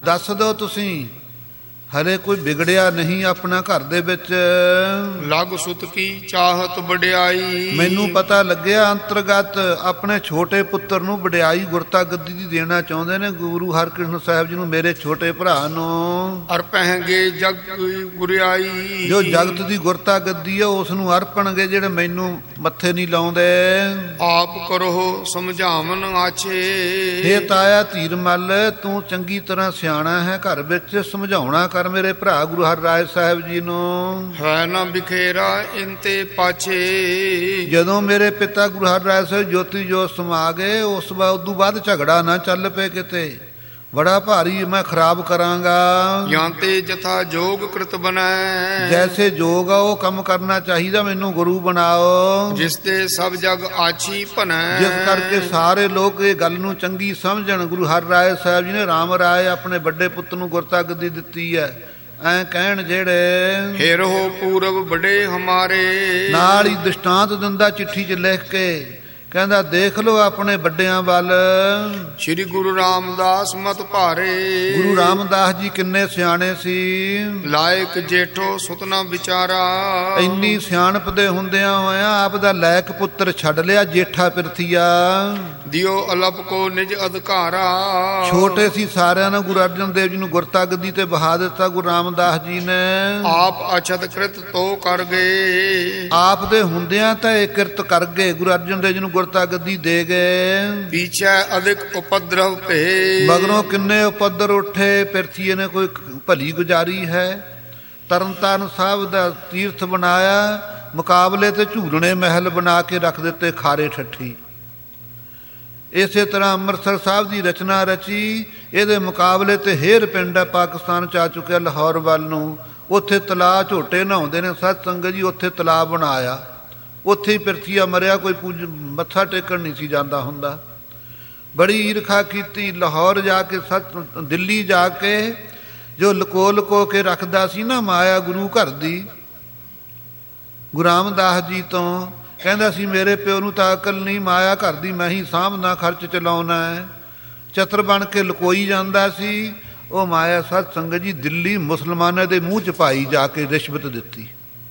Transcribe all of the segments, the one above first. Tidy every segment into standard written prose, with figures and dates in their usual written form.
ਦੱਸ ਦਿਓ ਤੁਸੀਂ, ਹਲੇ ਕੋਈ ਵਿਗੜਿਆ ਨਹੀਂ ਆਪਣਾ ਘਰ ਦੇ ਵਿੱਚ। ਲਗ ਸੁਤ ਕੀ ਚਾਹਤ ਵਡਿਆਈ। ਮੈਨੂੰ ਪਤਾ ਲੱਗਿਆ ਅੰਤਰਗਤ ਆਪਣੇ ਛੋਟੇ ਪੁੱਤਰ ਨੂੰ ਵਡਿਆਈ ਗੁਰਤਾ ਗੱਦੀ ਦੀ ਦੇਣਾ ਚਾਹੁੰਦੇ ਨੇ ਗੁਰੂ ਹਰਕ੍ਰਿਸ਼ਨ ਸਾਹਿਬ ਜੀ ਨੂੰ, ਮੇਰੇ ਛੋਟੇ ਭਰਾ ਨੂੰ। ਅਰਪਹਿਗੇ ਜਗ ਗੁਰਿਆਈ। ਜੋ ਜਗਤ ਦੀ ਗੁਰਤਾ ਗੱਦੀ ਹੈ ਉਸ ਨੂੰ ਅਰਪਣਗੇ, ਜਿਹੜੇ ਮੈਨੂੰ ਮੱਥੇ ਨਹੀਂ ਲਾਉਂਦੇ। ਆਪ ਕਰੋ ਸਮਝਾਵਨ ਆਛੇ। ਹੇ ਤਾਇਆ ਧੀਰ ਮੱਲ, ਤੂੰ ਚੰਗੀ ਤਰ੍ਹਾਂ ਸਿਆਣਾ ਹੈ, ਘਰ ਵਿੱਚ ਸਮਝਾਉਣਾ ਕਰ ਮੇਰੇ ਭਰਾ ਗੁਰੂ ਹਰਿਰਾਏ ਸਾਹਿਬ ਜੀ ਨੂੰ। ਹੈ ਨਾ ਬਿਖੇਰਾ ਇੰਤੇ ਪਾਛੇ। ਜਦੋਂ ਮੇਰੇ ਪਿਤਾ ਗੁਰੂ ਹਰਿਰਾਏ ਸਾਹਿਬ ਜੋਤੀ ਜੋਤ ਸਮਾ ਗਏ, ਉਸ ਉਦੋਂ ਬਾਅਦ ਝਗੜਾ ਨਾ ਚੱਲ ਪਏ ਕਿਤੇ, ਬੜਾ ਭਾਰੀ ਮੈਂ ਖਰਾਬ ਕਰਾਂਗਾ। ਜਾਂ ਤੇ ਜਥਾ ਜੋਗ ਕ੍ਰਿਤ ਬਣੈ। ਜੈਸੇ ਜੋਗ ਆ ਉਹ ਕੰਮ ਕਰਨਾ ਚਾਹੀਦਾ, ਮੈਨੂੰ ਗੁਰੂ ਬਣਾਓ। ਜਿਸ ਤੇ ਸਭ ਜਗ ਆਛੀ ਭਨੈ। ਜਿਸ ਕਰਕੇ ਸਾਰੇ ਲੋਕ ਇਹ ਗੱਲ ਨੂੰ ਚੰਗੀ ਸਮਝਣ। ਗੁਰੂ ਹਰਿਰਾਏ ਸਾਹਿਬ ਜੀ ਨੇ ਰਾਮ ਰਾਏ ਆਪਣੇ ਵੱਡੇ ਪੁੱਤ ਨੂੰ ਗੁਰਤਾ ਗੱਦੀ ਦਿੱਤੀ ਹੈ, ਐਂ ਕਹਿਣ ਜਿਹੜੇ। ਹੇ ਰਹੋ ਪੂਰਬ ਬੜੇ ਹਮਾਰੇ। ਨਾਲ ਹੀ ਦ੍ਰਿਸ਼ਟਾਂਤ ਦਿੰਦਾ ਚਿੱਠੀ 'ਚ ਲਿਖ ਕੇ, ਕਹਿੰਦਾ ਦੇਖ ਲਓ ਆਪਣੇ ਵੱਡਿਆਂ ਵੱਲ। ਸ਼੍ਰੀ ਗੁਰੂ ਰਾਮਦਾਸ ਮਤ ਭਾਰੇ। ਗੁਰੂ ਰਾਮਦਾਸ ਜੀ ਕਿੰਨੇ ਸਿਆਣੇ ਸੀ। ਲਾਇਕ ਜੇਠੋ ਸੁਤਨਾ ਵਿਚਾਰਾ। ਇੰਨੀ ਸਿਆਣਪ ਦੇ ਹੁੰਦਿਆਂ ਹੋਇਆਂ ਆਪ ਦਾ ਲਾਇਕ ਪੁੱਤਰ ਛੱਡ ਲਿਆ, ਜੇਠਾ ਪਿਰਥੀਆ। ਦਿਓ ਅਲਪ ਕੋ ਨਿਜ ਅਧਿਕਾਰਾ। ਛੋਟੇ ਸੀ ਸਾਰਿਆਂ ਨੂੰ ਗੁਰੂ ਅਰਜਨ ਦੇਵ ਜੀ ਨੂੰ ਗੁਰਤਾ ਗੱਦੀ ਤੇ ਬਹਾ ਦਿੱਤਾ ਗੁਰੂ ਰਾਮਦਾਸ ਜੀ ਨੇ। ਆਪ ਅਛਤ ਕ੍ਰਿਤ ਤੋ ਕਰ ਗਏ। ਆਪ ਦੇ ਹੁੰਦਿਆਂ ਤਾਂ ਇਹ ਕਿਰਤ ਕਰ ਗਏ, ਗੁਰੂ ਅਰਜਨ ਦੇਵ ਜੀ ਨੂੰ ਗੁਰਤਾ ਗੱਦੀ ਦੇ ਗਏ। ਪੀਛੇ ਅਧਿਕ ਉਪਦਰਵ ਭੇ। ਮਗਰੋਂ ਕਿੰਨੇ ਉਪਦਰ ਉੱਠੇ, ਪਿਰਥੀਏ ਨੇ ਕੋਈ ਭਲੀ ਗੁਜ਼ਾਰੀ ਹੈ। ਤਰਨਤਾਰਨ ਸਾਹਿਬ ਦਾ ਤੀਰਥ ਬਣਾਇਆ, ਮੁਕਾਬਲੇ ਤੇ ਝੂਲਣੇ ਮਹਿਲ ਬਣਾ ਕੇ ਰੱਖ ਦਿੱਤੇ, ਖਾਰੇ ਠੱਠੀ। ਇਸੇ ਤਰ੍ਹਾਂ ਅੰਮ੍ਰਿਤਸਰ ਸਾਹਿਬ ਦੀ ਰਚਨਾ ਰਚੀ, ਇਹਦੇ ਮੁਕਾਬਲੇ ਤੇ ਹੇਰ ਪਿੰਡ ਹੈ, ਪਾਕਿਸਤਾਨ 'ਚ ਆ ਚੁੱਕਿਆ ਲਾਹੌਰ ਵੱਲ ਨੂੰ। ਉੱਥੇ ਤਲਾਅ ਝੋਟੇ ਨਹਾਉਂਦੇ ਨੇ ਸਤ ਸੰਗਤ ਜੀ, ਉੱਥੇ ਤਲਾਅ ਬਣਾਇਆ, ਉੱਥੇ ਹੀ ਪਿਰਥੀਆ ਮਰਿਆ। ਕੋਈ ਮੱਥਾ ਟੇਕਣ ਨਹੀਂ ਸੀ ਜਾਂਦਾ ਹੁੰਦਾ। ਬੜੀ ਈਰਖਾ ਕੀਤੀ। ਲਾਹੌਰ ਜਾ ਕੇ ਦਿੱਲੀ ਜਾ ਕੇ ਜੋ ਲੁਕੋ ਲੁਕੋ ਕੇ ਰੱਖਦਾ ਸੀ ਨਾ ਮਾਇਆ ਗੁਰੂ ਘਰ ਦੀ, ਗੁਰੂ ਰਾਮਦਾਸ ਜੀ ਤੋਂ ਕਹਿੰਦਾ ਸੀ ਮੇਰੇ ਪਿਓ ਨੂੰ ਤਾਂ ਅਕਲ ਨਹੀਂ, ਮਾਇਆ ਘਰ ਦੀ ਮੈਂ ਹੀ ਸਾਂਭਦਾ, ਖਰਚ ਚਲਾਉਣਾ ਹੈ। ਚਤਰ ਬਣ ਕੇ ਲੁਕੋਈ ਜਾਂਦਾ ਸੀ। ਉਹ ਮਾਇਆ ਸਤ ਸੰਗਤ ਜੀ ਦਿੱਲੀ ਮੁਸਲਮਾਨਾਂ ਦੇ ਮੂੰਹ 'ਚ ਪਾਈ, ਜਾ ਕੇ ਰਿਸ਼ਵਤ ਦਿੱਤੀ।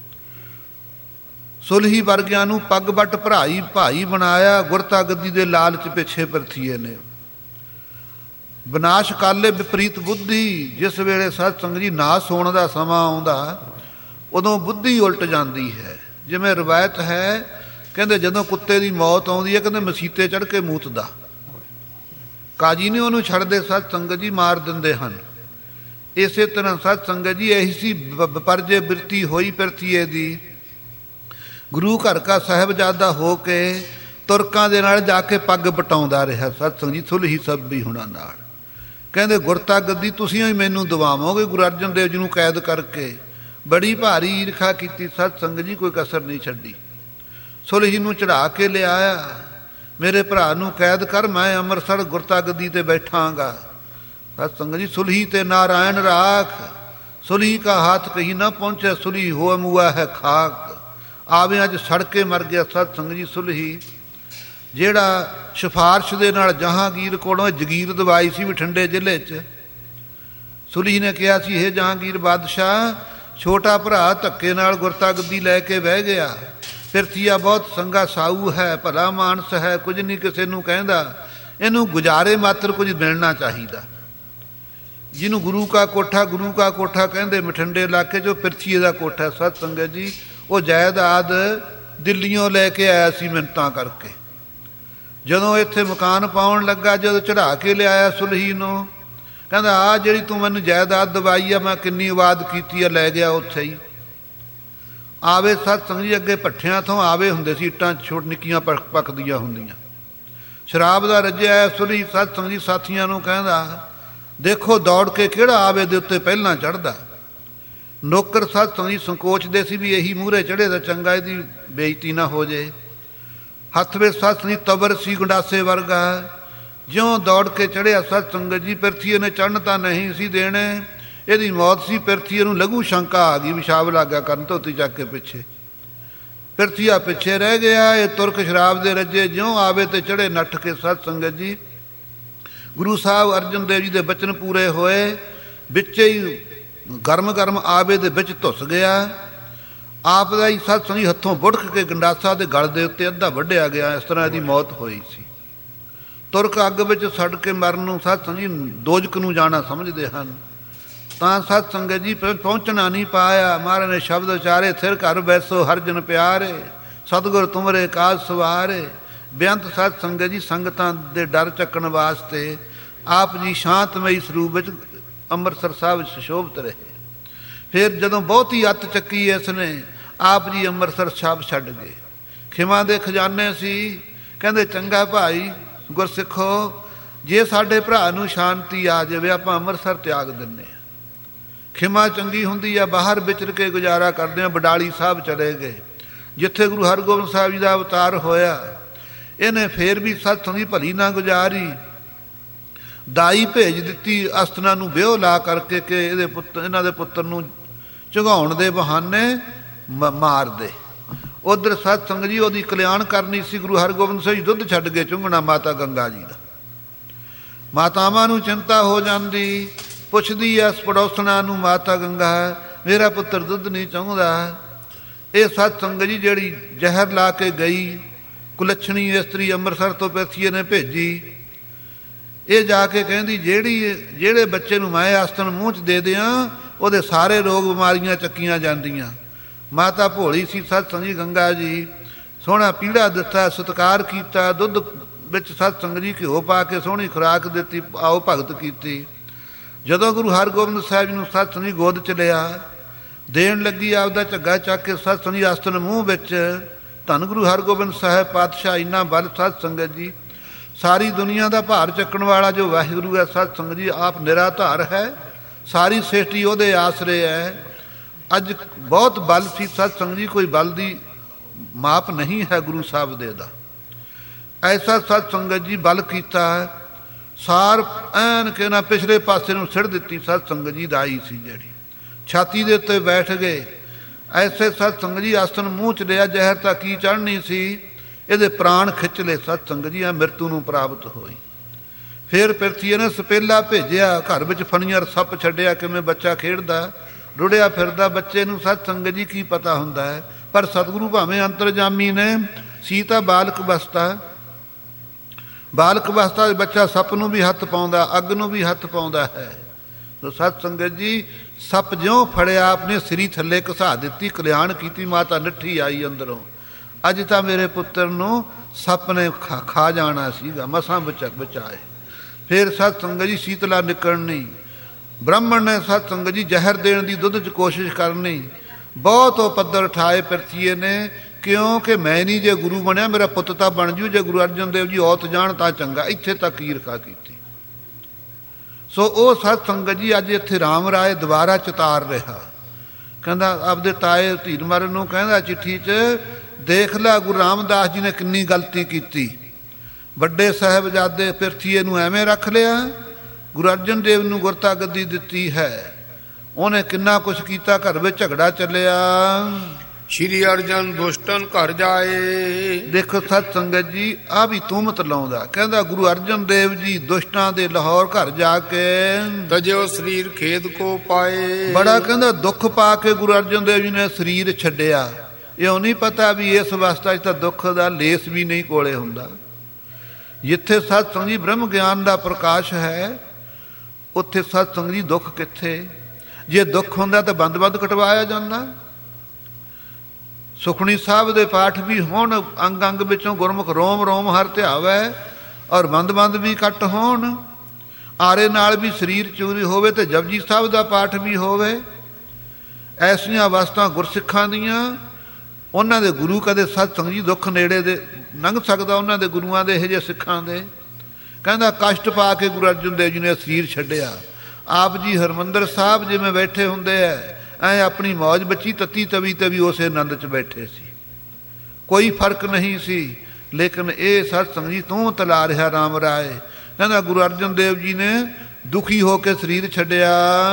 ਸੁਲਹੀ ਵਰਗਿਆਂ ਨੂੰ ਪੱਗ ਵੱਟ ਭਾਈ ਬਣਾਇਆ, ਗੁਰਤਾ ਗੱਦੀ ਦੇ ਲਾਲਚ ਪਿੱਛੇ ਪਿਰਥੀਏ ਨੇ। ਵਿਨਾਸ਼ ਕਾਲੇ ਵਿਪਰੀਤ ਬੁੱਧੀ। ਜਿਸ ਵੇਲੇ ਸਤ ਸੰਗਤ ਜੀ ਨਾਸ ਹੋਣ ਦਾ ਸਮਾਂ ਆਉਂਦਾ, ਉਦੋਂ ਬੁੱਧੀ ਉਲਟ ਜਾਂਦੀ ਹੈ। ਜਿਵੇਂ ਰਵਾਇਤ ਹੈ, ਕਹਿੰਦੇ ਜਦੋਂ ਕੁੱਤੇ ਦੀ ਮੌਤ ਆਉਂਦੀ ਹੈ, ਕਹਿੰਦੇ ਮਸੀਤੇ ਚੜ੍ਹ ਕੇ ਮੂਤਦਾ। ਕਾਜੀ ਨਹੀਂ ਉਹਨੂੰ ਛੱਡਦੇ, ਸਤ ਸੰਗਤ ਜੀ ਮਾਰ ਦਿੰਦੇ ਹਨ। ਇਸੇ ਤਰ੍ਹਾਂ ਸਤ ਸੰਗਤ ਜੀ ਇਹੀ ਸੀ ਵਿਪਰਜੇ ਬਿਰਤੀ ਹੋਈ ਪਿਰਥੀਏ ਦੀ। ਗੁਰੂ ਘਰ ਕਾ ਸਾਹਿਬਜ਼ਾਦਾ ਹੋ ਕੇ ਤੁਰਕਾਂ ਦੇ ਨਾਲ ਜਾ ਕੇ ਪੱਗ ਬਟਾਉਂਦਾ ਰਿਹਾ ਸਤ ਸੰਗਤ ਜੀ, ਸੁਲਹੀ ਸਭੀ ਹੁਣਾਂ ਨਾਲ। ਕਹਿੰਦੇ ਗੁਰਤਾ ਗੱਦੀ ਤੁਸੀਂ ਹੀ ਮੈਨੂੰ ਦਵਾਵੋਗੇ, ਗੁਰੂ ਅਰਜਨ ਦੇਵ ਜੀ ਨੂੰ ਕੈਦ ਕਰਕੇ। ਬੜੀ ਭਾਰੀ ਈਰਖਾ ਕੀਤੀ ਸਤ ਸੰਗਤ ਜੀ, ਕੋਈ ਕਸਰ ਨਹੀਂ ਛੱਡੀ। ਸੁਲਹੀ ਨੂੰ ਚੜ੍ਹਾ ਕੇ ਲਿਆਇਆ, ਮੇਰੇ ਭਰਾ ਨੂੰ ਕੈਦ ਕਰ, ਮੈਂ ਅੰਮ੍ਰਿਤਸਰ ਗੁਰਤਾ ਗੱਦੀ ਤੇ ਬੈਠਾਂਗਾ। ਸਤ ਸੰਗਤ ਜੀ ਸੁਲਹੀ ਤੇ ਨਾਰਾਇਣ ਰਾਖ। ਸੁਲਹੀ ਕਾ ਹੱਥ ਕਹੀਂ ਨਾ ਪਹੁੰਚੇ, ਸੁਲਹੀ ਹੋ ਮੁਆ ਹੈ ਖਾਕ। ਆਵੇ ਅੱਜ ਸੜ ਕੇ ਮਰ ਗਿਆ ਸਤ ਸੰਗਤ ਜੀ ਸੁਲਹੀ, ਜਿਹੜਾ ਸਿਫਾਰਸ਼ ਦੇ ਨਾਲ ਜਹਾਂਗੀਰ ਕੋਲੋਂ ਜਗੀਰ ਦਵਾਈ ਸੀ ਬਠਿੰਡੇ ਜ਼ਿਲ੍ਹੇ 'ਚ। ਸੁਲਹੀ ਨੇ ਕਿਹਾ ਸੀ ਹੇ ਜਹਾਂਗੀਰ ਬਾਦਸ਼ਾਹ, ਛੋਟਾ ਭਰਾ ਧੱਕੇ ਨਾਲ ਗੁਰਤਾ ਗੱਦੀ ਲੈ ਕੇ ਬਹਿ ਗਿਆ। ਪਿਰਥੀਆ ਬਹੁਤ ਸੰਗਾ ਸਾਊ ਹੈ, ਭਲਾ ਮਾਨਸ ਹੈ, ਕੁਝ ਨਹੀਂ ਕਿਸੇ ਨੂੰ ਕਹਿੰਦਾ, ਇਹਨੂੰ ਗੁਜ਼ਾਰੇ ਮਾਤਰ ਕੁਝ ਮਿਲਣਾ ਚਾਹੀਦਾ। ਜਿਹਨੂੰ ਗੁਰੂ ਕਾ ਕੋਠਾ ਕਹਿੰਦੇ, ਬਠਿੰਡੇ ਇਲਾਕੇ 'ਚੋਂ ਪਿਰਥੀਏ ਦਾ ਕੋਠਾ ਸਤ ਸੰਗਤ ਜੀ। ਉਹ ਜਾਇਦਾਦ ਦਿੱਲੀੋਂ ਲੈ ਕੇ ਆਇਆ ਸੀ ਮਿੰਨਤਾਂ ਕਰਕੇ। ਜਦੋਂ ਇੱਥੇ ਮਕਾਨ ਪਾਉਣ ਲੱਗਾ, ਜਦੋਂ ਚੜ੍ਹਾ ਕੇ ਲਿਆਇਆ ਸੁਲਹੀ ਨੂੰ, ਕਹਿੰਦਾ ਆਹ ਜਿਹੜੀ ਤੂੰ ਮੈਨੂੰ ਜਾਇਦਾਦ ਦਵਾਈ ਆ, ਮੈਂ ਕਿੰਨੀ ਆਬਾਦ ਕੀਤੀ ਆ, ਲੈ ਗਿਆ ਉੱਥੇ ਹੀ। ਆਵੇ ਸਤ ਸੰਗਤ ਜੀ ਅੱਗੇ ਭੱਠਿਆਂ ਤੋਂ ਆਵੇ ਹੁੰਦੇ ਸੀ, ਇੱਟਾਂ ਛੋਟ ਨਿੱਕੀਆਂ ਪੱਕਦੀਆਂ ਹੁੰਦੀਆਂ। ਸ਼ਰਾਬ ਦਾ ਰੱਜਿਆ ਸੁਲਹੀ ਸਤ ਸੰਗਤ ਜੀ ਸਾਥੀਆਂ ਨੂੰ ਕਹਿੰਦਾ ਦੇਖੋ ਦੌੜ ਕੇ ਕਿਹੜਾ ਆਵੇ ਦੇ ਉੱਤੇ ਪਹਿਲਾਂ ਚੜ੍ਹਦਾ। ਨੌਕਰ ਸਤ ਸੰਗਤ ਜੀ ਸੰਕੋਚਦੇ ਸੀ ਵੀ ਇਹੀ ਮੂਹਰੇ ਚੜ੍ਹੇ ਤਾਂ ਚੰਗਾ, ਇਹਦੀ ਬੇਇੱਜ਼ਤੀ ਨਾ ਹੋ ਜੇ। ਹੱਥ ਵਿੱਚ ਸਤ ਸੰਗਤ ਜੀ ਤਬਰ ਸੀ ਗੰਡਾਸੇ ਵਰਗਾ। ਜਿਉਂ ਦੌੜ ਕੇ ਚੜ੍ਹਿਆ ਸਤ ਸੰਗਤ ਜੀ, ਪਿਰਥੀਏ ਨੇ ਚੜ੍ਹਨ ਤਾਂ ਨਹੀਂ ਸੀ ਦੇਣੇ, ਇਹਦੀ ਮੌਤ ਸੀ। ਪਿਰਥੀਏ ਨੂੰ ਲਘੂ ਸ਼ੰਕਾ ਆ ਗਈ, ਪਿਸ਼ਾਬ ਲੱਗ ਗਿਆ ਕਰਨ, ਧੋਤੀ ਚੱਕ ਕੇ ਪਿੱਛੇ। ਪਿਰਥੀਆ ਪਿੱਛੇ ਰਹਿ ਗਿਆ। ਇਹ ਤੁਰਕ ਸ਼ਰਾਬ ਦੇ ਰੱਜੇ ਜਿਉਂ ਆਵੇ ਤੇ ਚੜ੍ਹੇ ਨੱਠ ਕੇ ਸਤ ਸੰਗਤ ਜੀ ਗੁਰੂ ਸਾਹਿਬ ਅਰਜਨ ਦੇਵ ਜੀ ਦੇ ਬਚਨ ਪੂਰੇ ਹੋਏ, ਵਿੱਚੇ ਹੀ ਗਰਮ ਆਵੇ ਦੇ ਵਿੱਚ ਧੁੱਸ ਗਿਆ। ਆਪ ਦਾ ਹੀ ਸਤ ਸੰਗੀ ਹੱਥੋਂ ਬੁੜਕ ਕੇ ਗੰਡਾਸਾ ਦੇ ਗਲ ਦੇ ਉੱਤੇ ਅੱਧਾ ਵੱਢਿਆ ਗਿਆ। ਇਸ ਤਰ੍ਹਾਂ ਇਹਦੀ ਮੌਤ ਹੋਈ ਸੀ। ਤੁਰਕ ਅੱਗ ਵਿੱਚ ਸੜ ਕੇ ਮਰਨ ਨੂੰ ਸਤ ਸੰਗੀ ਦੋਜਕ ਨੂੰ ਜਾਣਾ ਸਮਝਦੇ ਹਨ। ਤਾਂ ਸਤ ਸੰਗਤ ਜੀ ਪਹੁੰਚਣਾ ਨਹੀਂ ਪਾਇਆ। ਮਹਾਰਾਜ ਨੇ ਸ਼ਬਦ ਉਚਾਰੇ, ਥਿਰ ਘਰ ਬੈਸੋ ਹਰ ਜਨ ਪਿਆਰੇ, ਸਤਿਗੁਰ ਤੁਮਰੇ ਕਾਜ ਸਵਾਰੇ। ਬੇਅੰਤ ਸਤ ਸੰਗਤ ਜੀ ਸੰਗਤਾਂ ਦੇ ਡਰ ਚੱਕਣ ਵਾਸਤੇ ਆਪ ਜੀ ਸ਼ਾਂਤਮਈ ਸਰੂਪ ਵਿੱਚ ਅੰਮ੍ਰਿਤਸਰ ਸਾਹਿਬ ਵਿੱਚ ਸੁਸ਼ੋਭਤ ਰਹੇ। ਫਿਰ ਜਦੋਂ ਬਹੁਤੀ ਅੱਤ ਚੱਕੀ ਇਸ ਨੇ, ਆਪ ਜੀ ਅੰਮ੍ਰਿਤਸਰ ਸਾਹਿਬ ਛੱਡ ਗਏ। ਖਿਮਾ ਦੇ ਖਜ਼ਾਨੇ ਸੀ। ਕਹਿੰਦੇ ਚੰਗਾ ਭਾਈ ਗੁਰਸਿੱਖੋ, ਜੇ ਸਾਡੇ ਭਰਾ ਨੂੰ ਸ਼ਾਂਤੀ ਆ ਜਾਵੇ ਆਪਾਂ ਅੰਮ੍ਰਿਤਸਰ ਤਿਆਗ ਦਿੰਦੇ ਹਾਂ। ਖਿਮਾ ਚੰਗੀ ਹੁੰਦੀ ਆ, ਬਾਹਰ ਵਿਚਰ ਕੇ ਗੁਜ਼ਾਰਾ ਕਰਦੇ ਹਾਂ। ਬਡਾਲੀ ਸਾਹਿਬ ਚਲੇ ਗਏ, ਜਿੱਥੇ ਗੁਰੂ ਹਰਗੋਬਿੰਦ ਸਾਹਿਬ ਜੀ ਦਾ ਅਵਤਾਰ ਹੋਇਆ। ਇਹਨੇ ਫੇਰ ਵੀ ਸਤ ਸੰਗੀ ਭਲੀ ਨਾ ਗੁਜ਼ਾਰੀ। ਦਾਈ ਭੇਜ ਦਿੱਤੀ ਅਸਤਨਾ ਨੂੰ ਵਿਉਹ ਲਾ ਕਰਕੇ ਕਿ ਇਹਨਾਂ ਦੇ ਪੁੱਤਰ ਨੂੰ ਝੁਗਾਉਣ ਦੇ ਬਹਾਨੇ ਮਾਰ ਦੇ। ਉਧਰ ਸਤ ਸੰਗਤ ਜੀ ਉਹਦੀ ਕਲਿਆਣ ਕਰਨੀ ਸੀ। ਗੁਰੂ ਹਰਗੋਬਿੰਦ ਸਾਹਿਬ ਜੀ ਦੁੱਧ ਛੱਡ ਕੇ ਚੁੰਘਣਾ ਮਾਤਾ ਗੰਗਾ ਜੀ ਦਾ। ਮਾਤਾਵਾਂ ਨੂੰ ਚਿੰਤਾ ਹੋ ਜਾਂਦੀ, ਪੁੱਛਦੀ ਐ ਪੜੋਸਣਾ ਨੂੰ, ਮਾਤਾ ਗੰਗਾ ਮੇਰਾ ਪੁੱਤਰ ਦੁੱਧ ਨਹੀਂ ਚਾਹੁੰਦਾ। ਇਹ ਸਤ ਸੰਗਤ ਜੀ ਜਿਹੜੀ ਜ਼ਹਿਰ ਲਾ ਕੇ ਗਈ, ਕੁਲੱਛਣੀ ਇਸਤਰੀ ਅੰਮ੍ਰਿਤਸਰ ਤੋਂ ਪੈਥੀਏ ਨੇ ਭੇਜੀ। ਇਹ ਜਾ ਕੇ ਕਹਿੰਦੀ ਜਿਹੜੇ ਬੱਚੇ ਨੂੰ ਮੈਂ ਆਸਤਨ ਮੂੰਹ 'ਚ ਦੇ ਦਿਆਂ ਉਹਦੇ ਸਾਰੇ ਰੋਗ ਬਿਮਾਰੀਆਂ ਚੱਕੀਆਂ ਜਾਂਦੀਆਂ। ਮਾਤਾ ਭੋਲੀ ਸੀ ਸਤ ਸੰਗਤ ਜੀ ਗੰਗਾ ਜੀ। ਸੋਹਣਾ ਪੀੜਾ ਦਿੱਤਾ, ਸਤਿਕਾਰ ਕੀਤਾ, ਦੁੱਧ ਵਿੱਚ ਸਤ ਸੰਗਤ ਜੀ ਘਿਓ ਪਾ ਕੇ ਸੋਹਣੀ ਖੁਰਾਕ ਦਿੱਤੀ, ਆਓ ਭਗਤ ਕੀਤੀ। ਜਦੋਂ ਗੁਰੂ ਹਰਗੋਬਿੰਦ ਸਾਹਿਬ ਜੀ ਨੂੰ ਸਤ ਸੰਗਤ ਜੀ ਗੋਦ 'ਚ ਲਿਆ, ਦੇਣ ਲੱਗੀ ਆਪਦਾ ਝੱਗਾ ਚੱਕ ਕੇ ਸਤ ਸੰਗਤ ਜੀ ਆਸਤਨ ਮੂੰਹ ਵਿੱਚ। ਧੰਨ ਗੁਰੂ ਹਰਗੋਬਿੰਦ ਸਾਹਿਬ ਪਾਤਸ਼ਾਹ ਇੰਨਾ ਬਲ ਸਤ ਸੰਗਤ ਜੀ, ਸਾਰੀ ਦੁਨੀਆ ਦਾ ਭਾਰ ਚੱਕਣ ਵਾਲਾ ਜੋ ਵਾਹਿਗੁਰੂ ਹੈ ਸਤ ਸੰਗਤ ਜੀ ਆਪ ਨਿਰਾਧਾਰ ਹੈ। ਸਾਰੀ ਸ੍ਰਿਸ਼ਟੀ ਉਹਦੇ ਆਸਰੇ ਹੈ। ਅੱਜ ਬਹੁਤ ਬਲ ਸੀ ਸਤ ਸੰਗਤ ਜੀ, ਕੋਈ ਬਲ ਦੀ ਮਾਪ ਨਹੀਂ ਹੈ ਗੁਰੂ ਸਾਹਿਬ ਦੇ ਦਾ। ਐਸਾ ਸਤ ਸੰਗਤ ਜੀ ਬਲ ਕੀਤਾ, ਸਾਰ ਐਨ ਕੇ ਨਾ ਪਿਛਲੇ ਪਾਸੇ ਨੂੰ ਸਿੱਟ ਦਿੱਤੀ। ਸਤ ਸੰਗਤ ਜੀ ਦਾਈ ਸੀ ਜਿਹੜੀ, ਛਾਤੀ ਦੇ ਉੱਤੇ ਬੈਠ ਗਏ। ਐਸੇ ਸਤ ਸੰਗਤ ਜੀ ਆਸਨ ਮੂੰਹ 'ਚ ਲਿਆ, ਜ਼ਹਿਰ ਤਾਂ ਕੀ ਚੜ੍ਹਨੀ ਸੀ, ਇਹਦੇ ਪ੍ਰਾਣ ਖਿੱਚ ਲਏ। ਸਤ ਸੰਗਤ ਜੀ ਮ੍ਰਿਤੂ ਨੂੰ ਪ੍ਰਾਪਤ ਹੋਈ। ਫਿਰ ਪਿਰਥੀਏ ਨੇ ਸਪੇਲਾ ਭੇਜਿਆ, ਘਰ ਵਿੱਚ ਫਣੀਆਂ ਸੱਪ ਛੱਡਿਆ, ਕਿਵੇਂ ਬੱਚਾ ਖੇਡਦਾ ਰੁੜਿਆ ਫਿਰਦਾ। ਬੱਚੇ ਨੂੰ ਸਤ ਸੰਗਤ ਜੀ ਕੀ ਪਤਾ ਹੁੰਦਾ ਹੈ, ਪਰ ਸਤਿਗੁਰੂ ਭਾਵੇਂ ਅੰਤਰਜਾਮੀ ਨੇ। ਸੀਤਾ ਬਾਲਕ ਅਵਸਥਾ ਦੇ ਬੱਚਾ ਸੱਪ ਨੂੰ ਵੀ ਹੱਥ ਪਾਉਂਦਾ, ਅੱਗ ਨੂੰ ਵੀ ਹੱਥ ਪਾਉਂਦਾ ਹੈ। ਸਤ ਸੰਗਤ ਜੀ ਸੱਪ ਜਿਉਂ ਫੜਿਆ ਆਪਣੇ ਸਿਰੀ ਥੱਲੇ ਘਸਾ ਦਿੱਤੀ, ਕਲਿਆਣ ਕੀਤੀ। ਮਾਤਾ ਨੱਠੀ ਆਈ ਅੰਦਰੋਂ, ਅੱਜ ਤਾਂ ਮੇਰੇ ਪੁੱਤਰ ਨੂੰ ਸੱਪ ਨੇ ਖਾ ਜਾਣਾ ਸੀਗਾ, ਮਸਾਂ ਬਚਾਏ। ਫਿਰ ਸਤ ਸੰਗਤ ਜੀ ਸੀਤਲਾ ਨਿਕਲਣੀ। ਬ੍ਰਾਹਮਣ ਨੇ ਸਤ ਸੰਗਤ ਜੀ ਜ਼ਹਿਰ ਦੇਣ ਦੀ ਦੁੱਧ 'ਚ ਕੋਸ਼ਿਸ਼ ਕਰਨੀ। ਬਹੁਤ ਉਹ ਪੱਧਰ ਉਠਾਏ ਪਿਰਥੀਏ ਨੇ, ਕਿਉਂਕਿ ਮੈਂ ਨਹੀਂ ਜੇ ਗੁਰੂ ਬਣਿਆ ਮੇਰਾ ਪੁੱਤ ਤਾਂ ਬਣ ਜੂ, ਜੇ ਗੁਰੂ ਅਰਜਨ ਦੇਵ ਜੀ ਔਤ ਜਾਣ ਤਾਂ ਚੰਗਾ। ਇੱਥੇ ਤੱਕ ਈਰਖਾ ਕੀਤੀ। ਸੋ ਉਹ ਸਤ ਸੰਗਤ ਜੀ ਅੱਜ ਇੱਥੇ ਰਾਮ ਰਾਏ ਦੁਬਾਰਾ ਚਿਤਾਰ ਰਿਹਾ। ਕਹਿੰਦਾ ਆਪਦੇ ਤਾਏ ਧੀਰਮਰਨ ਨੂੰ ਕਹਿੰਦਾ ਚਿੱਠੀ 'ਚ, ਦੇਖ ਲੈ ਗੁਰੂ ਰਾਮਦਾਸ ਜੀ ਨੇ ਕਿੰਨੀ ਗਲਤੀ ਕੀਤੀ। ਵੱਡੇ ਸਾਹਿਬਜ਼ਾਦੇ ਪਿਰਥੀਏ ਨੂੰ ਐਵੇਂ ਰੱਖ ਲਿਆ, ਗੁਰੂ ਅਰਜਨ ਦੇਵ ਨੂੰ ਗੁਰਤਾ ਗੱਦੀ ਦਿੱਤੀ ਹੈ। ਉਹਨੇ ਕਿੰਨਾ ਕੁਛ ਕੀਤਾ, ਘਰ ਵਿੱਚ ਝਗੜਾ ਚੱਲਿਆ। ਸ਼੍ਰੀ ਅਰਜਨ ਦੁਸ਼ਟਨ ਘਰ ਜਾਏ। ਦੇਖੋ ਸਤ ਸੰਗਤ ਜੀ ਆ ਵੀ ਤੁਮਤ ਲਾਉਂਦਾ। ਕਹਿੰਦਾ ਗੁਰੂ ਅਰਜਨ ਦੇਵ ਜੀ ਦੁਸ਼ਟਾਂ ਦੇ ਲਾਹੌਰ ਘਰ ਜਾ ਕੇ ਤਜਿਓ ਸਰੀਰ ਖੇਦ ਕੋ ਪਾਏ। ਬੜਾ ਕਹਿੰਦਾ ਦੁੱਖ ਪਾ ਕੇ ਗੁਰੂ ਅਰਜਨ ਦੇਵ ਜੀ ਨੇ ਸਰੀਰ ਛੱਡਿਆ। ਇਉਂ ਨਹੀਂ ਪਤਾ ਵੀ ਇਸ ਅਵਸਥਾ 'ਚ ਤਾਂ ਦੁੱਖ ਦਾ ਲੇਸ ਵੀ ਨਹੀਂ ਕੋਲੇ ਹੁੰਦਾ। ਜਿੱਥੇ ਸਤ ਸੰਗਤ ਜੀ ਬ੍ਰਹਮ ਗਿਆਨ ਦਾ ਪ੍ਰਕਾਸ਼ ਹੈ, ਉੱਥੇ ਸਤ ਸੰਗਤ ਜੀ ਦੁੱਖ ਕਿੱਥੇ। ਜੇ ਦੁੱਖ ਹੁੰਦਾ ਤਾਂ ਬੰਦ ਕਟਵਾਇਆ ਜਾਂਦਾ। ਸੁਖਣੀ ਸਾਹਿਬ ਦੇ ਪਾਠ ਵੀ ਹੋਣ, ਅੰਗ ਅੰਗ ਵਿੱਚੋਂ ਗੁਰਮੁਖ ਰੋਮ ਰੋਮ ਹਰ ਧਿਆਵੈ, ਔਰ ਬੰਦ ਵੀ ਕੱਟ ਹੋਣ। ਆਰੇ ਨਾਲ ਵੀ ਸਰੀਰ ਚੂਰੀ ਹੋਵੇ ਤੇ ਜਪਜੀ ਸਾਹਿਬ ਦਾ ਪਾਠ ਵੀ ਹੋਵੇ। ਐਸੀਆਂ ਅਵਸਥਾ ਗੁਰਸਿੱਖਾਂ ਦੀਆਂ, ਉਹਨਾਂ ਦੇ ਗੁਰੂ ਕਦੇ ਸਤ ਸੰਗਤ ਜੀ ਦੁੱਖ ਨੇੜੇ ਦੇ ਲੰਘ ਸਕਦਾ ਉਹਨਾਂ ਦੇ ਗੁਰੂਆਂ ਦੇ ਇਹੋ ਜਿਹੇ ਸਿੱਖਾਂ ਦੇ। ਕਹਿੰਦਾ ਕਸ਼ਟ ਪਾ ਕੇ ਗੁਰੂ ਅਰਜਨ ਦੇਵ ਜੀ ਨੇ ਸਰੀਰ ਛੱਡਿਆ। ਆਪ ਜੀ ਹਰਿਮੰਦਰ ਸਾਹਿਬ ਜਿਵੇਂ ਬੈਠੇ ਹੁੰਦੇ ਐ, ਐ ਆਪਣੀ ਮੌਜ ਬੱਚੀ ਤੱਤੀ ਤਵੀ ਤੇ ਵੀ ਉਸੇ ਆਨੰਦ 'ਚ ਬੈਠੇ ਸੀ, ਕੋਈ ਫਰਕ ਨਹੀਂ ਸੀ। ਲੇਕਿਨ ਇਹ ਸਤ ਸੰਗਤ ਜੀ ਤੂੰ ਤਲਾ ਰਿਹਾ ਰਾਮ ਰਾਏ। ਕਹਿੰਦਾ ਗੁਰੂ ਅਰਜਨ ਦੇਵ ਜੀ ਨੇ ਦੁਖੀ ਹੋ ਕੇ ਸਰੀਰ ਛੱਡਿਆ।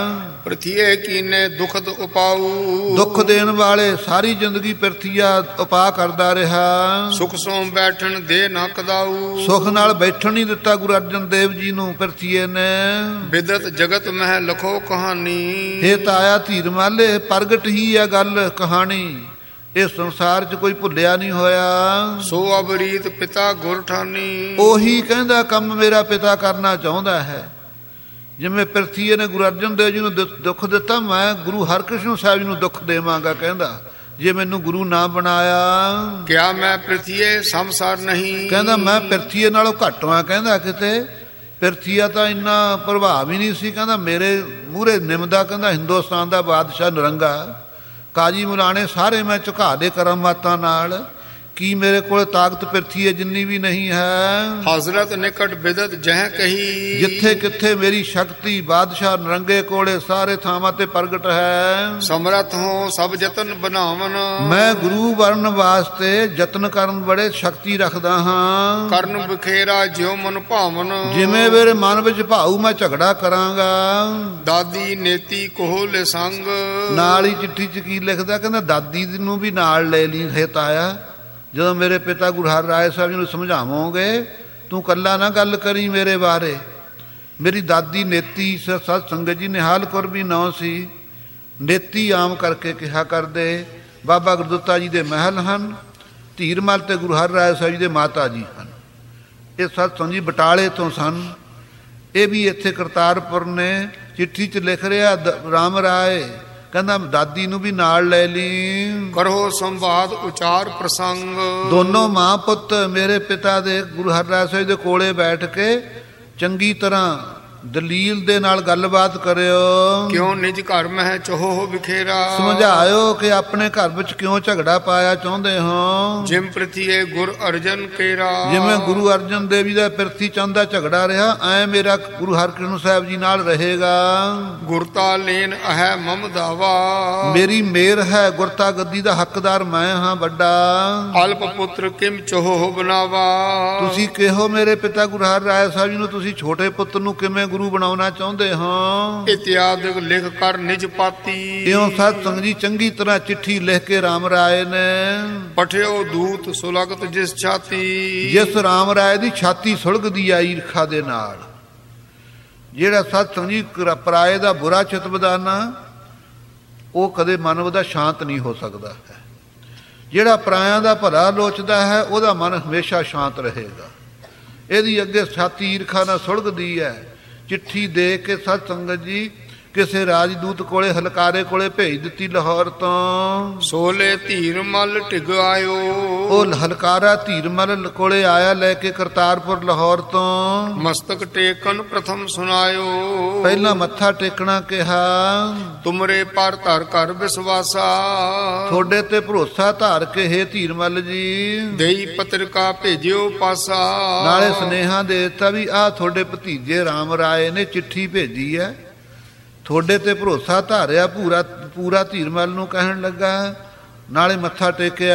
ਪ੍ਰਥੀਏ ਕੀਨੇ ਦੁਖਦ ਉਪਾਊ, ਦੁੱਖ ਦੇਣ ਵਾਲੇ ਸਾਰੀ ਜ਼ਿੰਦਗੀ ਪ੍ਰਥੀਆ ਉਪਾਅ ਕਰਦਾ ਰਿਹਾ। ਸੁਖ ਸੋਂ ਬੈਠਣ ਦੇ ਨਾ ਕਦਾਊ, ਸੁਖ ਨਾਲ ਬੈਠਣ ਨਹੀਂ ਦਿੱਤਾ ਗੁਰੂ ਅਰਜਨ ਦੇਵ ਜੀ ਨੂੰ ਪ੍ਰਥੀਏ ਨੇ। ਬਿਦਤ ਜਗਤ ਮਹਿ ਲਖੋ ਕਹਾਣੀ, ਇਹ ਤਾਇਆ ਧੀਰ ਮਾਲੇ ਪ੍ਰਗਟ ਹੀ ਆ ਗੱਲ ਕਹਾਣੀ, ਇਹ ਸੰਸਾਰ 'ਚ ਕੋਈ ਭੁੱਲਿਆ ਨਹੀਂ ਹੋਇਆ। ਸੋ ਅਬਰੀਤ ਪਿਤਾ ਗੁਰ ਠਾਨੀ, ਉਹੀ ਕਹਿੰਦਾ ਕੰਮ ਮੇਰਾ ਪਿਤਾ ਕਰਨਾ ਚਾਹੁੰਦਾ ਹੈ। ਜਿਵੇਂ ਪ੍ਰਥੀਏ ਨੇ ਗੁਰੂ ਅਰਜਨ ਦੇਵ ਜੀ ਨੂੰ ਦੁੱਖ ਦਿੱਤਾ, ਮੈਂ ਗੁਰੂ ਹਰਕ੍ਰਿਸ਼ਨ ਸਾਹਿਬ ਜੀ ਨੂੰ ਦੁੱਖ ਦੇਵਾਂਗਾ। ਕਹਿੰਦਾ ਜੇ ਮੈਨੂੰ ਗੁਰੂ ਨਾ ਬਣਾਇਆ, ਕਿਆ ਮੈਂ ਪ੍ਰਥੀਏ ਸੰਸਾਰ ਨਹੀਂ, ਕਹਿੰਦਾ ਮੈਂ ਪ੍ਰਥੀਏ ਨਾਲੋਂ ਘੱਟ ਹਾਂ। ਕਹਿੰਦਾ ਕਿਤੇ ਪ੍ਰਥੀਆ ਤਾਂ ਇੰਨਾ ਪ੍ਰਭਾਵ ਹੀ ਨਹੀਂ ਸੀ। ਕਹਿੰਦਾ ਮੇਰੇ ਮੂਹਰੇ ਨਿਮਦਾ, ਕਹਿੰਦਾ ਹਿੰਦੁਸਤਾਨ ਦਾ ਬਾਦਸ਼ਾਹ ਨਰੰਗਾ, ਕਾਜੀ ਮੁਲਾਣੇ ਸਾਰੇ ਮੈਂ ਝੁਕਾ ਦੇ ਕਰਮਾਤਾਂ ਨਾਲ, ਕੀ ਮੇਰੇ ਕੋਲ ਤਾਕਤ ਪ੍ਰਥੀਏ ਜਿੰਨੀ ਵੀ ਨਹੀਂ ਹੈ। ਹਜ਼ਰਤ ਨਿਕਟ ਬਿਦਤ ਜਹ ਕਹੀ, ਜਿੱਥੇ ਕਿੱਥੇ ਮੇਰੀ ਸ਼ਕਤੀ ਬਾਦਸ਼ਾਹ ਨਰੰਗੇ ਕੋਲੇ ਸਾਰੇ ਥਾਵਾਂ ਤੇ ਪ੍ਰਗਟ ਹੈ। ਸਮਰੱਥ ਹੋ ਸਭ ਯਤਨ ਬਣਾਵਨ, ਮੈਂ ਗੁਰੂ ਬਣਨ ਵਾਸਤੇ ਯਤਨ ਕਰਨ ਬੜੇ ਸ਼ਕਤੀ ਰੱਖਦਾ ਹਾਂ। ਕਰਨ ਬਖੇਰਾ ਜਿਉ ਮਨ ਭਾਵਨ, ਜਿਵੇਂ ਮੇਰੇ ਮਨ ਵਿੱਚ ਭਾਉ ਮੈਂ ਝਗੜਾ ਕਰਾਂਗਾ। ਦਾਦੀ ਨੇਤੀ ਕੋਹਲੇ ਸੰਗ, ਨਾਲ ਹੀ ਚਿੱਠੀ 'ਚ ਕੀ ਲਿਖਦਾ, ਕਹਿੰਦਾ ਦਾਦੀ ਨੂੰ ਵੀ ਨਾਲ ਲੈ ਲਈ ਹੈ ਤਾਇਆ। ਜਦੋਂ ਮੇਰੇ ਪਿਤਾ ਗੁਰੂ ਹਰ ਰਾਏ ਸਾਹਿਬ ਜੀ ਨੂੰ ਸਮਝਾਵੋਗੇ, ਤੂੰ ਕੱਲਾ ਨਾ ਗੱਲ ਕਰੀ ਮੇਰੇ ਬਾਰੇ। ਮੇਰੀ ਦਾਦੀ ਨੇਤੀ ਸਤ ਸੰਗਤ ਜੀ ਨਿਹਾਲ ਕੌਰ ਵੀ ਨਾਂ ਸੀ। ਨੇਤੀ ਆਮ ਕਰਕੇ ਕਿਹਾ ਕਰਦੇ। ਬਾਬਾ ਗੁਰਦਿੱਤਾ ਜੀ ਦੇ ਮਹਿਲ ਹਨ, ਧੀਰਮਲ ਤੇ ਗੁਰੂ ਹਰ ਰਾਏ ਸਾਹਿਬ ਜੀ ਦੇ ਮਾਤਾ ਜੀ ਹਨ। ਇਹ ਸਤ ਸੰਗਤ ਜੀ ਬਟਾਲੇ ਤੋਂ ਸਨ। ਇਹ ਵੀ ਇੱਥੇ ਕਰਤਾਰਪੁਰ ਨੇ। ਚਿੱਠੀ 'ਚ ਲਿਖ ਰਿਹਾ ਰਾਮ ਰਾਏ, ਕਹਿੰਦਾ ਦਾਦੀ ਨੂੰ ਵੀ ਨਾਲ ਲੈ ਲਈ। ਕਰੋ ਸੰਵਾਦ ਉਚਾਰ ਪ੍ਰਸੰਗ, ਦੋਨੋਂ ਮਾਂ ਪੁੱਤ ਮੇਰੇ ਪਿਤਾ ਦੇ ਗੁਰੂ ਹਰਿਰਾਏ ਸਾਹਿਬ ਦੇ ਕੋਲੇ ਬੈਠ ਕੇ ਚੰਗੀ ਤਰ੍ਹਾਂ ਦਲੀਲ ਦੇ ਨਾਲ ਗੱਲਬਾਤ ਕਰਿਓ। ਕਿਉਂ ਨਿਜ ਘਰ ਮਹਿ ਚੋਹ ਵਿਖੇਰਾ, ਸਮਝਾਇਓ ਕਿ ਆਪਣੇ ਘਰ ਵਿੱਚ ਕਿਉਂ ਝਗੜਾ ਪਾਇਆ ਚਾਹੁੰਦੇ ਹੋ। ਜਿਮ ਪ੍ਰਥੀਏ ਗੁਰ ਅਰਜਨ ਕੇਰਾ, ਜਿਵੇਂ ਗੁਰੂ ਅਰਜਨ ਦੇਵ ਜੀ ਦਾ ਪ੍ਰਥੀ ਚੰਦ ਦਾ ਝਗੜਾ ਰਿਹਾ, ਐ ਮੇਰਾ ਗੁਰੂ ਹਰਕ੍ਰਿਸ਼ਨ ਸਾਹਿਬ ਜੀ ਨਾਲ ਰਹੇਗਾ। ਗੁਰਤਾ ਲੈਨ ਅਹੈ ਮਮ ਦਾਵਾ, ਮੇਰੀ ਮੇਰ ਹੈ, ਗੁਰਤਾ ਗੱਦੀ ਦਾ ਹੱਕਦਾਰ ਮੈਂ ਹਾਂ ਵੱਡਾ। ਅਲਪ ਪੁੱਤਰ ਕਿਮ ਚੋਹ ਬਨਾਵਾ, ਤੁਸੀਂ ਕਿਹੋ ਮੇਰੇ ਪਿਤਾ ਗੁਰੂ ਹਰਿਰਾਏ ਸਾਹਿਬ ਜੀ ਨੂੰ ਤੁਸੀਂ ਛੋਟੇ ਪੁੱਤ ਨੂੰ ਕਿਵੇਂ ਗੁਰੂ ਬਣਾਉਣਾ ਚਾਹੁੰਦੇ ਹੋ। ਇਤਿਆਦਿਕ ਲਿਖ ਕਰ ਨਿਜ ਪਾਤੀ, ਇਉਂ ਸਤ ਸੰਗਤ ਜੀ ਚੰਗੀ ਤਰ੍ਹਾਂ ਚਿੱਠੀ ਲਿਖ ਕੇ ਰਾਮ ਰਾਏ ਨੇ ਪਠਿਓ ਦੂਤ ਸੁਲਗਤ ਜਿਸ ਛਾਤੀ, ਜਿਸ ਰਾਮ ਰਾਏ ਦੀ ਛਾਤੀ ਸੁਲਗਦੀ ਆ ਈਰਖਾ ਦੇ ਨਾਲ। ਜਿਹੜਾ ਸਤ ਸੰਗਤ ਜੀ ਪਰਾਏ ਦਾ ਬੁਰਾ ਚਿਤ ਬਦਾਨਾ, ਉਹ ਕਦੇ ਮਨ ਉਹਦਾ ਸ਼ਾਂਤ ਨਹੀਂ ਹੋ ਸਕਦਾ ਹੈ। ਜਿਹੜਾ ਪਰਾਇਆਂ ਦਾ ਭਲਾ ਲੋਚਦਾ ਹੈ, ਉਹਦਾ ਮਨ ਹਮੇਸ਼ਾ ਸ਼ਾਂਤ ਰਹੇਗਾ। ਇਹਦੀ ਅੱਗੇ ਛਾਤੀ ਈਰਖਾ ਨਾਲ ਸੁਲਗਦੀ ਹੈ। ਚਿੱਠੀ ਦੇ ਕੇ ਸਤ ਸੰਗਤ ਜੀ ਕਿਸੇ ਰਾਜਦੂਤ ਕੋਲੇ ਹਲਕਾਰੇ ਕੋਲੇ ਭੇਜ ਦਿੱਤੀ ਲਾਹੌਰ ਤੋਂ। ਸੋਲੇ ਧੀਰ ਮਲ ਢਿਗ ਆਇਓ, ਉਹ ਹਲਕਾਰਾ ਧੀਰ ਮਲ ਕੋਲੇ ਆਇਆ ਲੈ ਕੇ ਕਰਤਾਰਪੁਰ ਲਾਹੌਰ ਤੋਂ। ਮਸਤਕ ਟੇਕਨ ਪ੍ਰਥਮ ਸੁਨਾਇਓ, ਪਹਿਲਾਂ ਮੱਥਾ ਟੇਕਣਾ ਕਿਹਾ। ਤੁਮਰੇ ਪਰ ਧਰ ਕਰ ਵਿਸਵਾਸਾ, ਤੁਹਾਡੇ ਤੇ ਭਰੋਸਾ ਧਾਰ ਕੇ ਹੈ ਧੀਰ ਮਲ ਜੀ। ਦੇਈ ਪਤਰਿਕਾ ਭੇਜਿਓ ਪਾਸਾ, ਨਾਲੇ ਸੁਨੇਹਾ ਦੇ ਦਿੱਤਾ ਵੀ ਆਹ ਤੁਹਾਡੇ ਭਤੀਜੇ ਰਾਮ ਰਾਏ ਨੇ ਚਿੱਠੀ ਭੇਜੀ ਹੈ, ਤੁਹਾਡੇ ਤੇ ਭਰੋਸਾ ਧਾਰਿਆ ਪੂਰਾ ਧੀਰਮਲ ਨੂੰ ਕਹਿਣ ਲੱਗਾ। ਨਾਲੇ ਮੱਥਾ ਟੇਕਿਆ।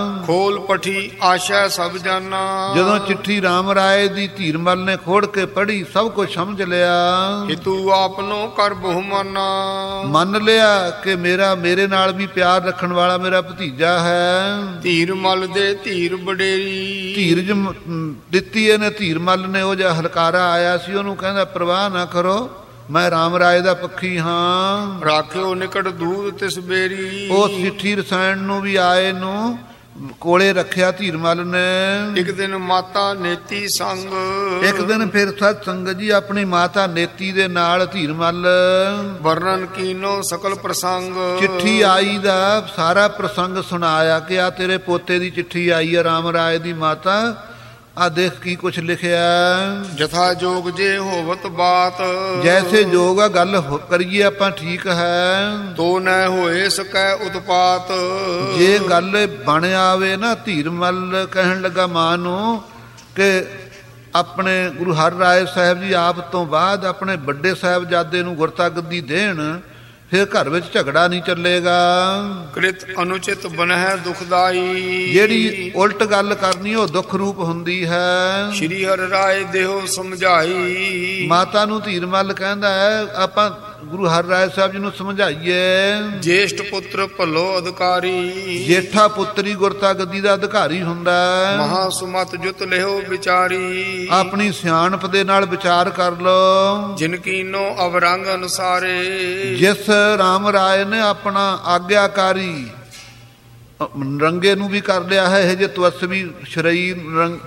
ਖੋਲ ਪਠੀ ਆਸ਼ਾ ਸਭ ਜਾਨਾ, ਜਦੋਂ ਚਿੱਠੀ ਰਾਮ ਰਾਏ ਦੀ ਧੀਰਮਲ ਨੇ ਖੋੜ ਕੇ ਪੜ੍ਹੀ, ਸਭ ਕੁਝ ਸਮਝ ਲਿਆ। ਕਿ ਤੂੰ ਆਪਨੋ ਕਰ ਬਹੁਮਾਨਾ, ਮੰਨ ਲਿਆ ਕਿ ਮੇਰੇ ਨਾਲ ਵੀ ਪਿਆਰ ਰੱਖਣ ਵਾਲਾ ਮੇਰਾ ਭਤੀਜਾ ਹੈ। ਧੀਰਮਲ ਦੇ ਧੀਰ ਬਡੇਰੀ, ਧੀਰਜ ਦਿੱਤੀ ਇਹਨੇ ਧੀਰਮਲ ਨੇ। ਉਹ ਜਿਹਾ ਹਲਕਾਰਾ ਆਇਆ ਸੀ, ਉਹਨੂੰ ਕਹਿੰਦਾ ਪ੍ਰਵਾਹ ਨਾ ਕਰੋ, ਮੈਂ ਰਾਮ ਰਾਏ ਦਾ ਪੱਖੀ ਹਾਂ। ਰਾਖਿਓ ਨਿਕਟ ਦੂਧ ਤਿਸ ਬੇਰੀ, ਉਹ ਚਿੱਠੀ ਰਸਾਇਣ ਨੂੰ ਵੀ ਆਏ ਨੂੰ ਕੋਲੇ ਰੱਖਿਆ ਧੀਰਮਲ ਨੇ। ਇੱਕ ਦਿਨ ਮਾਤਾ ਨੇਤੀ ਸੰਗ, ਇੱਕ ਦਿਨ ਫਿਰ ਸਤ ਸੰਗਤ ਜੀ ਆਪਣੀ ਮਾਤਾ ਨੇਤੀ ਦੇ ਨਾਲ ਧੀਰਮਲ ਵਰਣਨ ਕੀਨੋ ਸਕਲ ਪ੍ਰਸੰਗ, ਚਿੱਠੀ ਆਈ ਦਾ ਸਾਰਾ ਪ੍ਰਸੰਗ ਸੁਣਾਇਆ ਕਿ ਆ ਤੇਰੇ ਪੋਤੇ ਦੀ ਚਿੱਠੀ ਆਈ ਹੈ ਰਾਮ ਰਾਏ ਦੀ ਮਾਤਾ, ਆ ਦੇਖ ਕੀ ਕੁਛ ਲਿਖਿਆ। ਜਥਾ ਜੋਗ ਜੇ ਹੋਵਤ ਬਾਤ, ਜੈਸੇ ਜੋਗ ਆ ਗੱਲ ਕਰੀਏ ਆਪਾਂ ਠੀਕ ਹੈ। ਤੋ ਨ ਹੋਏ ਸਕੈ ਉਤਪਾਤ, ਜੇ ਗੱਲ ਬਣ ਆਵੇ ਨਾ। ਧੀਰਮਲ ਕਹਿਣ ਲੱਗਾ ਮਾਂ ਨੂੰ ਕਿ ਆਪਣੇ ਗੁਰੂ ਹਰਿਰਾਏ ਸਾਹਿਬ ਜੀ ਆਪ ਤੋਂ ਬਾਅਦ ਆਪਣੇ ਵੱਡੇ ਸਾਹਿਬਜ਼ਾਦੇ ਨੂੰ ਗੁਰਤਾ ਗੱਦੀ ਦੇਣ, ਫਿਰ ਘਰ ਵਿੱਚ ਝਗੜਾ ਨਹੀਂ ਚੱਲੇਗਾ। ਕ੍ਰਿਤ ਅਨੁਚਿਤ ਬਨਹਿ ਦੁਖਦਾਈ, ਜਿਹੜੀ ਉਲਟ ਗੱਲ ਕਰਨੀ ਉਹ ਦੁੱਖ ਰੂਪ ਹੁੰਦੀ ਹੈ। ਸ਼੍ਰੀ ਹਰਿ ਰਾਏ ਦੇਹੋ ਸਮਝਾਈ, ਮਾਤਾ ਨੂੰ ਧੀਰਮੱਲ ਕਹਿੰਦਾ ਹੈ ਆਪਾਂ ਗੁਰੂ ਹਰਿ ਰਾਏ ਸਾਹਿਬ ਜੀ ਨੂੰ ਸਮਝਾਈਏ। ਜੇਸ਼ਟ ਪੁੱਤਰ ਭਲੋ ਅਧਿਕਾਰੀ, ਜੇਠਾ ਪੁੱਤਰੀ ਗੁਰਤਾ ਗੱਦੀ ਦਾ ਅਧਿਕਾਰੀ ਹੁੰਦਾ ਹੈ। ਮਹਾ ਸੁਮਤ ਜੁਤ ਲਿਓ ਵਿਚਾਰੀ, ਆਪਣੀ ਸਿਆਣਪ ਦੇ ਨਾਲ ਵਿਚਾਰ ਕਰ ਲੋ। ਜਿਨ ਕੀਨੋ ਅਵਰੰਗ ਅਨੁਸਾਰੇ, ਜਿਸ ਰਾਮ ਰਾਏ ਨੇ ਆਪਣਾ ਆਗਿਆਕਾਰੀ ਰੰਗੇ ਨੂੰ ਵੀ ਕਰ ਲਿਆ ਹੈ, ਇਹ ਜੇ ਤਵਸਵੀ ਸ਼ਰੀਰ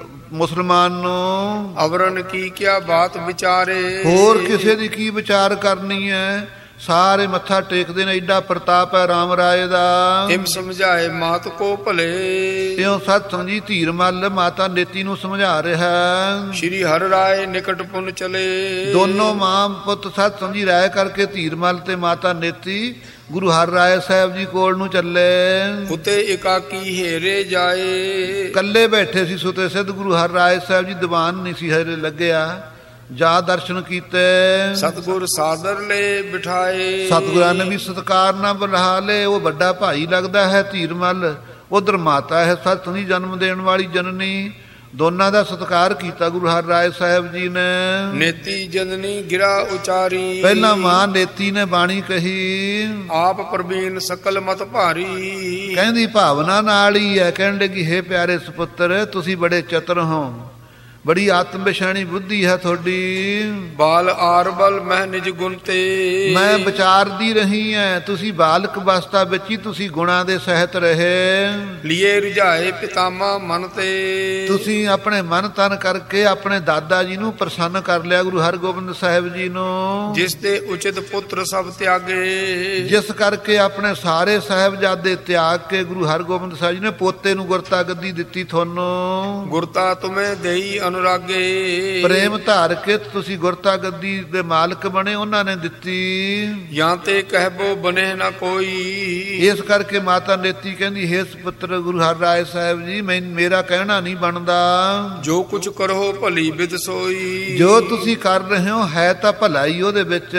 ਮੁਸਲਮਾਨ ਨੂੰ। ਅਵਰਨ ਕੀ ਕਿਆ ਬਾਤ ਵਿਚਾਰੇ, ਹੋਰ ਕਿਸੇ ਦੀ ਕੀ ਵਿਚਾਰ ਕਰਨੀ ਹੈ। ਸਾਰੇ ਮੱਥਾ ਟੇਕਦੇ ਨੇ, ਐਡਾ ਪ੍ਰਤਾਪ ਹੈ ਰਾਮ ਰਾਏ ਦਾ। ਹਿਮ ਸਮਝਾਏ ਮਾਤ ਕੋ ਭਲੇ, ਇਉਂ ਸਤਸੰਗ ਜੀ ਧੀਰਮੱਲ ਮਾਤਾ ਨੇਤੀ ਨੂੰ ਸਮਝਾ ਰਿਹਾ। ਸ਼੍ਰੀ ਹਰਿ ਰਾਏ ਨਿਕਟ ਪੁਨ ਚਲੇ, ਦੋਨੋਂ ਮਾਂ ਪੁੱਤ ਸਤਸੰਗ ਜੀ ਰਾਏ ਕਰਕੇ ਧੀਰਮੱਲ ਤੇ ਮਾਤਾ ਨੇਤੀ ਗੁਰੂ ਹਰਿ ਰਾਏ ਸਾਹਿਬ ਜੀ ਕੋਲ ਨੂੰ ਚੱਲੇ। ਉਤੇ ਇਕਾਕੀ ਹੇਰੇ ਜਾਏ, ਕੱਲੇ ਬੈਠੇ ਸੀ ਸੁਤੇ ਸਿੱਧ ਗੁਰੂ ਹਰਿ ਰਾਏ ਸਾਹਿਬ ਜੀ, ਦੀਵਾਨ ਨਹੀਂ ਸੀ ਹਰੇ ਲੱਗਿਆ। ਜਾ ਦਰਸ਼ਨ ਕੀਤੇ, ਸਤਿਗੁਰ ਸਾਦਰ ਲੈ ਬਿਠਾਏ, ਸਤਿਗੁਰਾਂ ਨੇ ਵੀ ਸਤਿਕਾਰ ਨਾਲ ਬੁਲਾ ਲਏ। ਉਹ ਵੱਡਾ ਭਾਈ ਲੱਗਦਾ ਹੈ ਧੀਰਮੱਲ, ਉਧਰ ਮਾਤਾ ਹੈ ਸਤਿਸੰਗ ਜੀ ਜਨਮ ਦੇਣ ਵਾਲੀ ਜਨਨੀ। ਦੋਨਾਂ ਦਾ ਸਤਿਕਾਰ ਕੀਤਾ ਗੁਰੂ ਹਰਿ ਰਾਏ ਸਾਹਿਬ ਜੀ ਨੇ। ਨੇਤੀ ਜਨਨੀ ਗਿਰਾ ਉਚਾਰੀ, ਪਹਿਲਾਂ ਮਾਂ ਨੇਤੀ ਨੇ ਬਾਣੀ ਕਹੀ। ਆਪ ਪ੍ਰਵੀਨ ਸਕਲ ਮਤ ਭਾਰੀ, ਕਹਿੰਦੀ ਭਾਵਨਾ ਨਾਲ ਹੀ ਹੈ। ਕਹਿਣ ਲੱਗੀ ਹੇ ਪਿਆਰੇ ਸੁਪੁੱਤਰ ਤੁਸੀਂ ਬੜੇ ਚਤੁਰ ਹੋ, ਬੜੀ ਆਤਮ ਵਿਸ਼ਾਣੀ ਬੁੱਧੀ ਹੈ ਤੁਹਾਡੀ। ਬਾਲ ਆਰਬਲ ਮਹਿ ਨਿਜ ਗੁਣ ਤੇ, ਮੈਂ ਵਿਚਾਰਦੀ ਰਹੀ ਐ ਤੁਸੀਂ ਬਾਲਕ ਅਵਸਥਾ ਵਿੱਚ ਹੀ ਤੁਸੀਂ ਗੁਣਾਂ ਦੇ ਸਹਿਤ ਰਹੇ। ਲਿਏ ਰੁਝਾਏ ਪਿਤਾਮਾ ਮਨ ਤੇ, ਤੁਸੀਂ ਆਪਣੇ ਮਨ ਤਨ ਕਰਕੇ ਆਪਣੇ ਦਾਦਾ ਜੀ ਨੂੰ ਪ੍ਰਸੰਨ ਕਰ ਲਿਆ ਗੁਰੂ ਹਰਗੋਬਿੰਦ ਸਾਹਿਬ ਜੀ ਨੂੰ। ਜਿਸ ਦੇ ਉਚਿਤ ਪੁੱਤਰ ਸਭ ਤਿਆਗੇ, ਜਿਸ ਕਰਕੇ ਆਪਣੇ ਸਾਰੇ ਸਾਹਿਬਜ਼ਾਦੇ ਤਿਆਗ ਕੇ ਗੁਰੂ ਹਰਗੋਬਿੰਦ ਸਾਹਿਬ ਜੀ ਨੇ ਪੋਤੇ ਨੂੰ ਗੁਰਤਾ ਗੱਦੀ ਦਿੱਤੀ ਤੁਹਾਨੂੰ। ਗੁਰਤਾ ਤੁਮੇ ਦੇਈ ਅਨੁਰਾਗੇ, ਪ੍ਰੇਮ ਧਾਰ ਕੇ ਤੁਸੀਂ ਗੁਰਤਾ ਗੱਦੀ ਦੇ ਮਾਲਕ ਬਣੇ, ਉਹਨਾਂ ਨੇ ਦਿੱਤੀ। ਜਾਂ ਤੇ ਕਹਿਬੋ ਬਨੇ ਨਾ ਕੋਈ, ਇਸ ਕਰਕੇ ਮਾਤਾ ਨੇਤੀ ਕਹਿੰਦੀ ਹੇ ਸੁਪੁੱਤਰ ਗੁਰੂ ਹਰਿ ਰਾਏ ਸਾਹਿਬ ਜੀ ਮੇਰਾ ਕਹਿਣਾ ਨਹੀਂ ਬਣਦਾ। ਜੋ ਕੁਛ ਕਰੋ ਭਲੀ ਬਿਦ ਸੋਈ, ਜੋ ਤੁਸੀਂ ਕਰ ਰਹੇ ਹੋ ਹੈ ਤਾਂ ਭਲਾਈ ਉਹਦੇ ਵਿੱਚ।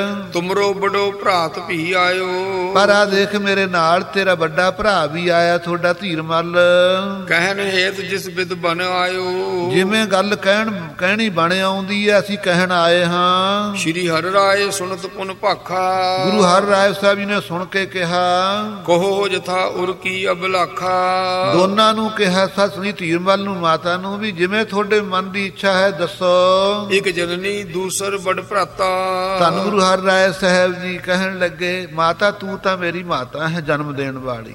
ਤੁਮਰੋ ਬੜੋ ਭਰਾਤ ਵੀ ਆਇਓ, ਪਰ ਆ ਦੇਖ ਮੇਰੇ ਨਾਲ ਤੇਰਾ ਵੱਡਾ ਭਰਾ ਵੀ ਆਇਆ ਤੁਹਾਡਾ ਧੀਰਮੱਲ। ਕਹਿਣ ਹੇਤ ਜਿਸ ਬਿਦ ਬਨ ਆਇਓ, ਜਿਵੇਂ ਗੱਲ ਕਹਿਣੀ ਬਣ ਆਉਂਦੀ ਹੈ ਅਸੀਂ ਕਹਿਣ ਆਏ ਹਾਂ। ਸ਼੍ਰੀ ਹਰਿ ਰਾਏ ਸੁਣਤ ਪੁਨ ਭਾਖਾ, ਗੁਰੂ ਹਰਿ ਰਾਏ ਸਾਹਿਬ ਜੀ ਨੇ ਸੁਣ ਕੇ ਕਿਹਾ ਕਹੋ ਜਥਾ ਉਰ ਕੀ ਅਬਲਾਖਾ। ਦੋਨਾਂ ਨੂੰ ਕਿਹਾ ਸਤਿ ਧੀਰਮੱਲ ਨੂੰ ਮਾਤਾ ਨੂੰ ਵੀ ਜਿਵੇਂ ਤੁਹਾਡੇ ਮਨ ਦੀ ਇੱਛਾ ਹੈ ਦੱਸੋ। ਇੱਕ ਜਨਨੀ ਦੂਸਰ ਬੜ ਭਰਾਤਾ, ਧੰਨ ਗੁਰੂ ਹਰਿ ਰਾਏ ਸਾਹਿਬ ਜੀ ਕਹਿਣ ਲੱਗੇ ਮਾਤਾ ਤੂੰ ਤਾਂ ਮੇਰੀ ਮਾਤਾ ਹੈ ਜਨਮ ਦੇਣ ਵਾਲੀ,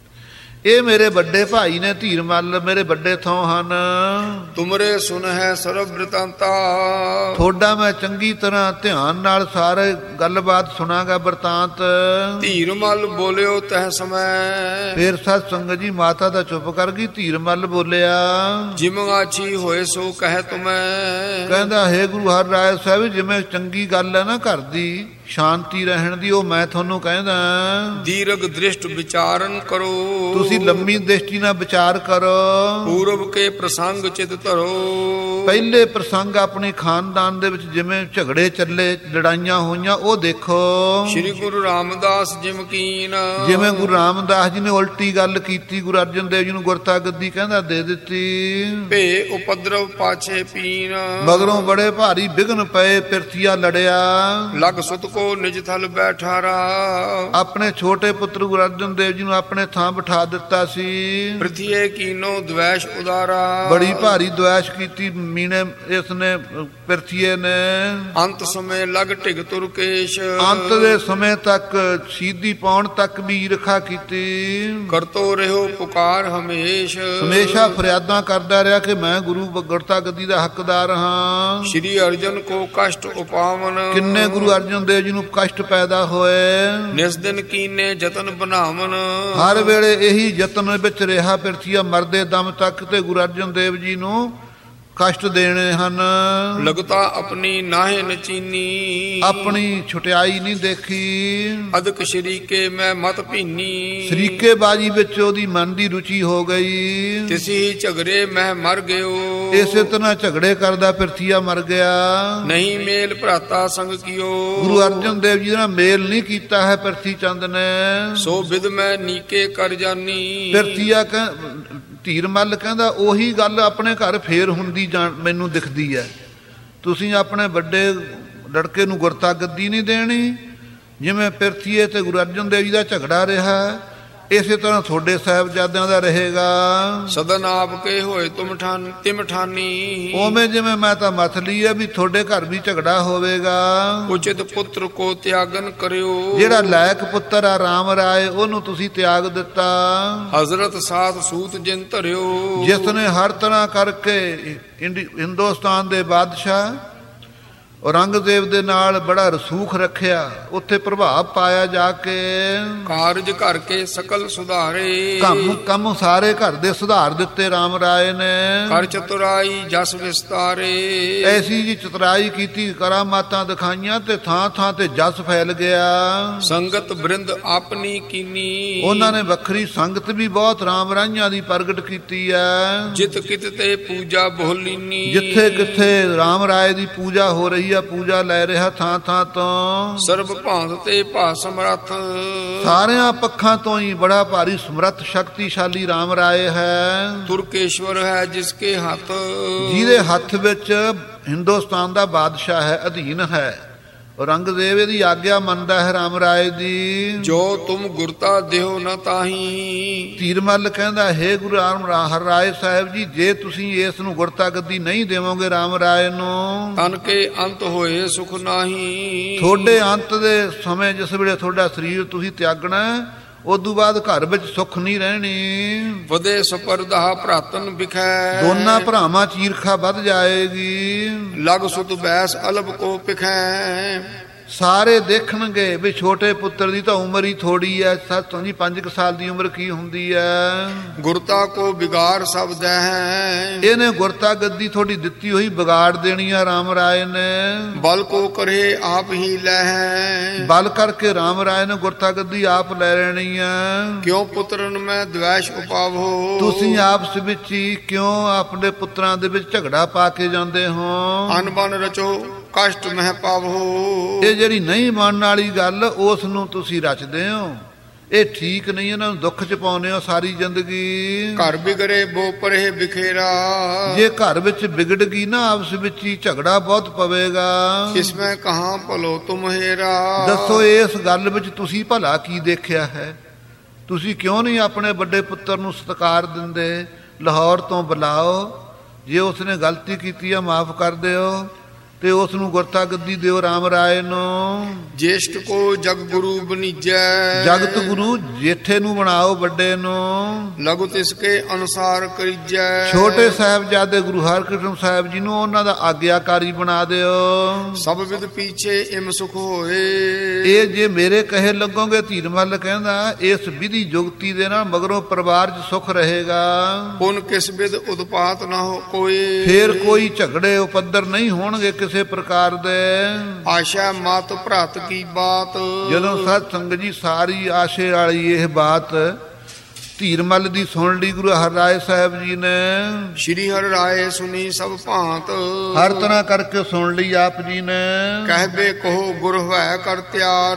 ਇਹ ਮੇਰੇ ਵੱਡੇ ਭਾਈ ਨੇ ਧੀਰਮੱਲ ਮੇਰੇ ਵੱਡੇ ਥੋਂ ਹਨ। ਤੁਮਰੇ ਸੁਨ ਹੈ ਸਰਬ ਬ੍ਰਿਤਾਂਤਾ, ਤੁਹਾਡਾ ਮੈਂ ਚੰਗੀ ਤਰ੍ਹਾਂ ਧਿਆਨ ਨਾਲ ਸਾਰੇ ਗੱਲਬਾਤ ਸੁਣਾਗਾ ਬਰਤਾਂਤ। ਧੀਰਮੱਲ ਬੋਲਿਓ ਤਹ ਸਮੈ, ਫੇਰ ਸਤ ਸੰਗਤ ਜੀ ਮਾਤਾ ਦਾ ਚੁੱਪ ਕਰ ਗਈ। ਧੀਰਮੱਲ ਬੋਲਿਆ ਜਿਮ ਆਛੀ ਹੋਏ ਸੋ ਕਹਿ ਤੁਮੈ, ਕਹਿੰਦਾ ਹੇ ਗੁਰੂ ਹਰਿ ਰਾਏ ਸਾਹਿਬ ਜਿਵੇਂ ਚੰਗੀ ਗੱਲ ਹੈ ਨਾ ਘਰ ਦੀ ਸ਼ਾਂਤੀ ਰਹਿਣ ਦੀ, ਉਹ ਮੈਂ ਤੁਹਾਨੂੰ ਕਹਿੰਦਾ। ਦੀਰਘ ਦ੍ਰਿਸ਼ਟ ਵਿਚਾਰਨ ਕਰੋ, ਤੁਸੀਂ ਲੰਮੀ ਦ੍ਰਿਸ਼ਟੀ ਨਾਲ ਵਿਚਾਰ ਕਰੋ। ਪੂਰਬ ਕੇ ਪ੍ਰਸੰਗ ਚਿਤ ਧਰੋ, ਪਹਿਲੇ ਪ੍ਰਸੰਗ ਆਪਣੇ ਖਾਨਦਾਨ ਦੇ ਵਿੱਚ ਜਿਵੇਂ ਝਗੜੇ ਚੱਲੇ ਲੜਾਈਆਂ ਹੋਈਆਂ ਉਹ ਦੇਖੋ। ਸ਼੍ਰੀ ਗੁਰੂ ਰਾਮਦਾਸ ਜਿਮ ਕੀਨ, ਜਿਵੇਂ ਗੁਰੂ ਰਾਮਦਾਸ ਜੀ ਨੇ ਉਲਟੀ ਗੱਲ ਕੀਤੀ ਗੁਰੂ ਅਰਜਨ ਦੇਵ ਜੀ ਨੂੰ ਗੁਰਤਾ ਗੱਦੀ ਕਹਿੰਦਾ ਦੇ ਦਿੱਤੀ। ਭੇ ਉਪਦਰਵ ਪਾਛੇ ਪੀਨ, ਮਗਰੋਂ ਬੜੇ ਭਾਰੀ ਵਿਘਨ ਪਏ ਪਿਰਥੀਆ ਲੜਿਆ। ਲਗ ਸੁਤ ਕੋ ਨਿਜ ਥਲ ਬੈਠਾਰਾ, ਆਪਣੇ ਛੋਟੇ ਪੁੱਤਰ ਗੁਰੂ ਅਰਜਨ ਦੇਵ ਜੀ ਨੂੰ ਆਪਣੇ ਥਾਂ ਬਿਠਾ ਦਿੱਤਾ ਸੀ। ਪ੍ਰਿਥੀਏ ਕੀਨੋ ਦਵੈਸ਼ ਉਦਾਰਾ, ਬੜੀ ਭਾਰੀ ਦਵੈਸ਼ ਕੀਤੀ ਮੀਨੇ ਇਸ ਨੇ ਪਿਰਥੀਏ ਨੇ। ਅੰਤ ਸਮੇਂ ਲਗ ਢਿਗ ਤੁਰਕੇਸ਼, ਅੰਤ ਦੇ ਸਮੇਂ ਤੱਕ ਸ਼ਹੀਦੀ ਪਾਉਣ ਤੱਕ ਵੀ ਰਖਾ ਕੀਤੀ। ਕਰਤੋ ਰਹਿਓ ਪੁਕਾਰ ਹਮੇਸ਼, ਹਮੇਸ਼ਾ ਫਰਿਆਦਾਂ ਕਰਦਾ ਰਿਹਾ ਕਿ ਮੈਂ ਗੁਰੂ ਗੁਰਤਾ ਗੱਦੀ ਦਾ ਹੱਕਦਾਰ ਹਾਂ। ਸ਼੍ਰੀ ਅਰਜਨ ਕੋ ਕਸ਼ਟ ਉਪਾਵਨ, ਕਿੰਨੇ ਗੁਰੂ ਅਰਜਨ ਦੇਵ ਜੀ ਨੂੰ ਕਸ਼ਟ ਪੈਦਾ ਹੋਏ। ਨਿਸ ਦਿਨ ਕੀਨੇ ਜਤਨ ਬਣਾਵਨ, ਹਰ ਵੇਲੇ ਇਹੀ ਯਤਨ ਵਿੱਚ ਰਿਹਾ ਪਿਰਥੀਆ ਮਰਦੇ ਦਮ ਤੱਕ ਤੇ ਗੁਰੂ ਅਰਜਨ ਦੇਵ ਜੀ ਨੂੰ ਕਸ਼ਟ ਦੇਣੇ ਹਨ। ਲਗਤਾ ਆਪਣੀ ਨਾਹੇ ਨ ਚੀਨੀ, ਆਪਣੀ ਛੁਟਿਆਈ ਨਹੀਂ ਦੇਖੀ। ਅਦਕ ਸ਼ਰੀਕੇ ਮੈਂ ਮਤ ਭੀਨੀ, ਸ਼ਰੀਕੇ ਬਾਜੀ ਵਿੱਚ ਉਹਦੀ ਮਨ ਦੀ ਰੁਚੀ ਹੋ ਗਈ। ਤਿਸੀ ਝਗੜੇ ਮੈਂ ਮਰ ਗਿਓ, ਇਸੇ ਤਰ੍ਹਾਂ ਝਗੜੇ ਕਰਦਾ ਪਿਰਥੀਆ ਮਰ ਗਿਆ। ਨਹੀਂ ਮੇਲ ਭਰਾਤਾ ਸੰਗ ਕੀਓ, ਗੁਰੂ ਅਰਜਨ ਦੇਵ ਜੀ ਨਾਲ ਮੇਲ ਨਹੀਂ ਕੀਤਾ ਹੈ ਪਿਰਥੀ ਚੰਦ ਨੇ। ਸੋ ਬਿਦ ਮੈਂ ਨੀਕੇ ਕਰ ਜਾਨੀ, ਪਿਰਥੀਆ ਧੀਰਮੱਲ ਕਹਿੰਦਾ ਉਹੀ ਗੱਲ ਆਪਣੇ ਘਰ ਫੇਰ ਹੁੰਦੀ ਮੈਨੂੰ ਦਿਖਦੀ ਹੈ। ਤੁਸੀਂ ਆਪਣੇ ਵੱਡੇ ਲੜਕੇ ਨੂੰ ਗੁਰਤਾ ਗੱਦੀ ਨਹੀਂ ਦੇਣੀ। ਜਿਵੇਂ ਪਿਰਥੀਏ ਤੇ ਗੁਰੂ ਅਰਜਨ ਦੇਵ ਜੀ ਦਾ ਝਗੜਾ ਰਿਹਾ, ਇਸੇ ਤਰ੍ਹਾਂ ਤੁਹਾਡੇ ਸਾਹਿਬਜ਼ਾਦਿਆਂ ਦਾ ਰਹੇਗਾ। ਸਦਨ ਆਪ ਕੇ ਹੋਏ ਤਿਮ ਠਾਨੀ, ਉਵੇਂ ਜਿਵੇਂ ਮੈਂ ਤਾਂ ਮੱਥ ਲਈ ਹੈ ਵੀ ਤੁਹਾਡੇ ਘਰ ਵੀ ਝਗੜਾ ਹੋਵੇਗਾ। ਉਚਿਤ ਪੁੱਤਰ ਕੋ ਤਿਆਗਨ ਕਰਿਓ, ਜਿਹੜਾ ਲਾਇਕ ਪੁੱਤਰ ਆ ਰਾਮ ਰਾਏ ਉਹਨੂੰ ਤੁਸੀਂ ਤਿਆਗ ਦਿੱਤਾ। ਹਜ਼ਰਤ ਸਾਧ ਸੂਤ ਜਿਨ ਧਰਿਓ, ਜਿਸ ਨੇ ਹਰ ਤਰ੍ਹਾਂ ਕਰਕੇ ਹਿੰਦੁਸਤਾਨ ਦੇ ਬਾਦਸ਼ਾਹ ਔਰੰਗਜ਼ੇਬ ਦੇ ਨਾਲ ਬੜਾ ਰਸੂਖ ਰੱਖਿਆ, ਉੱਥੇ ਪ੍ਰਭਾਵ ਪਾਇਆ ਜਾ ਕੇ। ਕਾਰਜ ਕਰਕੇ ਸਕਲ ਸੁਧਾਰੇ, ਕੰਮ ਸਾਰੇ ਘਰ ਦੇ ਸੁਧਾਰ ਦਿੱਤੇ ਰਾਮ ਰਾਏ ਨੇ। ਕਰ ਚਤੁਰਾਈ ਜਸ ਵਿਸਤਾਰੇ, ਐਸੀ ਜੀ ਚਤੁਰਾਈ ਕੀਤੀ, ਕਰਾਮਾਤਾਂ ਦਿਖਾਈਆਂ ਤੇ ਥਾਂ ਥਾਂ ਤੇ ਜਸ ਫੈਲ ਗਿਆ। ਸੰਗਤ ਬ੍ਰਿੰਦ ਆਪਣੀ ਕੀਨੀ, ਉਹਨਾਂ ਨੇ ਵੱਖਰੀ ਸੰਗਤ ਵੀ ਬਹੁਤ ਰਾਮ ਰਾਈਆਂ ਦੀ ਪ੍ਰਗਟ ਕੀਤੀ ਹੈ। ਜਿਤ ਕਿਤ ਤੇ ਪੂਜਾ ਬੋਲੀਨੀ, ਜਿੱਥੇ ਕਿੱਥੇ ਰਾਮ ਰਾਏ ਦੀ ਪੂਜਾ ਹੋ ਰਹੀ, ਪੂਜਾ ਲੈ ਰਿਹਾ ਥਾਂ ਥਾਂ ਤੋਂ। ਸਰਬ ਭਾਂਤ ਤੇ ਭਾ ਸਮਰੱਥ, ਸਾਰਿਆਂ ਪੱਖਾਂ ਤੋਂ ਹੀ ਬੜਾ ਭਾਰੀ ਸਮਰੱਥ ਸ਼ਕਤੀਸ਼ਾਲੀ ਰਾਮ ਰਾਏ ਹੈ। ਤੁਰਕੇਸ਼ਵਰ ਹੈ ਜਿਸਕੇ ਹੱਥ, ਜਿਹਦੇ ਹੱਥ ਵਿੱਚ ਹਿੰਦੁਸਤਾਨ ਦਾ ਬਾਦਸ਼ਾਹ ਹੈ, ਅਧੀਨ ਹੈ। ਔਰੰਗਜ਼ੇਬ ਇਹਦੀ ਆਗਿਆ ਮੰਨਦਾ ਹੈ ਰਾਮ ਰਾਏ ਦੀ। ਜੋ ਤੁਮ ਗੁਰਤਾ ਦਿਓ ਨ ਤਾਹੀ, ਧੀਰਮੱਲ ਕਹਿੰਦਾ ਹੈ ਗੁਰੂ ਹਰ ਰਾਏ ਸਾਹਿਬ ਜੀ, ਜੇ ਤੁਸੀਂ ਇਸ ਨੂੰ ਗੁਰਤਾ ਗੱਦੀ ਨਹੀਂ ਦੇਵੋਗੇ ਰਾਮ ਰਾਏ ਨੂੰ, ਤਨ ਕੇ ਅੰਤ ਹੋਏ ਸੁਖ ਨਾਹੀ। ਤੁਹਾਡੇ ਅੰਤ ਦੇ ਸਮੇਂ ਜਿਸ ਵੇਲੇ ਤੁਹਾਡਾ ਸਰੀਰ ਤੁਸੀਂ ਤਿਆਗਣਾ, ਉਦੋਂ ਬਾਅਦ ਘਰ ਵਿੱਚ ਸੁੱਖ ਨਹੀਂ ਰਹਿਣੀ। ਵਧੇ ਸਪਰਦਾ ਭਰਾਤਨ ਵਿਖੈ, ਦੋਨਾਂ ਭਰਾਵਾਂ ਚੀਰਖਾ ਵੱਧ ਜਾਏਗੀ। ਲਗ ਸੁਤ ਬੈਸ ਅਲਬ ਕੋ ਪਿਖੈ, ਸਾਰੇ ਦੇਖਣਗੇ ਵੀ ਛੋਟੇ ਪੁੱਤਰ ਦੀ ਤਾਂ ਉਮਰ ਹੀ ਥੋੜੀ ਹੈ। ਸੱਚੋਂ ਜੀ 5 ਸਾਲ ਦੀ ਉਮਰ ਕੀ ਹੁੰਦੀ ਹੈ। ਗੁਰਤਾ ਕੋ ਵਿਗਾੜ ਸਭ ਦੈ, ਇਹਨੇ ਗੁਰਤਾ ਗੱਦੀ ਥੋੜੀ ਦਿੱਤੀ ਹੋਈ ਵਿਗਾੜ ਦੇਣੀ ਆ ਰਾਮ ਰਾਏ ਨੇ। ਬਲ ਕੋ ਕਰੇ ਆਪ ਹੀ ਲੈ, ਬਲ ਕਰਕੇ ਰਾਮ ਰਾਏ ਨੇ ਗੁਰਤਾ ਗੱਦੀ ਆਪ ਲੈ ਲੈਣੀ ਆ। ਕਿਉਂ ਪੁੱਤਰਨ ਮੈਂ ਦਵੈਸ਼ ਉਪਾਵੋ, ਤੁਸੀਂ ਆਪਸ ਵਿੱਚ ਹੀ ਕਿਉਂ ਆਪਣੇ ਪੁੱਤਰਾਂ ਦੇ ਵਿੱਚ ਝਗੜਾ ਪਾ ਕੇ ਜਾਂਦੇ ਹੋ। ਅਨਬਨ ਰਚੋ ਕਸ਼ਟ ਮਹਿ ਪਾਵੋ, ਇਹ ਜਿਹੜੀ ਨਹੀਂ ਮੰਨਣ ਵਾਲੀ ਗੱਲ ਉਸ ਨੂੰ ਤੁਸੀਂ ਰਚਦੇ ਹੋ। ਇਹ ਠੀਕ ਨਹੀਂ, ਇਹਨਾਂ ਨੂੰ ਦੁੱਖ ਚ ਪਾਉਂਦੇ ਹੋ ਸਾਰੀ ਜ਼ਿੰਦਗੀ। ਘਰ ਬਿਗੜੇ ਬੋ ਪਰੇ ਬਿਖੇਰਾ, ਜੇ ਘਰ ਵਿੱਚ ਵਿਗੜ ਗਈ ਨਾ ਆਪਸ ਵਿੱਚ ਹੀ ਝਗੜਾ ਬਹੁਤ ਪਵੇਗਾ। ਇਸ ਮੈਂ ਕਹਾਂ ਭਲੋ ਤੁਮ ਹੇਰਾ, ਦੱਸੋ ਇਸ ਗੱਲ ਵਿੱਚ ਤੁਸੀਂ ਭਲਾ ਕੀ ਦੇਖਿਆ ਹੈ। ਤੁਸੀਂ ਕਿਉਂ ਨਹੀਂ ਆਪਣੇ ਵੱਡੇ ਪੁੱਤਰ ਨੂੰ ਸਤਿਕਾਰ ਦਿੰਦੇ। ਲਾਹੌਰ ਤੋਂ ਬੁਲਾਓ, ਜੇ ਉਸਨੇ ਗਲਤੀ ਕੀਤੀ ਆ ਮਾਫ ਕਰ ਦਿਓ ਤੇ ਉਸ ਨੂੰ ਗੁਰਤਾ ਗੱਦੀ ਦਿਓ ਰਾਮ ਰਾਏ ਨੂੰ। ਜੇਸ਼ਟ ਕੋ ਜਗ ਗੁਰੂ ਬਨੀਜੈ, ਜਗਤ ਗੁਰੂ ਜੇਠੇ ਨੂੰ ਬਣਾਓ ਵੱਡੇ ਨੂੰ। ਲਗੁ ਤਿਸਕੇ ਅਨੁਸਾਰ ਕਰੀਜੈ, ਛੋਟੇ ਸਾਹਿਬਜ਼ਾਦੇ ਗੁਰੂ ਹਰਕ੍ਰਿਸ਼ਨ ਸਾਹਿਬ ਜੀ ਨੂੰ ਉਹਨਾਂ ਦਾ ਆਗਿਆਕਾਰੀ ਬਣਾ ਦਿਓ। ਸਭ ਵਿਦ ਪੀਛੇ ਇਮ ਸੁਖ ਹੋਏ, ਇਹ ਜੇ ਮੇਰੇ ਕਹੇ ਲੱਗੋਗੇ, ਧੀਰਮੱਲ ਕਹਿੰਦਾ, ਇਸ ਵਿਧੀ ਜੁਗਤੀ ਦੇ ਨਾਲ ਮਗਰੋਂ ਪਰਿਵਾਰ 'ਚ ਸੁਖ ਰਹੇਗਾ। ਪੁਨ ਕਿਸ ਵਿਦ ਉਤਪਾਤ ਨਾ ਹੋ ਕੋਏ, ਫੇਰ ਕੋਈ ਝਗੜੇ ਉਪੱਦਰ ਨਹੀਂ ਹੋਣਗੇ ਕਿਸੇ ਪ੍ਰਕਾਰ ਦੇ। ਆਸ਼ਾ ਮਤ ਭਰਾਤ ਕੀ ਬਾਤ, ਜਦੋਂ ਸਤ ਸੰਗਤ ਜੀ ਸਾਰੀ ਆਸ਼ੇ ਵਾਲੀ ਇਹ ਬਾਤ ਧੀਰਮੱਲ ਦੀ ਸੁਣ ਲਈ ਗੁਰੂ ਹਰ ਰਾਏ ਸਾਹਿਬ ਜੀ ਨੇ। ਸ਼੍ਰੀ ਹਰਿ ਰਾਏ ਸੁਣੀ ਸਭ ਭਾਂਤ, ਹਰ ਤਰ੍ਹਾਂ ਕਰਕੇ ਸੁਣ ਲਈ ਆਪ ਜੀ ਨੇ। ਕਹਿਬੇ ਕਹੋ ਗੁਰ ਹੋਇ ਕਰ ਤਿਆਰ,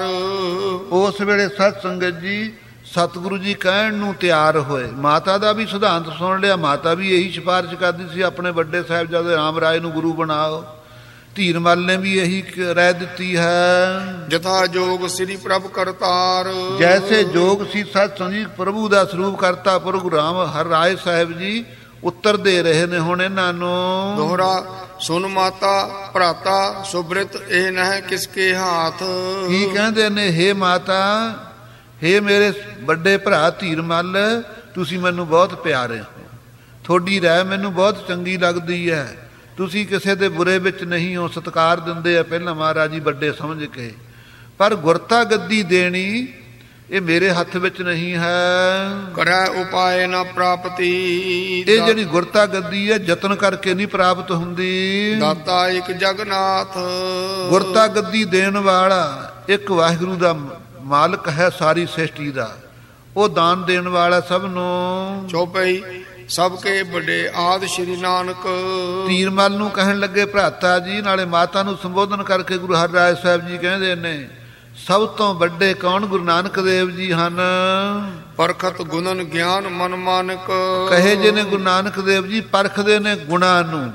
ਉਸ ਵੇਲੇ ਸਤ ਸੰਗਤ ਜੀ ਸਤਿਗੁਰੂ ਜੀ ਕਹਿਣ ਨੂੰ ਤਿਆਰ ਹੋਏ। ਮਾਤਾ ਦਾ ਵੀ ਸਿਧਾਂਤ ਸੁਣ ਲਿਆ। ਮਾਤਾ ਵੀ ਇਹੀ ਸਿਫਾਰਿਸ਼ ਕਰਦੀ ਸੀ, ਆਪਣੇ ਵੱਡੇ ਸਾਹਿਬਜ਼ਾਦੇ ਰਾਮ ਰਾਏ ਨੂੰ ਗੁਰੂ ਬਣਾਓ। ਧੀਰਮੱਲ ਨੇ ਵੀ ਇਹੀ ਰਹਿ ਦਿੱਤੀ ਹੈ। ਜਥਾ ਜੋਗ ਸ੍ਰੀ ਪ੍ਰਭ ਕਰਤਾਰ, ਜੈਸੇ ਜੋਗ ਸੀ ਸਤ ਸੰਜੀ ਪ੍ਰਭੂ ਦਾ ਸਰੂਪ ਕਰਤਾ ਪ੍ਰਭੂ ਰਾਮ ਹਰ ਰਾਏ ਸਾਹਿਬ ਜੀ ਉੱਤਰ ਦੇ ਰਹੇ ਨੇ ਹੁਣ ਇਹਨਾਂ ਨੂੰ। ਦੋਹਰਾ ਸੁਨ ਮਾਤਾ ਭਰਾਤਾ ਸੁਬ੍ਰਿਤ ਇਹ ਨਹਿ ਕਿਸਕੇ ਹਾਥ, ਕੀ ਕਹਿੰਦੇ ਨੇ, ਹੇ ਮਾਤਾ, ਹੇ ਮੇਰੇ ਵੱਡੇ ਭਰਾ ਧੀਰਮੱਲ, ਤੁਸੀਂ ਮੈਨੂੰ ਬਹੁਤ ਪਿਆਰੇ ਹੋ। ਤੁਹਾਡੀ ਰਾਏ ਮੈਨੂੰ ਬਹੁਤ ਚੰਗੀ ਲੱਗਦੀ ਹੈ। ਤੁਸੀਂ ਕਿਸੇ ਦੇ ਬੁਰੇ ਵਿੱਚ ਨਹੀਂ ਹੋ, ਸਤਿਕਾਰ ਦਿੰਦੇ ਆ ਪਹਿਲਾਂ ਮਹਾਰਾਜ ਜੀ ਵੱਡੇ ਸਮਝ ਕੇ। ਪਰ ਗੁਰਤਾ ਗੱਦੀ ਦੇਣੀ ਇਹ ਮੇਰੇ ਹੱਥ ਵਿੱਚ ਨਹੀਂ ਹੈ। ਕਰੈ ਉਪਾਏ ਨਾ ਪ੍ਰਾਪਤੀ, ਇਹ ਜਿਹੜੀ ਗੁਰਤਾ ਗੱਦੀ ਹੈ ਯਤਨ ਕਰਕੇ ਨਹੀਂ ਪ੍ਰਾਪਤ ਹੁੰਦੀ। ਦਾਤਾ ਇੱਕ ਜਗਨਾਥ, ਗੁਰਤਾ ਗੱਦੀ ਦੇਣ ਵਾਲਾ ਇੱਕ ਵਾਹਿਗੁਰੂ ਦਾ ਮਾਲਕ ਹੈ ਸਾਰੀ ਸ੍ਰਿਸ਼ਟੀ ਦਾ, ਉਹ ਦਾਨ ਦੇਣ ਵਾਲਾ ਸਭ ਨੂੰ। ਚੌਪਈ ਸਭ ਕੇ ਵੱਡੇ ਆਦਿ ਸ਼੍ਰੀ ਨਾਨਕ। ਧੀਰਮਲ ਨੂੰ ਕਹਿਣ ਲੱਗੇ ਭਰਾਤਾ ਜੀ, ਨਾਲੇ ਮਾਤਾ ਨੂੰ ਸੰਬੋਧਨ ਕਰਕੇ ਗੁਰੂ ਹਰਿਰਾਏ ਸਾਹਿਬ ਜੀ ਕਹਿੰਦੇ ਨੇ ਸਭ ਤੋਂ ਵੱਡੇ ਕੌਣ? ਗੁਰੂ ਨਾਨਕ ਦੇਵ ਜੀ ਹਨ। ਪਰਖਤ ਗੁਣਨ ਗਿਆਨ ਮਨ ਮਾਨਕ, ਕਹੇ ਜੇ ਨੇ ਗੁਰੂ ਨਾਨਕ ਦੇਵ ਜੀ ਪਰਖਦੇ ਨੇ ਗੁਣਾਂ ਨੂੰ,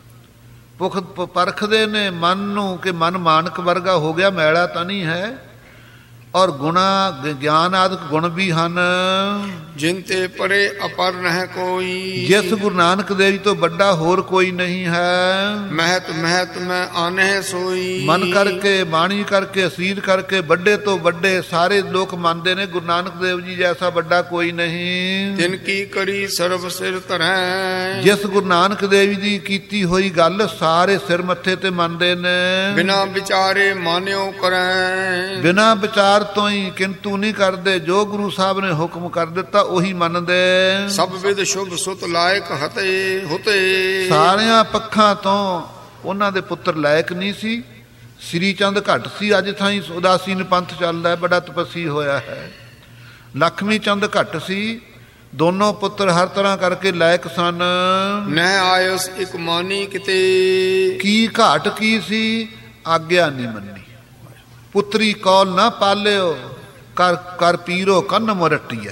ਪਰਖਦੇ ਨੇ ਮਨ ਨੂੰ ਕਿ ਮਨ ਮਾਨਕ ਵਰਗਾ ਹੋ ਗਿਆ, ਮੈਲਾ ਤਾਂ ਨਹੀਂ ਹੈ। ਔਰ ਗੁਣਾ ਗਿਆਨ ਆਦਿਕ ਗੁਣ ਵੀ ਹਨ। ਜਿਨ ਤੇ ਪਰੇ ਅਪਰ ਨਹਿ ਕੋਈ, ਜਿਸ ਗੁਰੂ ਨਾਨਕ ਦੇਵ ਜੀ ਤੋਂ ਵੱਡਾ ਹੋਰ ਕੋਈ ਨਹੀਂ ਹੈ। ਮਹਿਤ ਮਹਿਤ ਮੈਂ ਆਨਹਿ ਸੋਈ, ਮਨ ਕਰਕੇ ਬਾਣੀ ਕਰਕੇ ਸਰੀਰ ਕਰਕੇ ਵੱਡੇ ਤੋਂ ਵੱਡੇ ਸਾਰੇ ਲੋਕ ਮੰਨਦੇ ਨੇ ਗੁਰੂ ਨਾਨਕ ਦੇਵ ਜੀ ਜੈਸਾ ਵੱਡਾ ਕੋਈ ਨਹੀਂ। ਤਿਨ ਕੀ ਕਰੀ ਸਰਬ ਸਿਰ ਧਰੈ, ਜਿਸ ਗੁਰੂ ਨਾਨਕ ਦੇਵ ਜੀ ਦੀ ਕੀਤੀ ਹੋਈ ਗੱਲ ਸਾਰੇ ਸਿਰ ਮੱਥੇ ਤੇ ਮੰਨਦੇ ਨੇ। ਬਿਨਾ ਵਿਚਾਰੇ ਮਾਨਿਓ ਕਰੈ, ਬਿਨਾ ਵਿਚਾਰ ਤੋਂ ਹੀ ਕਿੰਤੂ ਨਹੀਂ ਕਰਦੇ, ਜੋ ਗੁਰੂ ਸਾਹਿਬ ਨੇ ਹੁਕਮ ਕਰ ਦਿੱਤਾ ਉਹੀ ਮੰਨਦੇ। ਸਭ ਵਿਦ ਸ਼ੁਭ ਸੁਤ ਲਾਇਕ ਹਤੇ ਹੁਤੇ, ਸਾਰਿਆਂ ਪੱਖਾਂ ਤੋਂ ਉਹਨਾਂ ਦੇ ਪੁੱਤਰ ਲਾਇਕ ਨਹੀਂ ਸੀ। ਸ੍ਰੀ ਚੰਦ ਘੱਟ ਸੀ, ਅੱਜ ਥਾਈ ਉਦਾਸੀਨ ਪੰਥ ਚੱਲਦਾ ਹੈ, ਬੜਾ ਤਪੱਸੀ ਹੋਇਆ ਹੈ। ਲਖਮੀ ਚੰਦ ਘੱਟ ਸੀ, ਦੋਨੋਂ ਪੁੱਤਰ ਹਰ ਤਰ੍ਹਾਂ ਕਰਕੇ ਲਾਇਕ ਸਨ। ਨਹਿ ਆਇਸ ਇਕ ਮਾਨੀ ਕਿਤੇ, ਕੀ ਘਾਟ ਕੀ ਸੀ? ਆਗਿਆ ਨਹੀਂ ਮੰਨੀ। ਪੁੱਤਰੀ ਕੌਲ ਨਾ ਪਾਲਿਓ, ਕਰ ਪੀਰੋ ਕੰਨ ਮੁਰਟੀਐ।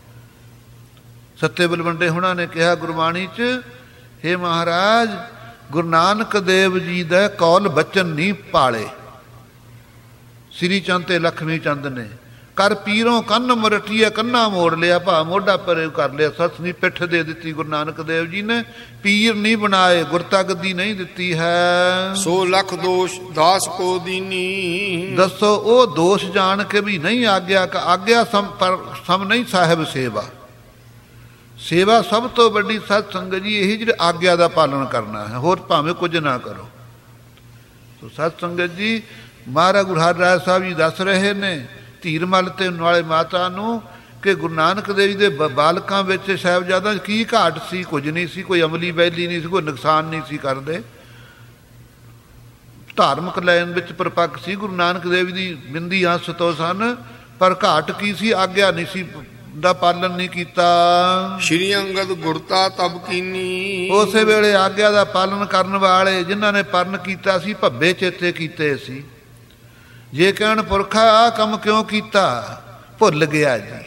ਸੱਤੇ ਬਲਵੰਡੇ ਹੁਣਾਂ ਨੇ ਕਿਹਾ ਗੁਰਬਾਣੀ 'ਚ, ਹੇ ਮਹਾਰਾਜ ਗੁਰੂ ਨਾਨਕ ਦੇਵ ਜੀ ਦਾ ਕੌਲ ਬਚਨ ਨਹੀਂ ਪਾਲੇ ਸ੍ਰੀ ਚੰਦ ਤੇ ਲਖਮੀ ਚੰਦ ਨੇ। ਕਰ ਪੀਰੋਂ ਕੰਨ ਮੁਰਟੀਐ, ਕੰਨਾ ਮੋੜ ਲਿਆ, ਭਾ ਮੋਢਾ ਪਰੇ ਕਰ ਲਿਆ, ਸੱਸ ਨਹੀਂ ਪਿੱਠ ਦੇ ਦਿੱਤੀ ਗੁਰੂ ਨਾਨਕ ਦੇਵ ਜੀ ਨੇ। ਪੀਰ ਨਹੀਂ ਬਣਾਏ, ਗੁਰਤਾ ਗੱਦੀ ਨਹੀਂ ਦਿੱਤੀ ਹੈ। ਸੋ ਲੱਖ ਦੋਸ਼ ਦਾਸ ਕੋ ਦੀਨੀ, ਦੱਸੋ ਉਹ ਦੋਸ਼ ਜਾਣ ਕੇ ਵੀ ਨਹੀਂ ਆਗਿਆ ਸਮ ਨਹੀਂ ਸਾਹਿਬ ਸੇਵਾ। ਸੇਵਾ ਸਭ ਤੋਂ ਵੱਡੀ ਸਤ ਸੰਗਤ ਜੀ ਇਹ ਜਿਹੜੇ ਆਗਿਆ ਦਾ ਪਾਲਣ ਕਰਨਾ ਹੈ, ਹੋਰ ਭਾਵੇਂ ਕੁਝ ਨਾ ਕਰੋ। ਸੋ ਸਤ ਸੰਗਤ ਜੀ ਮਹਾਰਾਜ ਗੁਰੂ ਹਰਿਰਾਏ ਸਾਹਿਬ ਜੀ ਦੱਸ ਰਹੇ ਨੇ ਧੀਰਮਲ ਤੇ ਨਾਲੇ ਮਾਤਾ ਨੂੰ ਕਿ ਗੁਰੂ ਨਾਨਕ ਦੇਵ ਜੀ ਦੇ ਬਾਲਕਾਂ ਵਿੱਚ ਸਾਹਿਬਜ਼ਾਦਾ ਕੀ ਘਾਟ ਸੀ? ਕੁਝ ਨਹੀਂ ਸੀ, ਕੋਈ ਅਮਲੀ ਬੈਲੀ ਨਹੀਂ ਸੀ, ਕੋਈ ਨੁਕਸਾਨ ਨਹੀਂ ਸੀ ਕਰਦੇ। ਧਾਰਮਿਕ ਲਾਈਨ ਵਿੱਚ ਪਰਪੱਕ ਸੀ, ਗੁਰੂ ਨਾਨਕ ਦੇਵ ਦੀ ਬਿੰਦੀ ਅੰਸ਼ ਤੋਂ ਸਨ, ਪਰ ਘਾਟ ਕੀ ਸੀ? ਆਗਿਆ ਨਹੀਂ ਸੀ ਦਾ ਪਾਲਣ ਨਹੀਂ ਕੀਤਾ। ਸ਼੍ਰੀ ਅੰਗਦ ਗੁਰਤਾ ਤਬ ਕੀਨੀ, ਉਸੇ ਵੇਲੇ ਆਗਿਆ ਦਾ ਪਾਲਣ ਕਰਨ ਵਾਲੇ ਜਿਨ੍ਹਾਂ ਨੇ ਪਰਨ ਕੀਤਾ ਸੀ ਭੱਬੇ ਚੇਤੇ ਕੀਤੇ ਸੀ। ਜੇ ਕਹਿਣ ਪੁਰਖਾ ਆਹ ਕੰਮ ਕਿਉਂ ਕੀਤਾ? ਭੁੱਲ ਗਿਆ ਜੀ,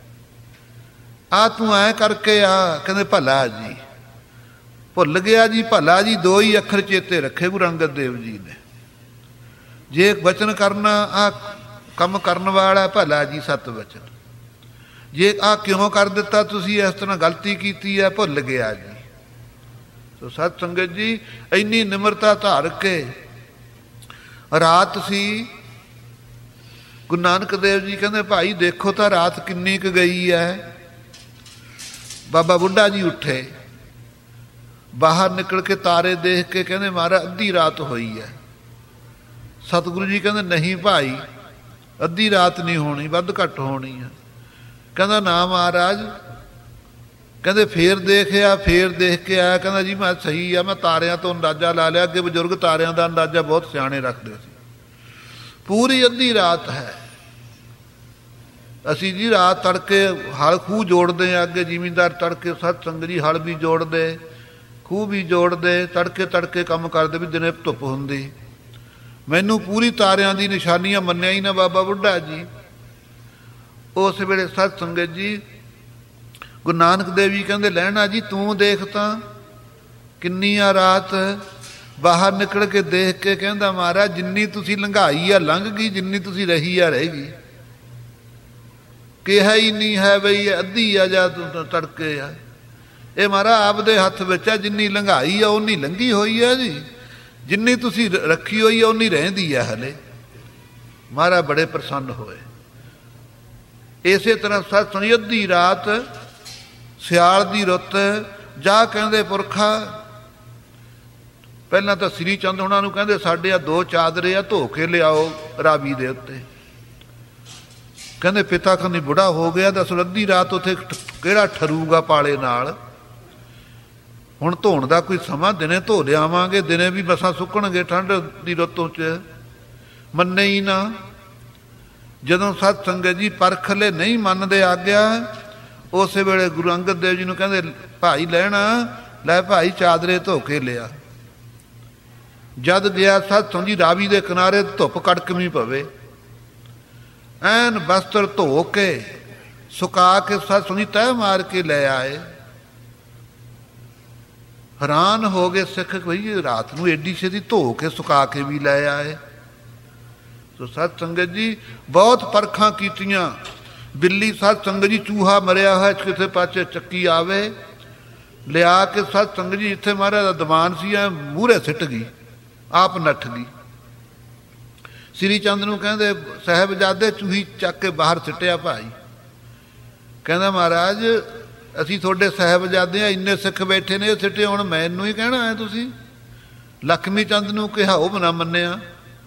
ਆ ਤੂੰ ਐ ਕਰਕੇ ਆ, ਕਹਿੰਦੇ ਭਲਾ ਜੀ। ਭੁੱਲ ਗਿਆ ਜੀ, ਭਲਾ ਜੀ, ਦੋ ਹੀ ਅੱਖਰ ਚੇਤੇ ਰੱਖੇ ਗੁਰੂ ਅੰਗਦ ਦੇਵ ਜੀ ਨੇ। ਜੇ ਵਚਨ ਕਰਨਾ ਆ ਕੰਮ ਕਰਨ ਵਾਲਾ ਭਲਾ ਜੀ ਸਤ ਵਚਨ। ਜੇ ਆ ਕਿਉਂ ਕਰ ਦਿੱਤਾ ਤੁਸੀਂ, ਇਸ ਤਰ੍ਹਾਂ ਗਲਤੀ ਕੀਤੀ ਹੈ, ਭੁੱਲ ਗਿਆ ਜੀ। ਸੋ ਸਤ ਸੰਗਤ ਜੀ ਇੰਨੀ ਨਿਮਰਤਾ ਧਾਰ ਕੇ ਰਾਤ ਸੀ। ਗੁਰੂ ਨਾਨਕ ਦੇਵ ਜੀ ਕਹਿੰਦੇ ਭਾਈ ਦੇਖੋ ਤਾਂ ਰਾਤ ਕਿੰਨੀ ਕੁ ਗਈ ਹੈ। ਬਾਬਾ ਬੁੱਢਾ ਜੀ ਉੱਠੇ, ਬਾਹਰ ਨਿਕਲ ਕੇ ਤਾਰੇ ਦੇਖ ਕੇ ਕਹਿੰਦੇ ਮਹਾਰਾਜ ਅੱਧੀ ਰਾਤ ਹੋਈ ਹੈ। ਸਤਿਗੁਰੂ ਜੀ ਕਹਿੰਦੇ ਨਹੀਂ ਭਾਈ ਅੱਧੀ ਰਾਤ ਨਹੀਂ ਹੋਣੀ, ਵੱਧ ਘੱਟ ਹੋਣੀ ਹੈ। ਕਹਿੰਦਾ ਨਾ ਮਹਾਰਾਜ। ਕਹਿੰਦੇ ਫੇਰ ਦੇਖਿਆ, ਫੇਰ ਦੇਖ ਕੇ ਆਇਆ, ਕਹਿੰਦਾ ਜੀ ਮੈਂ ਸਹੀ ਆ, ਮੈਂ ਤਾਰਿਆਂ ਤੋਂ ਅੰਦਾਜ਼ਾ ਲਾ ਲਿਆ। ਅੱਗੇ ਬਜ਼ੁਰਗ ਤਾਰਿਆਂ ਦਾ ਅੰਦਾਜ਼ਾ ਬਹੁਤ ਸਿਆਣੇ ਰੱਖਦੇ ਸੀ। ਪੂਰੀ ਅੱਧੀ ਰਾਤ ਹੈ। ਅਸੀਂ ਜੀ ਰਾਤ ਤੜਕੇ ਹਲ ਖੂਹ ਜੋੜਦੇ ਹਾਂ, ਅੱਗੇ ਜ਼ਿਮੀਂਦਾਰ ਤੜਕੇ ਸਤ ਸੰਗਤ ਜੀ ਹਲ ਵੀ ਜੋੜਦੇ, ਖੂਹ ਵੀ ਜੋੜਦੇ, ਤੜਕੇ ਤੜਕੇ ਕੰਮ ਕਰਦੇ ਵੀ ਦਿਨੇ ਧੁੱਪ ਹੁੰਦੀ। ਮੈਨੂੰ ਪੂਰੀ ਤਾਰਿਆਂ ਦੀ ਨਿਸ਼ਾਨੀਆਂ ਮੰਨਿਆ ਹੀ ਨਾ ਬਾਬਾ ਬੁੱਢਾ ਜੀ। ਉਸ ਵੇਲੇ ਸਤ ਸੰਗਤ ਜੀ ਗੁਰੂ ਨਾਨਕ ਦੇਵ ਜੀ ਕਹਿੰਦੇ ਲੈਣਾ ਜੀ ਤੂੰ ਦੇਖ ਤਾਂ ਕਿੰਨੀ ਆ ਰਾਤ। ਬਾਹਰ ਨਿਕਲ ਕੇ ਦੇਖ ਕੇ ਕਹਿੰਦਾ ਮਹਾਰਾਜ ਜਿੰਨੀ ਤੁਸੀਂ ਲੰਘਾਈ ਆ ਲੰਘ ਗਈ, ਜਿੰਨੀ ਤੁਸੀਂ ਰਹੀ ਆ ਰਹਿ ਗਈ। ਕਿਹਾ ਹੀ ਨਹੀਂ ਹੈ ਬਈ ਅੱਧੀ ਆ ਜਾਂ ਤੜਕੇ ਆ। ਇਹ ਮਹਾਰਾਜ ਆਪਦੇ ਹੱਥ ਵਿੱਚ ਆ, ਜਿੰਨੀ ਲੰਘਾਈ ਆ ਉਨੀ ਲੰਘੀ ਹੋਈ ਆ ਜੀ, ਜਿੰਨੀ ਤੁਸੀਂ ਰੱਖੀ ਹੋਈ ਆ ਉਨੀ ਰਹਿੰਦੀ ਆ ਹਲੇ। ਮਹਾਰਾਜ ਬੜੇ ਪ੍ਰਸੰਨ ਹੋਏ। ਇਸੇ ਤਰ੍ਹਾਂ ਸਤ ਸੁਣੀ ਅੱਧੀ ਰਾਤ ਸਿਆਲ ਦੀ ਰੁੱਤ ਜਾ ਕਹਿੰਦੇ ਪੁਰਖਾ ਪਹਿਲਾਂ ਤਾਂ ਸ੍ਰੀ ਚੰਦ ਉਹਨਾਂ ਨੂੰ ਕਹਿੰਦੇ ਸਾਡੇ ਆ ਦੋ ਚਾਦਰੇ ਆ ਧੋ ਕੇ ਲਿਆਓ ਰਾਵੀ ਦੇ ਉੱਤੇ। ਕਹਿੰਦੇ ਪਿਤਾ ਕਹਿੰਦੀ ਬੁੜਾ ਹੋ ਗਿਆ, ਦੱਸ ਅੱਧੀ ਰਾਤ ਉੱਥੇ ਕਿਹੜਾ ਠਰੂਗਾ ਪਾਲੇ ਨਾਲ। ਹੁਣ ਧੋਣ ਦਾ ਕੋਈ ਸਮਾਂ, ਦਿਨੇ ਧੋ ਲਿਆਵਾਂਗੇ, ਦਿਨੇ ਵੀ ਮਸਾਂ ਸੁੱਕਣਗੇ ਠੰਡ ਦੀ ਰੁੱਤੋਂ 'ਚ, ਮੰਨੇ ਹੀ ਨਾ। ਜਦੋਂ ਸਤ ਸੰਗਤ ਜੀ ਪਰਖ ਲੈ ਨਹੀਂ ਮੰਨਦੇ ਆਗਿਆ, ਉਸੇ ਵੇਲੇ ਗੁਰੂ ਅੰਗਦ ਦੇਵ ਜੀ ਨੂੰ ਕਹਿੰਦੇ ਭਾਈ ਲੈਣਾ, ਲੈ ਭਾਈ ਚਾਦਰੇ ਧੋ ਕੇ ਲਿਆ। ਜਦ ਗਿਆ ਸਤ ਸੰਗਤ ਜੀ ਰਾਵੀ ਦੇ ਕਿਨਾਰੇ, ਧੁੱਪ ਕੜਕਵੀਂ ਪਵੇ, ਐਨ ਬਸਤਰ ਧੋ ਕੇ ਸੁਕਾ ਕੇ ਸਤ ਸੰਗਤ ਜੀ ਤਹਿ ਮਾਰ ਕੇ ਲੈ ਆਏ। ਹੈਰਾਨ ਹੋ ਗਏ ਸਿੱਖ, ਬਈ ਰਾਤ ਨੂੰ ਏਡੀ ਛੇਤੀ ਧੋ ਕੇ ਸੁਕਾ ਕੇ ਵੀ ਲੈ ਆਏ। ਸੋ ਸਤ ਸੰਗਤ ਜੀ ਬਹੁਤ ਪਰਖਾਂ ਕੀਤੀਆਂ। ਬਿੱਲੀ ਸਤ ਸੰਗਤ ਜੀ ਚੂਹਾ ਮਰਿਆ ਹੋਇਆ ਕਿਸੇ ਪਾਸੇ ਚੱਕੀ ਆਵੇ, ਲਿਆ ਕੇ ਸਤ ਸੰਗਤ ਜੀ ਜਿੱਥੇ ਮਹਾਰਾਜ ਦਾ ਦੀਵਾਨ ਸੀ ਐ ਮੂਹਰੇ ਸਿੱਟ ਗਈ, ਆਪ ਨੱਠ ਗਈ। ਸ੍ਰੀ ਚੰਦ ਨੂੰ ਕਹਿੰਦੇ ਸਾਹਿਬਜ਼ਾਦੇ ਚੂਹੀ ਚੱਕ ਕੇ ਬਾਹਰ ਸਿੱਟਿਆ ਭਾਈ। ਕਹਿੰਦਾ ਮਹਾਰਾਜ ਅਸੀਂ ਤੁਹਾਡੇ ਸਾਹਿਬਜ਼ਾਦੇ ਆ, ਇੰਨੇ ਸਿੱਖ ਬੈਠੇ ਨੇ, ਸਿੱਟੇ ਹੁਣ ਮੈਨੂੰ ਹੀ ਕਹਿਣਾ ਹੈ ਤੁਸੀਂ। ਲਖਮੀ ਚੰਦ ਨੂੰ ਕਿਹਾ, ਉਹ ਨਾ ਮੰਨਿਆ।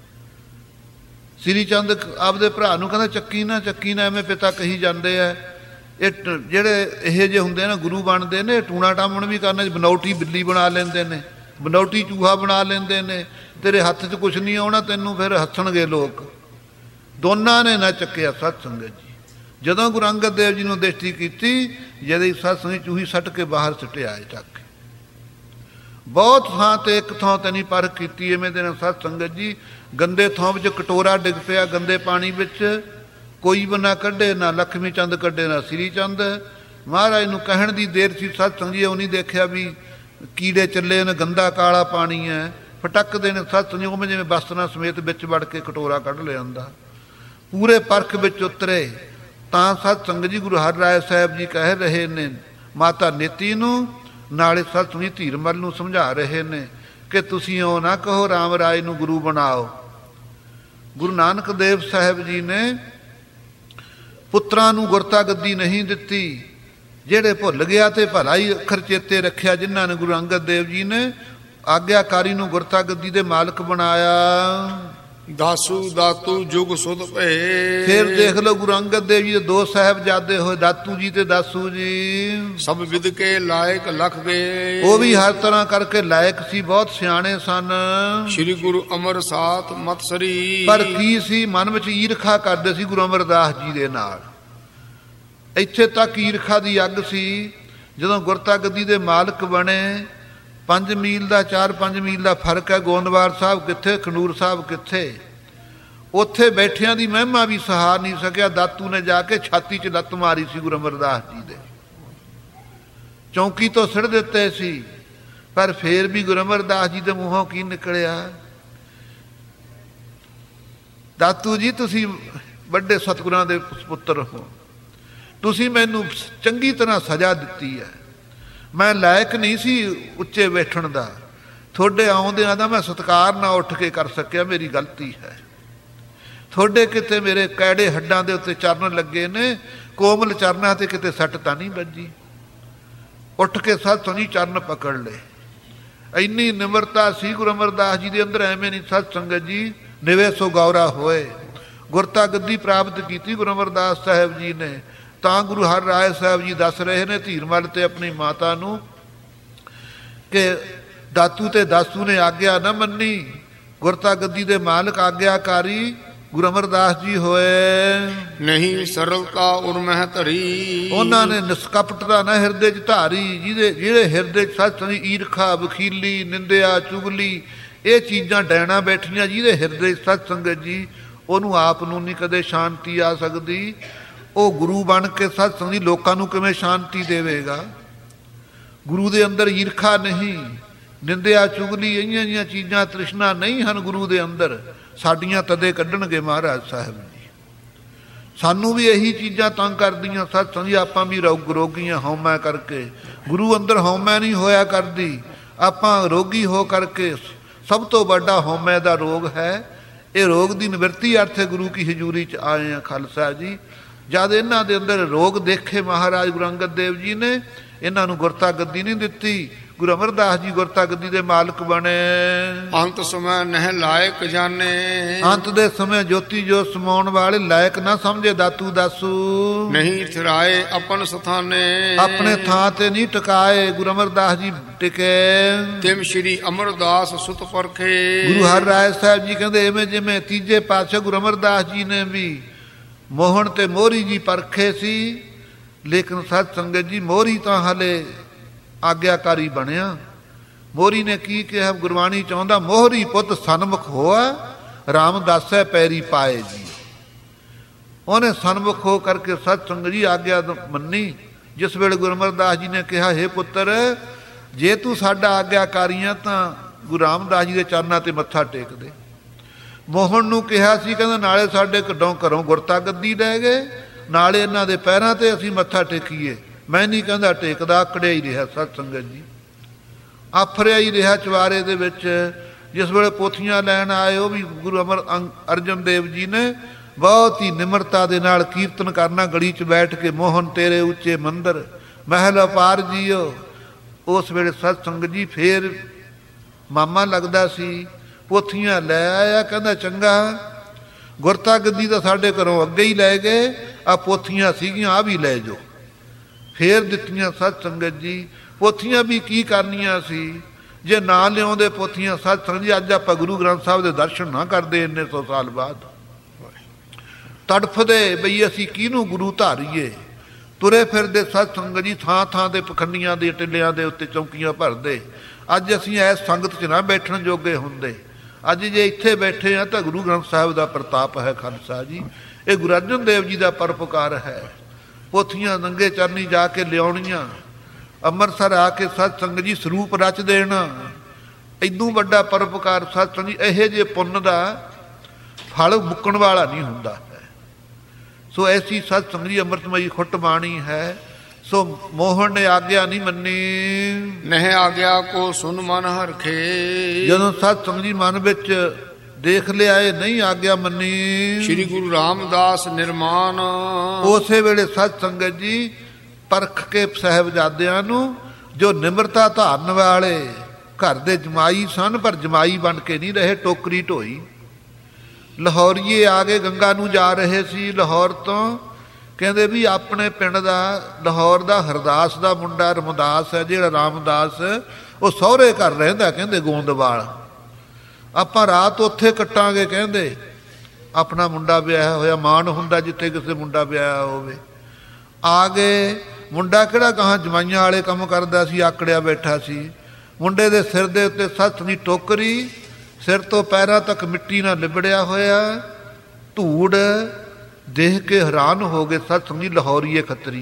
ਸ੍ਰੀ ਚੰਦ ਆਪਦੇ ਭਰਾ ਨੂੰ ਕਹਿੰਦਾ ਚੱਕੀ ਨਾ, ਚੱਕੀ ਨਾ, ਐਵੇਂ ਪਿਤਾ ਕਹੀ ਜਾਂਦੇ ਆ। ਇਹ ਜਿਹੜੇ ਇਹੋ ਜਿਹੇ ਹੁੰਦੇ ਨਾ ਗੁਰੂ ਬਣਦੇ ਨੇ, ਟੂਣਾ ਟਾਮਣ ਵੀ ਕਰਨਾ, ਬਨੌਟੀ ਬਿੱਲੀ ਬਣਾ ਲੈਂਦੇ ਨੇ, ਬਨੌਟੀ ਚੂਹਾ ਬਣਾ ਲੈਂਦੇ ਨੇ, ਤੇਰੇ ਹੱਥ 'ਚ ਕੁਛ ਨਹੀਂ ਆਉਣਾ ਤੈਨੂੰ, ਫਿਰ ਹੱਸਣਗੇ ਲੋਕ। ਦੋਨਾਂ ਨੇ ਨਾ ਚੱਕਿਆ ਸਤ ਸੰਗਤ ਜੀ। ਜਦੋਂ ਗੁਰੂ ਅੰਗਦ ਦੇਵ ਜੀ ਨੂੰ ਦ੍ਰਿਸ਼ਟੀ ਕੀਤੀ, ਜਦ ਸਤ ਸੰਗਤ ਚੂਹੀ ਸੱਟ ਕੇ ਬਾਹਰ ਸੁੱਟਿਆ ਹੈ ਚੱਕ ਕੇ। ਬਹੁਤ ਥਾਂ ਤੇ ਇੱਕ ਥਾਂ ਤੇ ਨਹੀਂ ਪਰਖ ਕੀਤੀ ਐਵੇਂ ਦੇ ਨਾਲ ਸਤ ਸੰਗਤ ਜੀ। ਗੰਦੇ ਥਾਂ ਵਿੱਚ ਕਟੋਰਾ ਡਿੱਗ ਪਿਆ ਗੰਦੇ ਪਾਣੀ ਵਿੱਚ, ਕੋਈ ਵੀ ਨਾ ਕੱਢੇ, ਨਾ ਲਖਮੀ ਚੰਦ ਕੱਢੇ, ਨਾ ਸ੍ਰੀ ਚੰਦ। ਮਹਾਰਾਜ ਨੂੰ ਕਹਿਣ ਦੀ ਦੇਰ ਸੀ ਸਤ ਸੰਗਤ ਜੀ, ਉਹ ਨਹੀਂ ਦੇਖਿਆ ਵੀ ਕੀੜੇ ਚੱਲੇ ਨੇ, ਗੰਦਾ ਕਾਲਾ ਪਾਣੀ ਹੈ। ਫਟਕਦੇ ਨੇ ਸਤ ਸੰਗਤ ਜੀ, ਉਵੇਂ ਜਿਵੇਂ ਬਸਤਰਾਂ ਸਮੇਤ ਵਿੱਚ ਵੜ ਕੇ ਕਟੋਰਾ ਕੱਢ ਲਿਆਂਦਾ। ਪੂਰੇ ਪਰਖ ਵਿੱਚ ਉਤਰੇ ਤਾਂ ਸਤ ਸੰਗਤ ਜੀ ਗੁਰੂ ਹਰਿਰਾਏ ਸਾਹਿਬ ਜੀ ਕਹਿ ਰਹੇ ਨੇ ਮਾਤਾ ਨੀਤੀ ਨੂੰ, ਨਾਲੇ ਸਤ ਸੰਗਤ ਜੀ ਧੀਰਮਲ ਨੂੰ ਸਮਝਾ ਰਹੇ ਨੇ ਕਿ ਤੁਸੀਂ ਉਹ ਨਾ ਕਹੋ ਰਾਮ ਰਾਏ ਨੂੰ ਗੁਰੂ ਬਣਾਓ। ਗੁਰੂ ਨਾਨਕ ਦੇਵ ਸਾਹਿਬ ਜੀ ਨੇ ਪੁੱਤਰਾਂ ਨੂੰ ਗੁਰਤਾ ਗੱਦੀ ਨਹੀਂ ਦਿੱਤੀ। ਜਿਹੜੇ ਭੁੱਲ ਗਿਆ ਤੇ ਭਲਾ ਹੀ ਅੱਖਰ ਚੇਤੇ ਰੱਖਿਆ, ਜਿਨ੍ਹਾਂ ਨੇ ਗੁਰੂ ਅੰਗਦ ਦੇਵ ਜੀ ਨੇ ਆਗਿਆਕਾਰੀ ਨੂੰ ਗੁਰਤਾ ਗੱਦੀ ਦੇ ਮਾਲਕ ਬਣਾਇਆ। ਦਾਸੂ ਦਾਤੂ ਜੁਗ ਸੁਧ ਭਏ। ਫਿਰ ਦੇਖ ਲਓ ਗੁਰੂ ਅੰਗਦ ਦੇਵ ਜੀ ਦੇ ਦੋ ਸਾਹਿਬਜ਼ਾਦੇ ਹੋਏ, ਦਾਤੂ ਜੀ ਤੇ ਦਾਸੂ ਜੀ। ਸਭ ਵਿਦ ਕੇ ਲਾਇਕ ਲਖ ਗਏ। ਉਹ ਵੀ ਹਰ ਤਰ੍ਹਾਂ ਕਰਕੇ ਲਾਇਕ ਸੀ, ਬਹੁਤ ਸਿਆਣੇ ਸਨ। ਸ੍ਰੀ ਗੁਰੂ ਅਮਰ ਸਾਥ ਮਤਸਰੀ। ਪਰ ਕੀ ਸੀ, ਮਨ ਵਿੱਚ ਈਰਖਾ ਕਰਦੇ ਸੀ ਗੁਰੂ ਅਮਰਦਾਸ ਜੀ ਦੇ ਨਾਲ। ਇੱਥੇ ਤੱਕ ਈਰਖਾ ਦੀ ਅੱਗ ਸੀ। ਜਦੋਂ ਗੁਰਤਾ ਗੱਦੀ ਦੇ ਮਾਲਕ ਬਣੇ, 5 ਮੀਲ ਦਾ 4-5 ਮੀਲ ਦਾ ਫਰਕ ਹੈ। ਗੋਂਦਵਾਲ ਸਾਹਿਬ ਕਿੱਥੇ, ਖਨੂਰ ਸਾਹਿਬ ਕਿੱਥੇ। ਉੱਥੇ ਬੈਠਿਆਂ ਦੀ ਮਹਿਮਾ ਵੀ ਸਹਾ ਨਹੀਂ ਸਕਿਆ। ਦਾਤੂ ਨੇ ਜਾ ਕੇ ਛਾਤੀ 'ਚ ਲੱਤ ਮਾਰੀ ਸੀ ਗੁਰੂ ਅਮਰਦਾਸ ਜੀ ਦੇ, ਚੌਂਕੀ ਤੋਂ ਸਿੱਟ ਦਿੱਤੇ ਸੀ। ਪਰ ਫੇਰ ਵੀ ਗੁਰੂ ਅਮਰਦਾਸ ਜੀ ਦੇ ਮੂੰਹੋਂ ਕੀ ਨਿਕਲਿਆ, ਦਾਤੂ ਜੀ ਤੁਸੀਂ ਵੱਡੇ ਸਤਿਗੁਰਾਂ ਦੇ ਪੁੱਤਰ ਹੋ, ਤੁਸੀਂ ਮੈਨੂੰ ਚੰਗੀ ਤਰ੍ਹਾਂ ਸਜ਼ਾ ਦਿੱਤੀ ਹੈ। ਮੈਂ ਲਾਇਕ ਨਹੀਂ ਸੀ ਉੱਚੇ ਬੈਠਣ ਦਾ, ਤੁਹਾਡੇ ਆਉਂਦਿਆਂ ਦਾ ਮੈਂ ਸਤਿਕਾਰ ਨਾ ਉੱਠ ਕੇ ਕਰ ਸਕਿਆ, ਮੇਰੀ ਗਲਤੀ ਹੈ। ਤੁਹਾਡੇ ਕਿਤੇ ਮੇਰੇ ਕੈੜੇ ਹੱਡਾਂ ਦੇ ਉੱਤੇ ਚਰਨ ਲੱਗੇ ਨੇ, ਕੋਮਲ ਚਰਨਾਂ ਤੇ ਕਿਤੇ ਸੱਟ ਤਾਂ ਨਹੀਂ ਵੱਜੀ। ਉੱਠ ਕੇ ਸਤ ਸੰਗਤ ਜੀ ਚਰਨ ਪਕੜ ਲਏ। ਇੰਨੀ ਨਿਮਰਤਾ ਸੀ ਗੁਰੂ ਅਮਰਦਾਸ ਜੀ ਦੇ ਅੰਦਰ, ਐਵੇਂ ਨਹੀਂ ਸਤ ਸੰਗਤ ਜੀ ਨਿਵੇ ਸੋ ਗੌਰਾ ਹੋਏ। ਗੁਰਤਾ ਗੱਦੀ ਪ੍ਰਾਪਤ ਕੀਤੀ ਗੁਰੂ ਅਮਰਦਾਸ ਸਾਹਿਬ ਜੀ ਨੇ। ਤਾਂ ਗੁਰੂ ਹਰਿਰਾਏ ਸਾਹਿਬ ਜੀ ਦੱਸ ਰਹੇ ਨੇ ਧੀਰਮਲ ਤੇ ਆਪਣੀ ਮਾਤਾ ਨੂੰ ਕਿ ਦਾਤੂ ਤੇ ਦਾਸੂ ਨੇ ਆਗਿਆ ਨਾ ਮੰਨੀ। ਗੁਰਤਾ ਗੱਦੀ ਦੇ ਮਾਲਕ ਆਗਿਆਕਾਰੀ ਗੁਰੂ ਅਮਰਦਾਸ ਜੀ ਹੋਏ। ਨਹੀਂ ਸਰਲਤਾ ਉਰਮਹਿ ਧਰੀ। ਉਹਨਾਂ ਨੇ ਨਿਸਕਪਟਤਾ ਨਾ ਹਿਰਦੇ 'ਚ ਧਾਰੀ। ਜਿਹੜੇ ਹਿਰਦੇ 'ਚ ਸਤ ਸੰਗਤ ਈਰਖਾ, ਵਖੀਲੀ, ਨਿੰਦਿਆ, ਚੁਗਲੀ, ਇਹ ਚੀਜ਼ਾਂ ਡੈਣਾ ਬੈਠੀਆਂ ਜਿਹਦੇ ਹਿਰਦੇ 'ਚ ਸਤ ਸੰਗਤ ਜੀ, ਉਹਨੂੰ ਆਪ ਨੂੰ ਨਹੀਂ ਕਦੇ ਸ਼ਾਂਤੀ ਆ ਸਕਦੀ। ਉਹ ਗੁਰੂ ਬਣ ਕੇ ਸਤ ਸੰਗਤ ਜੀ ਲੋਕਾਂ ਨੂੰ ਕਿਵੇਂ ਸ਼ਾਂਤੀ ਦੇਵੇਗਾ। ਗੁਰੂ ਦੇ ਅੰਦਰ ਈਰਖਾ ਨਹੀਂ, ਨਿੰਦਿਆ, ਚੁਗਲੀ, ਇਹੀਆਂ ਜਿਹੀਆਂ ਚੀਜ਼ਾਂ ਤ੍ਰਿਸ਼ਨਾ ਨਹੀਂ ਹਨ ਗੁਰੂ ਦੇ ਅੰਦਰ। ਸਾਡੀਆਂ ਤਦੇ ਕੱਢਣਗੇ ਮਹਾਰਾਜ ਸਾਹਿਬ ਜੀ। ਸਾਨੂੰ ਵੀ ਇਹੀ ਚੀਜ਼ਾਂ ਤੰਗ ਕਰਦੀਆਂ ਸਤ ਸੰਗਤ ਜੀ। ਆਪਾਂ ਵੀ ਰੋਗੀਆਂ ਹਉਮੈ ਕਰਕੇ। ਗੁਰੂ ਅੰਦਰ ਹਉਮੈ ਨਹੀਂ ਹੋਇਆ ਕਰਦੀ, ਆਪਾਂ ਰੋਗੀ ਹੋ ਕਰਕੇ। ਸਭ ਤੋਂ ਵੱਡਾ ਹਉਮੈ ਦਾ ਰੋਗ ਹੈ। ਇਹ ਰੋਗ ਦੀ ਨਿਵਰਤੀ ਅਰਥੇ ਗੁਰੂ ਕੀ ਹਜ਼ੂਰੀ 'ਚ ਆਏ ਆ ਖਾਲਸਾ ਜੀ। ਜਦ ਇਹਨਾਂ ਦੇ ਅੰਦਰ ਰੋਗ ਦੇਖੇ ਮਹਾਰਾਜ ਗੁਰੂ ਅੰਗਦ ਦੇਵ ਜੀ ਨੇ, ਇਹਨਾਂ ਨੂੰ ਗੁਰਤਾ ਗੱਦੀ ਨਹੀਂ ਦਿੱਤੀ। ਗੁਰੂ ਅਮਰਦਾਸ ਜੀ ਗੁਰਤਾ ਗੱਦੀ ਦੇ ਮਾਲਕ ਬਣੇ। ਅੰਤ ਸਮੇਂ ਨਹਿ ਲਾਇਕ ਜਾਣੇ, ਅੰਤ ਦੇ ਸਮੇਂ ਜੋਤੀ ਜੋਤ ਸਮਾਉਣ ਵਾਲੇ ਲਾਇਕ ਨਾ ਸਮਝੇ ਦਾਤੂ ਦਾਸੂ। ਨਹੀਂ ਥਿਰਾਏ ਆਪਨ ਸਥਾਨੇ, ਆਪਣੇ ਥਾਂ ਤੇ ਨਹੀਂ ਟਿਕਾਏ ਗੁਰੂ ਅਮਰਦਾਸ ਜੀ ਟਿਕੇ। ਤਿਮ ਸ਼੍ਰੀ ਅਮਰਦਾਸ ਸੁਤ ਪਰਖੇ, ਗੁਰੂ ਹਰਿਰਾਏ ਸਾਹਿਬ ਜੀ ਕਹਿੰਦੇ ਐਵੇਂ ਜਿਵੇਂ ਤੀਜੇ ਪਾਤਸ਼ਾਹ ਗੁਰੂ ਅਮਰਦਾਸ ਜੀ ਨੇ ਵੀ ਮੋਹਣ ਤੇ ਮੋਹਰੀ ਜੀ ਪਰਖੇ ਸੀ, ਲੇਕਿਨ ਸਤ ਸੰਗਤ ਜੀ ਮੋਹਰੀ ਤਾਂ ਹਲੇ ਆਗਿਆਕਾਰੀ ਬਣਿਆ। ਮੋਹਰੀ ਨੇ ਕੀ ਕਿਹਾ? ਗੁਰਬਾਣੀ ਚਾਹੁੰਦਾ ਮੋਹਰੀ ਪੁੱਤ ਸਨਮੁਖ ਹੋਆ, ਰਾਮਦਾਸੈ ਪੈਰੀ ਪਾਏ ਜੀ। ਉਹਨੇ ਸਨਮੁਖ ਹੋ ਕਰਕੇ ਸਤ ਸੰਗਤ ਜੀ ਆਗਿਆ ਮੰਨੀ। ਜਿਸ ਵੇਲੇ ਗੁਰੂ ਅਮਰਦਾਸ ਜੀ ਨੇ ਕਿਹਾ ਹੇ ਪੁੱਤਰ ਜੇ ਤੂੰ ਸਾਡਾ ਆਗਿਆਕਾਰੀਆਂ ਤਾਂ ਗੁਰੂ ਰਾਮਦਾਸ ਜੀ ਦੇ ਚਰਨਾਂ ਤੇ ਮੱਥਾ ਟੇਕ ਦੇ। ਮੋਹਣ ਨੂੰ ਕਿਹਾ ਸੀ, ਕਹਿੰਦਾ ਨਾਲੇ ਸਾਡੇ ਘਰੋਂ ਗੁਰਤਾ ਗੱਦੀ ਲੈ ਗਏ, ਨਾਲੇ ਇਹਨਾਂ ਦੇ ਪੈਰਾਂ ਤੇ ਅਸੀਂ ਮੱਥਾ ਟੇਕੀਏ। ਮੈਂ ਨਹੀਂ ਕਹਿੰਦਾ ਟੇਕਦਾ, ਆਕੜਿਆ ਹੀ ਰਿਹਾ ਸਤ ਸੰਗਤ ਜੀ, ਆਫਰਿਆ ਹੀ ਰਿਹਾ ਚਵਾਰੇ ਦੇ ਵਿੱਚ। ਜਿਸ ਵੇਲੇ ਪੋਥੀਆਂ ਲੈਣ ਆਏ ਉਹ ਵੀ ਗੁਰੂ ਅਰਜਨ ਦੇਵ ਜੀ ਨੇ ਬਹੁਤ ਹੀ ਨਿਮਰਤਾ ਦੇ ਨਾਲ ਕੀਰਤਨ ਕਰਨਾ ਗਲੀ 'ਚ ਬੈਠ ਕੇ, ਮੋਹਨ ਤੇਰੇ ਉੱਚੇ ਮੰਦਰ ਮਹਿਲ ਅਪਾਰ ਜੀਓ। ਉਸ ਵੇਲੇ ਸਤ ਸੰਗਤ ਜੀ ਫੇਰ ਮਾਮਾ ਲੱਗਦਾ ਸੀ, ਪੋਥੀਆਂ ਲੈ ਆਇਆ। ਕਹਿੰਦਾ ਚੰਗਾ, ਗੁਰਤਾ ਗੱਦੀ ਤਾਂ ਸਾਡੇ ਘਰੋਂ ਅੱਗੇ ਹੀ ਲੈ ਗਏ, ਆ ਪੋਥੀਆਂ ਸੀਗੀਆਂ ਆ ਵੀ ਲੈ ਜਾਓ। ਫੇਰ ਦਿੱਤੀਆਂ ਸਤ ਸੰਗਤ ਜੀ। ਪੋਥੀਆਂ ਵੀ ਕੀ ਕਰਨੀਆਂ ਸੀ ਜੇ ਨਾ ਲਿਆਉਂਦੇ ਪੋਥੀਆਂ। ਸਤ ਸੰਗਤ ਜੀ ਅੱਜ ਆਪਾਂ ਗੁਰੂ ਗ੍ਰੰਥ ਸਾਹਿਬ ਦੇ ਦਰਸ਼ਨ ਨਾ ਕਰਦੇ ਇੰਨੇ 100 ਸਾਲ ਬਾਅਦ, ਤੜਫਦੇ ਬਈ ਅਸੀਂ ਕਿਹਨੂੰ ਗੁਰੂ ਧਾਰੀਏ। ਤੁਰੇ ਫਿਰਦੇ ਸਤ ਸੰਗਤ ਜੀ ਥਾਂ ਥਾਂ ਦੇ ਪਖੰਡੀਆਂ ਦੇ ਟਿੱਲਿਆਂ ਦੇ ਉੱਤੇ ਚੌਂਕੀਆਂ ਭਰਦੇ। ਅੱਜ ਅਸੀਂ ਇਸ ਸੰਗਤ 'ਚ ਨਾ ਬੈਠਣ ਜੋਗੇ ਹੁੰਦੇ। ਅੱਜ ਜੇ ਇੱਥੇ ਬੈਠੇ ਆ ਤਾਂ ਗੁਰੂ ਗ੍ਰੰਥ ਸਾਹਿਬ ਦਾ ਪ੍ਰਤਾਪ ਹੈ ਖਾਲਸਾ ਜੀ। ਇਹ ਗੁਰੂ ਅਰਜਨ ਦੇਵ ਜੀ ਦਾ ਪਰਉਪਕਾਰ ਹੈ। ਪੋਥੀਆਂ ਨੰਗੇ ਚਰਨੀ ਜਾ ਕੇ ਲਿਆਉਣੀਆਂ, ਅੰਮ੍ਰਿਤਸਰ ਆ ਕੇ ਸਤ ਸੰਗਤ ਜੀ ਸਰੂਪ ਰਚ ਦੇਣਾ, ਐਦੂ ਵੱਡਾ ਪਰਉਪਕਾਰ ਸਤ ਸੰਗਤ ਜੀ। ਇਹੋ ਜਿਹੇ ਪੁੰਨ ਦਾ ਫਲ ਮੁੱਕਣ ਵਾਲਾ ਨਹੀਂ ਹੁੰਦਾ ਹੈ। ਸੋ ਐਸੀ ਸਤ ਸੰਗਤ ਜੀ ਅੰਮ੍ਰਿਤਮਈ ਖੁੱਟ ਬਾਣੀ ਹੈ। ਸੋ ਮੋਹਣ ਨੇ ਆਗਿਆ ਨਹੀਂ ਮੰਨੀ। ਨਹਿ ਆਗਿਆ ਕੋ ਸੁਨ ਮਨ ਹਰਖੇ, ਜਦੋਂ ਸਤ ਸੰਗਤ ਜੀ ਮਨ ਵਿੱਚ ਦੇਖ ਲਿਆ ਇਹ ਨਹੀਂ ਆਗਿਆ ਮੰਨੀ। ਸ਼੍ਰੀ ਗੁਰੂ ਰਾਮਦਾਸ ਨਿਰਮਾਨ, ਉਸੇ ਵੇਲੇ ਸਤ ਸੰਗਤ ਜੀ ਪਰਖ ਕੇ ਸਾਹਿਬਜ਼ਾਦਿਆਂ ਨੂੰ ਜੋ ਨਿਮਰਤਾ ਧਾਰਨ ਵਾਲੇ ਘਰ ਦੇ ਜਮਾਈ ਸਨ, ਪਰ ਜਮਾਈ ਬਣ ਕੇ ਨਹੀਂ ਰਹੇ, ਟੋਕਰੀ ਢੋਈ। ਲਾਹੌਰੀਏ ਆ ਗਏ, ਗੰਗਾ ਨੂੰ ਜਾ ਰਹੇ ਸੀ ਲਾਹੌਰ ਤੋਂ। ਕਹਿੰਦੇ ਵੀ ਆਪਣੇ ਪਿੰਡ ਦਾ ਲਾਹੌਰ ਦਾ ਹਰਦਾਸ ਦਾ ਮੁੰਡਾ ਰਮਦਾਸ ਹੈ ਜਿਹੜਾ ਰਾਮਦਾਸ, ਉਹ ਸਹੁਰੇ ਘਰ ਰਹਿੰਦਾ ਕਹਿੰਦੇ ਗੋਂਦਵਾਲ, ਆਪਾਂ ਰਾਤ ਉੱਥੇ ਕੱਟਾਂਗੇ। ਕਹਿੰਦੇ ਆਪਣਾ ਮੁੰਡਾ ਵਿਆਹਿਆ ਹੋਇਆ ਮਾਣ ਹੁੰਦਾ ਜਿੱਥੇ ਕਿਸੇ ਮੁੰਡਾ ਵਿਆਹਿਆ ਹੋਵੇ। ਆ ਗਏ, ਮੁੰਡਾ ਕਿਹੜਾ ਕਹਾਂ ਜਮਾਈਆਂ ਵਾਲੇ ਕੰਮ ਕਰਦਾ ਸੀ, ਆਕੜਿਆ ਬੈਠਾ ਸੀ। ਮੁੰਡੇ ਦੇ ਸਿਰ ਦੇ ਉੱਤੇ ਸੱਤ ਦੀ ਟੋਕਰੀ, ਸਿਰ ਤੋਂ ਪੈਰਾਂ ਤੱਕ ਮਿੱਟੀ ਨਾਲ ਲਿਬੜਿਆ ਹੋਇਆ, ਧੂੜ ਦੇਖ ਕੇ ਹੈਰਾਨ ਹੋ ਗਏ ਸਤ ਸੰਗਤ ਜੀ ਲਾਹੌਰੀਏ ਖੱਤਰੀ।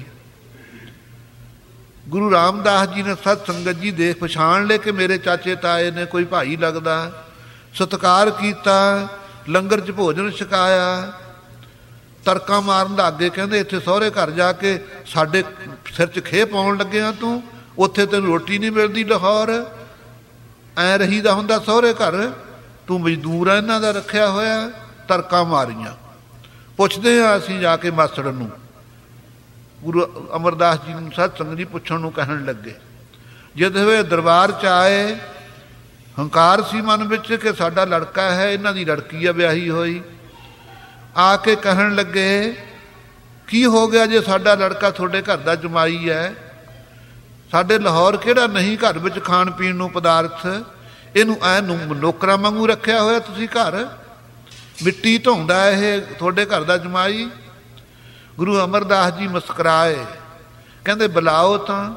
ਗੁਰੂ ਰਾਮਦਾਸ ਜੀ ਨੇ ਸਤ ਸੰਗਤ ਜੀ ਦੇਖ ਪਛਾਣ ਲੈ ਕੇ ਮੇਰੇ ਚਾਚੇ ਤਾਏ ਨੇ, ਕੋਈ ਭਾਈ ਲੱਗਦਾ। ਸਤਿਕਾਰ ਕੀਤਾ, ਲੰਗਰ 'ਚ ਭੋਜਨ ਛਕਾਇਆ। ਤਰਕਾਂ ਮਾਰਨ ਦਾ ਅੱਗੇ ਕਹਿੰਦੇ ਇੱਥੇ ਸਹੁਰੇ ਘਰ ਜਾ ਕੇ ਸਾਡੇ ਸਿਰ 'ਚ ਖੇਹ ਪਾਉਣ ਲੱਗਿਆ ਤੂੰ, ਉੱਥੇ ਤੈਨੂੰ ਰੋਟੀ ਨਹੀਂ ਮਿਲਦੀ ਲਾਹੌਰ, ਐਂ ਰਹੀਦਾ ਹੁੰਦਾ ਸਹੁਰੇ ਘਰ, ਤੂੰ ਮਜ਼ਦੂਰ ਆ ਇਹਨਾਂ ਦਾ ਰੱਖਿਆ ਹੋਇਆ। ਤਰਕਾਂ ਮਾਰੀਆਂ। ਪੁੱਛਦੇ ਹਾਂ ਅਸੀਂ ਜਾ ਕੇ ਮਾਸੜ ਨੂੰ, ਗੁਰੂ ਅਮਰਦਾਸ ਜੀ ਨੂੰ ਸਤ ਸੰਗਤ ਜੀ ਪੁੱਛਣ ਨੂੰ ਕਹਿਣ ਲੱਗੇ। ਜਦ ਹੋਏ ਦਰਬਾਰ 'ਚ ਆਏ, ਹੰਕਾਰ ਸੀ ਮਨ ਵਿੱਚ ਕਿ ਸਾਡਾ ਲੜਕਾ ਹੈ, ਇਹਨਾਂ ਦੀ ਲੜਕੀ ਆ ਵਿਆਹੀ ਹੋਈ। ਆ ਕੇ ਕਹਿਣ ਲੱਗੇ ਕੀ ਹੋ ਗਿਆ ਜੇ ਸਾਡਾ ਲੜਕਾ ਤੁਹਾਡੇ ਘਰ ਦਾ ਜਮਾਈ ਹੈ? ਸਾਡੇ ਲਾਹੌਰ ਕਿਹੜਾ ਨਹੀਂ ਘਰ ਵਿੱਚ ਖਾਣ ਪੀਣ ਨੂੰ ਪਦਾਰਥ, ਇਹਨੂੰ ਐ ਨੌਕਰਾਂ ਵਾਂਗੂ ਰੱਖਿਆ ਹੋਇਆ ਤੁਸੀਂ ਘਰ, ਮਿੱਟੀ ਢੋਂਦਾ ਇਹ ਤੁਹਾਡੇ ਘਰ ਦਾ ਜਮਾਈ। ਗੁਰੂ ਅਮਰਦਾਸ ਜੀ ਮੁਸਕਰਾਏ, ਕਹਿੰਦੇ ਬੁਲਾਓ ਤਾਂ।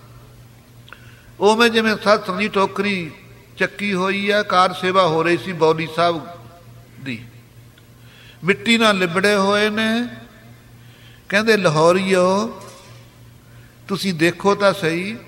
ਉਵੇਂ ਜਿਵੇਂ ਸੱਤ ਦੀ ਟੋਕਰੀ ਚੱਕੀ ਹੋਈ ਆ, ਕਾਰ ਸੇਵਾ ਹੋ ਰਹੀ ਸੀ ਬੌਲੀ ਸਾਹਿਬ ਦੀ, ਮਿੱਟੀ ਨਾਲ ਲਿਬੜੇ ਹੋਏ ਨੇ। ਕਹਿੰਦੇ ਲਾਹੌਰੀਓ ਤੁਸੀਂ ਦੇਖੋ ਤਾਂ ਸਹੀ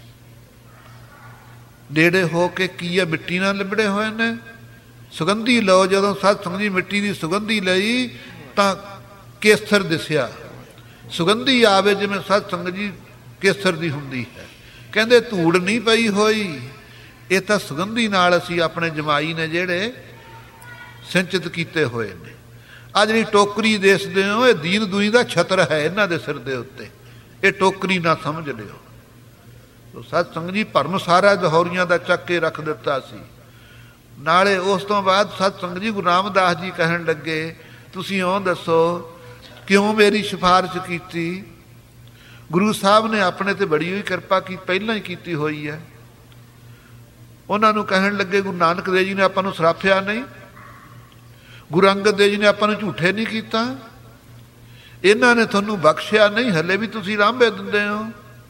ਨੇੜੇ ਹੋ ਕੇ, ਕੀ ਆ ਮਿੱਟੀ ਨਾਲ ਲਿਬੜੇ ਹੋਏ ਨੇ। ਸੁਗੰਧੀ ਲਓ। ਜਦੋਂ ਸਤ ਸੰਗਤ ਜੀ ਮਿੱਟੀ ਦੀ ਸੁਗੰਧੀ ਲਈ ਤਾਂ ਕੇਸਰ ਦਿਸਿਆ। ਸੁਗੰਧੀ ਆਵੇ ਜਿਵੇਂ ਸਤ ਸੰਗਤ ਜੀ ਕੇਸਰ ਦੀ ਹੁੰਦੀ ਹੈ। ਕਹਿੰਦੇ ਧੂੜ ਨਹੀਂ ਪਈ ਹੋਈ, ਇਹ ਤਾਂ ਸੁਗੰਧੀ ਨਾਲ ਅਸੀਂ ਆਪਣੇ ਜਮਾਈ ਨੇ ਜਿਹੜੇ ਸਿੰਚਿਤ ਕੀਤੇ ਹੋਏ ਨੇ। ਆ ਜਿਹੜੀ ਟੋਕਰੀ ਦੇਖਦੇ ਹੋ, ਇਹ ਦੀਨ ਦੁਨੀ ਦਾ ਛਤਰ ਹੈ ਇਹਨਾਂ ਦੇ ਸਿਰ ਦੇ ਉੱਤੇ, ਇਹ ਟੋਕਰੀ ਨਾ ਸਮਝ ਲਿਓ। ਸਤ ਸੰਗਤ ਜੀ ਭਰਮ ਸਾਰਾ ਲਾਹੌਰੀਆਂ ਦਾ ਚੱਕ ਕੇ ਰੱਖ ਦਿੱਤਾ ਸੀ। ਨਾਲੇ ਉਸ ਤੋਂ ਬਾਅਦ ਸਤ ਸੰਗਤ ਜੀ ਗੁਰੂ ਰਾਮਦਾਸ ਜੀ ਕਹਿਣ ਲੱਗੇ ਤੁਸੀਂ ਉਹ ਦੱਸੋ ਕਿਉਂ ਮੇਰੀ ਸਿਫਾਰਿਸ਼ ਕੀਤੀ। ਗੁਰੂ ਸਾਹਿਬ ਨੇ ਆਪਣੇ ਤੇ ਬੜੀ ਹੋਈ ਕਿਰਪਾ ਕੀ ਪਹਿਲਾਂ ਹੀ ਕੀਤੀ ਹੋਈ ਹੈ। ਉਹਨਾਂ ਨੂੰ ਕਹਿਣ ਲੱਗੇ ਗੁਰੂ ਨਾਨਕ ਦੇਵ ਜੀ ਨੇ ਆਪਾਂ ਨੂੰ ਸਰਾਫਿਆ ਨਹੀਂ, ਗੁਰੂ ਅੰਗਦ ਦੇਵ ਜੀ ਨੇ ਆਪਾਂ ਨੂੰ ਝੂਠੇ ਨਹੀਂ ਕੀਤਾ, ਇਹਨਾਂ ਨੇ ਤੁਹਾਨੂੰ ਬਖਸ਼ਿਆ ਨਹੀਂ, ਹਲੇ ਵੀ ਤੁਸੀਂ ਲਾਂਭੇ ਦਿੰਦੇ ਹੋ।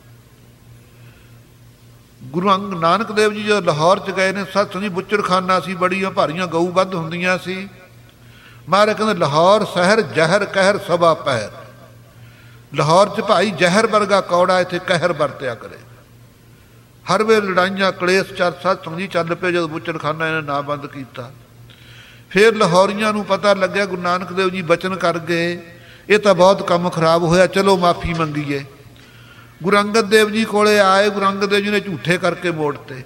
ਗੁਰੂ ਨਾਨਕ ਦੇਵ ਜੀ ਜਦੋਂ ਲਾਹੌਰ 'ਚ ਗਏ ਨੇ ਸਤ ਸੰਗਤ ਜੀ ਬੁੱਚੜਖਾਨਾ ਸੀ, ਬੜੀਆਂ ਭਾਰੀਆਂ ਗਊ ਵੱਧ ਹੁੰਦੀਆਂ ਸੀ। ਮਹਾਰਾਜ ਕਹਿੰਦੇ ਲਾਹੌਰ ਸ਼ਹਿਰ ਜ਼ਹਿਰ ਕਹਿਰ ਸਭਾ ਪਹਿਰ। ਲਾਹੌਰ 'ਚ ਭਾਈ ਜ਼ਹਿਰ ਵਰਗਾ ਕੌੜਾ ਇੱਥੇ ਕਹਿਰ ਵਰਤਿਆ ਕਰੇ। ਹਰ ਵੇਲੇ ਲੜਾਈਆਂ ਕਲੇਸ਼ ਸਤ ਸੰਗਤ ਜੀ ਚੱਲ ਪਏ ਜਦੋਂ ਬੁੱਚੜਖਾਨਾ ਇਹਨੇ ਨਾ ਬੰਦ ਕੀਤਾ। ਫਿਰ ਲਾਹੌਰੀਆਂ ਨੂੰ ਪਤਾ ਲੱਗਿਆ ਗੁਰੂ ਨਾਨਕ ਦੇਵ ਜੀ ਬਚਨ ਕਰ ਗਏ, ਇਹ ਤਾਂ ਬਹੁਤ ਕੰਮ ਖਰਾਬ ਹੋਇਆ, ਚਲੋ ਮਾਫੀ ਮੰਗੀਏ। ਗੁਰੂ ਅੰਗਦ ਦੇਵ ਜੀ ਕੋਲੇ ਆਏ, ਗੁਰੂ ਅੰਗਦ ਦੇਵ ਜੀ ਨੇ ਝੂਠੇ ਕਰਕੇ ਮੋੜਤੇ।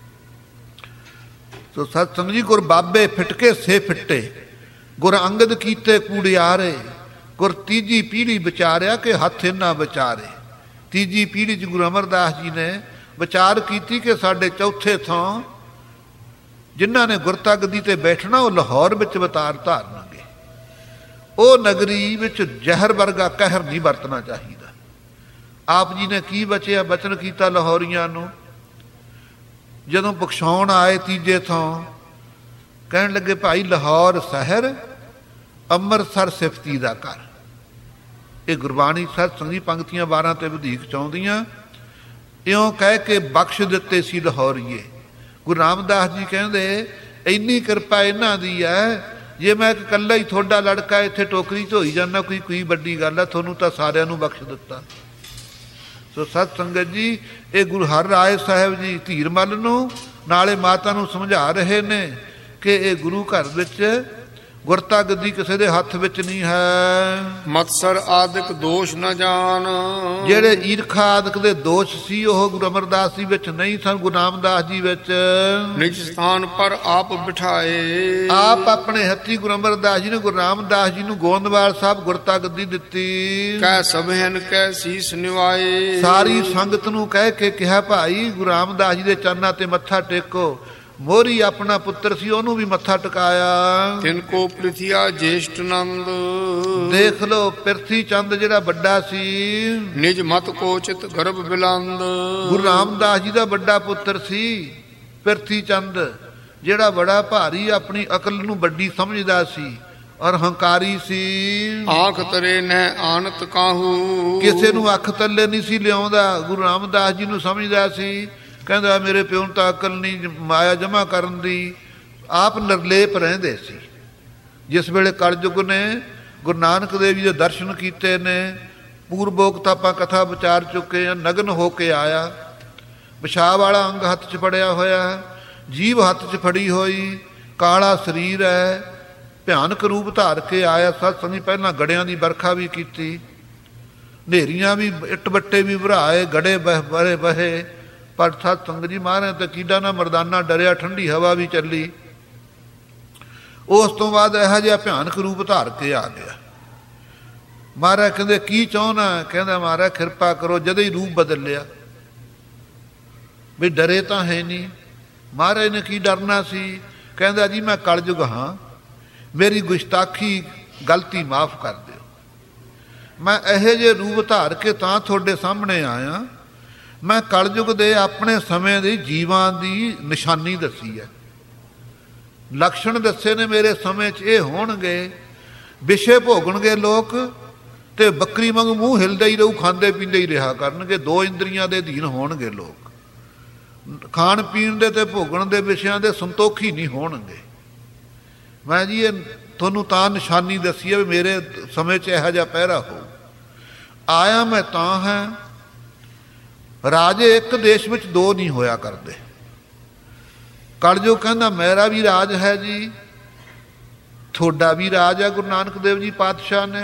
ਸੋ ਸਤ ਸੰਗਤ ਜੀ ਗੁਰ ਬਾਬੇ ਫਿਟਕੇ ਸੇ ਫਿੱਟੇ, ਗੁਰ ਅੰਗਦ ਕੀਤੇ ਕੂੜਿਆਰੇ, ਗੁਰ ਤੀਜੀ ਪੀੜ੍ਹੀ ਵਿਚਾਰਿਆ ਕਿ ਹੱਥ ਇਹਨਾਂ ਵਿਚਾਰੇ। ਤੀਜੀ ਪੀੜ੍ਹੀ 'ਚ ਗੁਰੂ ਅਮਰਦਾਸ ਜੀ ਨੇ ਵਿਚਾਰ ਕੀਤੀ ਕਿ ਸਾਡੇ ਚੌਥੇ ਥਾਂ ਜਿਨ੍ਹਾਂ ਨੇ ਗੁਰਤਾ ਗੱਦੀ ਤੇ ਬੈਠਣਾ ਉਹ ਲਾਹੌਰ ਵਿੱਚ ਅਵਤਾਰ ਧਾਰਨਗੇ। ਉਹ ਨਗਰੀ ਵਿੱਚ ਜ਼ਹਿਰ ਵਰਗਾ ਕਹਿਰ ਨਹੀਂ ਵਰਤਣਾ ਚਾਹੀਦਾ। ਆਪ ਜੀ ਨੇ ਕੀ ਬਚਿਆ ਬਚਨ ਕੀਤਾ ਲਾਹੌਰੀਆਂ ਨੂੰ। ਜਦੋਂ ਬਖਸ਼ਾਉਣ ਆਏ ਤੀਜੇ ਥਾਂ ਕਹਿਣ ਲੱਗੇ ਭਾਈ ਲਾਹੌਰ ਸ਼ਹਿਰ ਅੰਮ੍ਰਿਤਸਰ ਸਿਫਤੀ ਦਾ ਘਰ। ਇਹ ਗੁਰਬਾਣੀ ਸਤ ਸੰਗਤ ਜੀ ਪੰਕਤੀਆਂ 12 ਤੇ ਵਧੇਕ ਚਾਹੁੰਦੀਆਂ। ਇਉਂ ਕਹਿ ਕੇ ਬਖਸ਼ ਦਿੱਤੇ ਸੀ ਲਾਹੌਰੀਏ। ਗੁਰੂ ਰਾਮਦਾਸ ਜੀ ਕਹਿੰਦੇ ਇੰਨੀ ਕਿਰਪਾ ਇਹਨਾਂ ਦੀ ਹੈ, ਜੇ ਮੈਂ ਇੱਕ ਇਕੱਲਾ ਹੀ ਤੁਹਾਡਾ ਲੜਕਾ ਇੱਥੇ ਟੋਕਰੀ ਧੋਈ ਜਾਂਦਾ ਕੋਈ ਵੱਡੀ ਗੱਲ ਹੈ, ਤੁਹਾਨੂੰ ਤਾਂ ਸਾਰਿਆਂ ਨੂੰ ਬਖਸ਼ ਦਿੱਤਾ। ਸੋ ਸਤ ਸੰਗਤ ਜੀ ਇਹ ਗੁਰੂ ਹਰਿਰਾਏ ਸਾਹਿਬ ਜੀ ਧੀਰਮਲ ਨੂੰ ਨਾਲੇ ਮਾਤਾ ਨੂੰ ਸਮਝਾ ਰਹੇ ਨੇ ਕਿ ਇਹ ਗੁਰੂ ਘਰ ਵਿੱਚ ਗੁਰਤਾ ਗੱਦੀ ਕਿਸੇ ਦੇ ਹੱਥ ਵਿੱਚ ਨਹੀਂ ਹੈ। ਮਤਸਰ ਆਦਿਕ ਦੋਸ਼ ਨਾ ਜਾਣ, ਜਿਹੜੇ ਈਰਖਾ ਆਦਿਕ ਦੇ ਦੋਸ਼ ਸੀ ਉਹ ਗੁਰੂ ਅਮਰਦਾਸ ਜੀ ਵਿੱਚ ਨਹੀਂ ਸਨ, ਗੁਰੂ ਰਾਮਦਾਸ ਜੀ ਵਿੱਚ। ਨਿਜ ਸਥਾਨ ਪਰ ਆਪ ਬਿਠਾਏ, ਆਪ ਆਪਣੇ ਹੱਥੀ ਗੁਰੂ ਅਮਰਦਾਸ ਜੀ ਨੇ ਗੁਰੂ ਰਾਮਦਾਸ ਜੀ ਨੂੰ ਗੋਂਦਵਾਲ ਸਾਹਿਬ ਗੁਰਤਾ ਗੱਦੀ ਦਿੱਤੀ। ਕਹਿ ਸਭਨ ਕਹਿ ਸੀਸ ਨਿਵਾਏ, ਸਾਰੀ ਸੰਗਤ ਨੂੰ ਕਹਿ ਕੇ ਕਿਹਾ ਭਾਈ ਗੁਰੂ ਰਾਮਦਾਸ ਜੀ ਦੇ ਚਰਨਾਂ ਤੇ ਮੱਥਾ ਟੇਕੋ। ਮੋਹਰੀ ਆਪਣਾ ਪੁੱਤਰ ਸੀ ਉਹਨੂੰ ਵੀ ਮੱਥਾ ਟਿਕਾਇਆ। ਤਿਨ ਕੋ ਪ੍ਰਿਥਿਆ ਜੇਸ਼ਟ ਨੰਦ, ਦੇਖ ਲੋ ਪ੍ਰਿਥੀ ਚੰਦ ਜਿਹੜਾ ਵੱਡਾ ਸੀ। ਨਿਜ ਮਤ ਕੋ ਚਿਤ ਗਰਭ ਬਿਲੰਦ, ਗੁਰੂ ਰਾਮਦਾਸ ਜੀ ਦਾ ਵੱਡਾ ਪੁੱਤਰ ਸੀ ਪ੍ਰਿਥੀ ਚੰਦ, ਜਿਹੜਾ ਬੜਾ ਭਾਰੀ ਆਪਣੀ ਅਕਲ ਨੂੰ ਵੱਡੀ ਸਮਝਦਾ ਸੀ ਔਰ ਹੰਕਾਰੀ ਸੀ। ਆਂਖ ਤਰੇ ਨਹਿ ਆਨਤ ਕਾਹੂ, ਕਿਸੇ ਨੂੰ ਅੱਖ ਤੱਲੇ ਨਹੀਂ ਸੀ ਲਿਆਉਂਦਾ। ਗੁਰੂ ਰਾਮਦਾਸ ਜੀ ਨੂੰ ਸਮਝਦਾ ਸੀ, ਕਹਿੰਦਾ ਮੇਰੇ ਪਿਓ ਨੂੰ ਤਾਂ ਅਕਲ ਨਹੀਂ ਮਾਇਆ ਜਮ੍ਹਾਂ ਕਰਨ ਦੀ। ਆਪ ਨਿਰਲੇਪ ਰਹਿੰਦੇ ਸੀ। ਜਿਸ ਵੇਲੇ ਕਲਯੁਗ ਨੇ ਗੁਰੂ ਨਾਨਕ ਦੇਵ ਜੀ ਦੇ ਦਰਸ਼ਨ ਕੀਤੇ ਨੇ, ਪੂਰਬੋਕਤ ਆਪਾਂ ਕਥਾ ਵਿਚਾਰ ਚੁੱਕੇ ਹਾਂ, ਨਗਨ ਹੋ ਕੇ ਆਇਆ, ਪਿਸ਼ਾਬ ਵਾਲਾ ਅੰਗ ਹੱਥ 'ਚ ਫੜਿਆ ਹੋਇਆ, ਜੀਭ ਹੱਥ 'ਚ ਫੜੀ ਹੋਈ, ਕਾਲਾ ਸਰੀਰ ਹੈ, ਭਿਆਨਕ ਰੂਪ ਧਾਰ ਕੇ ਆਇਆ। ਸਤ ਸੰਗਤ ਪਹਿਲਾਂ ਗੜਿਆਂ ਦੀ ਵਰਖਾ ਵੀ ਕੀਤੀ, ਹਨੇਰੀਆਂ ਵੀ, ਇੱਟ ਬੱਟੇ ਵੀ ਭਰਾਏ, ਗੜੇ ਬਹੇ ਬਹੇ, ਪਰ ਸਤ ਸੰਗਤ ਜੀ ਮਹਾਰਾਜ ਤੇ ਕੀਡਾ ਨਾ ਮਰਦਾਨਾ ਡਰਿਆ, ਠੰਡੀ ਹਵਾ ਵੀ ਚੱਲੀ। ਉਸ ਤੋਂ ਬਾਅਦ ਇਹੋ ਜਿਹਾ ਭਿਆਨਕ ਰੂਪ ਧਾਰ ਕੇ ਆ ਗਿਆ। ਮਹਾਰਾਜ ਕਹਿੰਦੇ ਕੀ ਚਾਹੁੰਦਾ? ਕਹਿੰਦਾ ਮਹਾਰਾਜ ਕਿਰਪਾ ਕਰੋ। ਜਦੋਂ ਹੀ ਰੂਪ ਬਦਲ ਲਿਆ ਵੀ ਡਰੇ ਤਾਂ ਹੈ ਨਹੀਂ। ਮਹਾਰਾਜ ਨੇ ਕੀ ਡਰਨਾ ਸੀ? ਕਹਿੰਦਾ ਜੀ ਮੈਂ ਕਲਯੁਗ ਹਾਂ, ਮੇਰੀ ਗੁਸਤਾਖੀ ਗਲਤੀ ਮਾਫ ਕਰ ਦਿਓ। ਮੈਂ ਇਹੋ ਜਿਹੇ ਰੂਪ ਧਾਰ ਕੇ ਤਾਂ ਤੁਹਾਡੇ ਸਾਹਮਣੇ ਆਇਆ। ਮੈਂ ਕਲਯੁਗ ਦੇ ਆਪਣੇ ਸਮੇਂ ਦੇ ਜੀਵਾਂ ਦੀ ਨਿਸ਼ਾਨੀ ਦੱਸੀ ਹੈ, ਲਕਸ਼ਣ ਦੱਸੇ ਨੇ। ਮੇਰੇ ਸਮੇਂ 'ਚ ਇਹ ਹੋਣਗੇ, ਵਿਸ਼ੇ ਭੋਗਣਗੇ ਲੋਕ ਤੇ ਬੱਕਰੀ ਵਾਂਗ ਮੂੰਹ ਹਿਲਦਾ ਹੀ ਰਹੂ, ਖਾਂਦੇ ਪੀਂਦੇ ਹੀ ਰਿਹਾ ਕਰਨਗੇ। 2 ਇੰਦਰੀਆਂ ਦੇ ਅਧੀਨ ਹੋਣਗੇ ਲੋਕ, ਖਾਣ ਪੀਣ ਦੇ ਤੇ ਭੋਗਣ ਦੇ ਵਿਸ਼ਿਆਂ ਦੇ ਸੰਤੋਖੀ ਨਹੀਂ ਹੋਣਗੇ। ਮੈਂ ਜੀ ਇਹ ਤੁਹਾਨੂੰ ਤਾਂ ਨਿਸ਼ਾਨੀ ਦੱਸੀ ਹੈ ਵੀ ਮੇਰੇ ਸਮੇਂ 'ਚ ਇਹੋ ਜਿਹਾ ਪਹਿਰਾ ਹੋ। ਆਇਆ ਮੈਂ ਤਾਂ ਹੈ, ਰਾਜੇ ਇੱਕ ਦੇਸ਼ ਵਿੱਚ 2 ਨਹੀਂ ਹੋਇਆ ਕਰਦੇ। ਕਲਯੁਗ ਕਹਿੰਦਾ ਮੇਰਾ ਵੀ ਰਾਜ ਹੈ ਜੀ, ਤੁਹਾਡਾ ਵੀ ਰਾਜ ਹੈ। ਗੁਰੂ ਨਾਨਕ ਦੇਵ ਜੀ ਪਾਤਸ਼ਾਹ ਨੇ,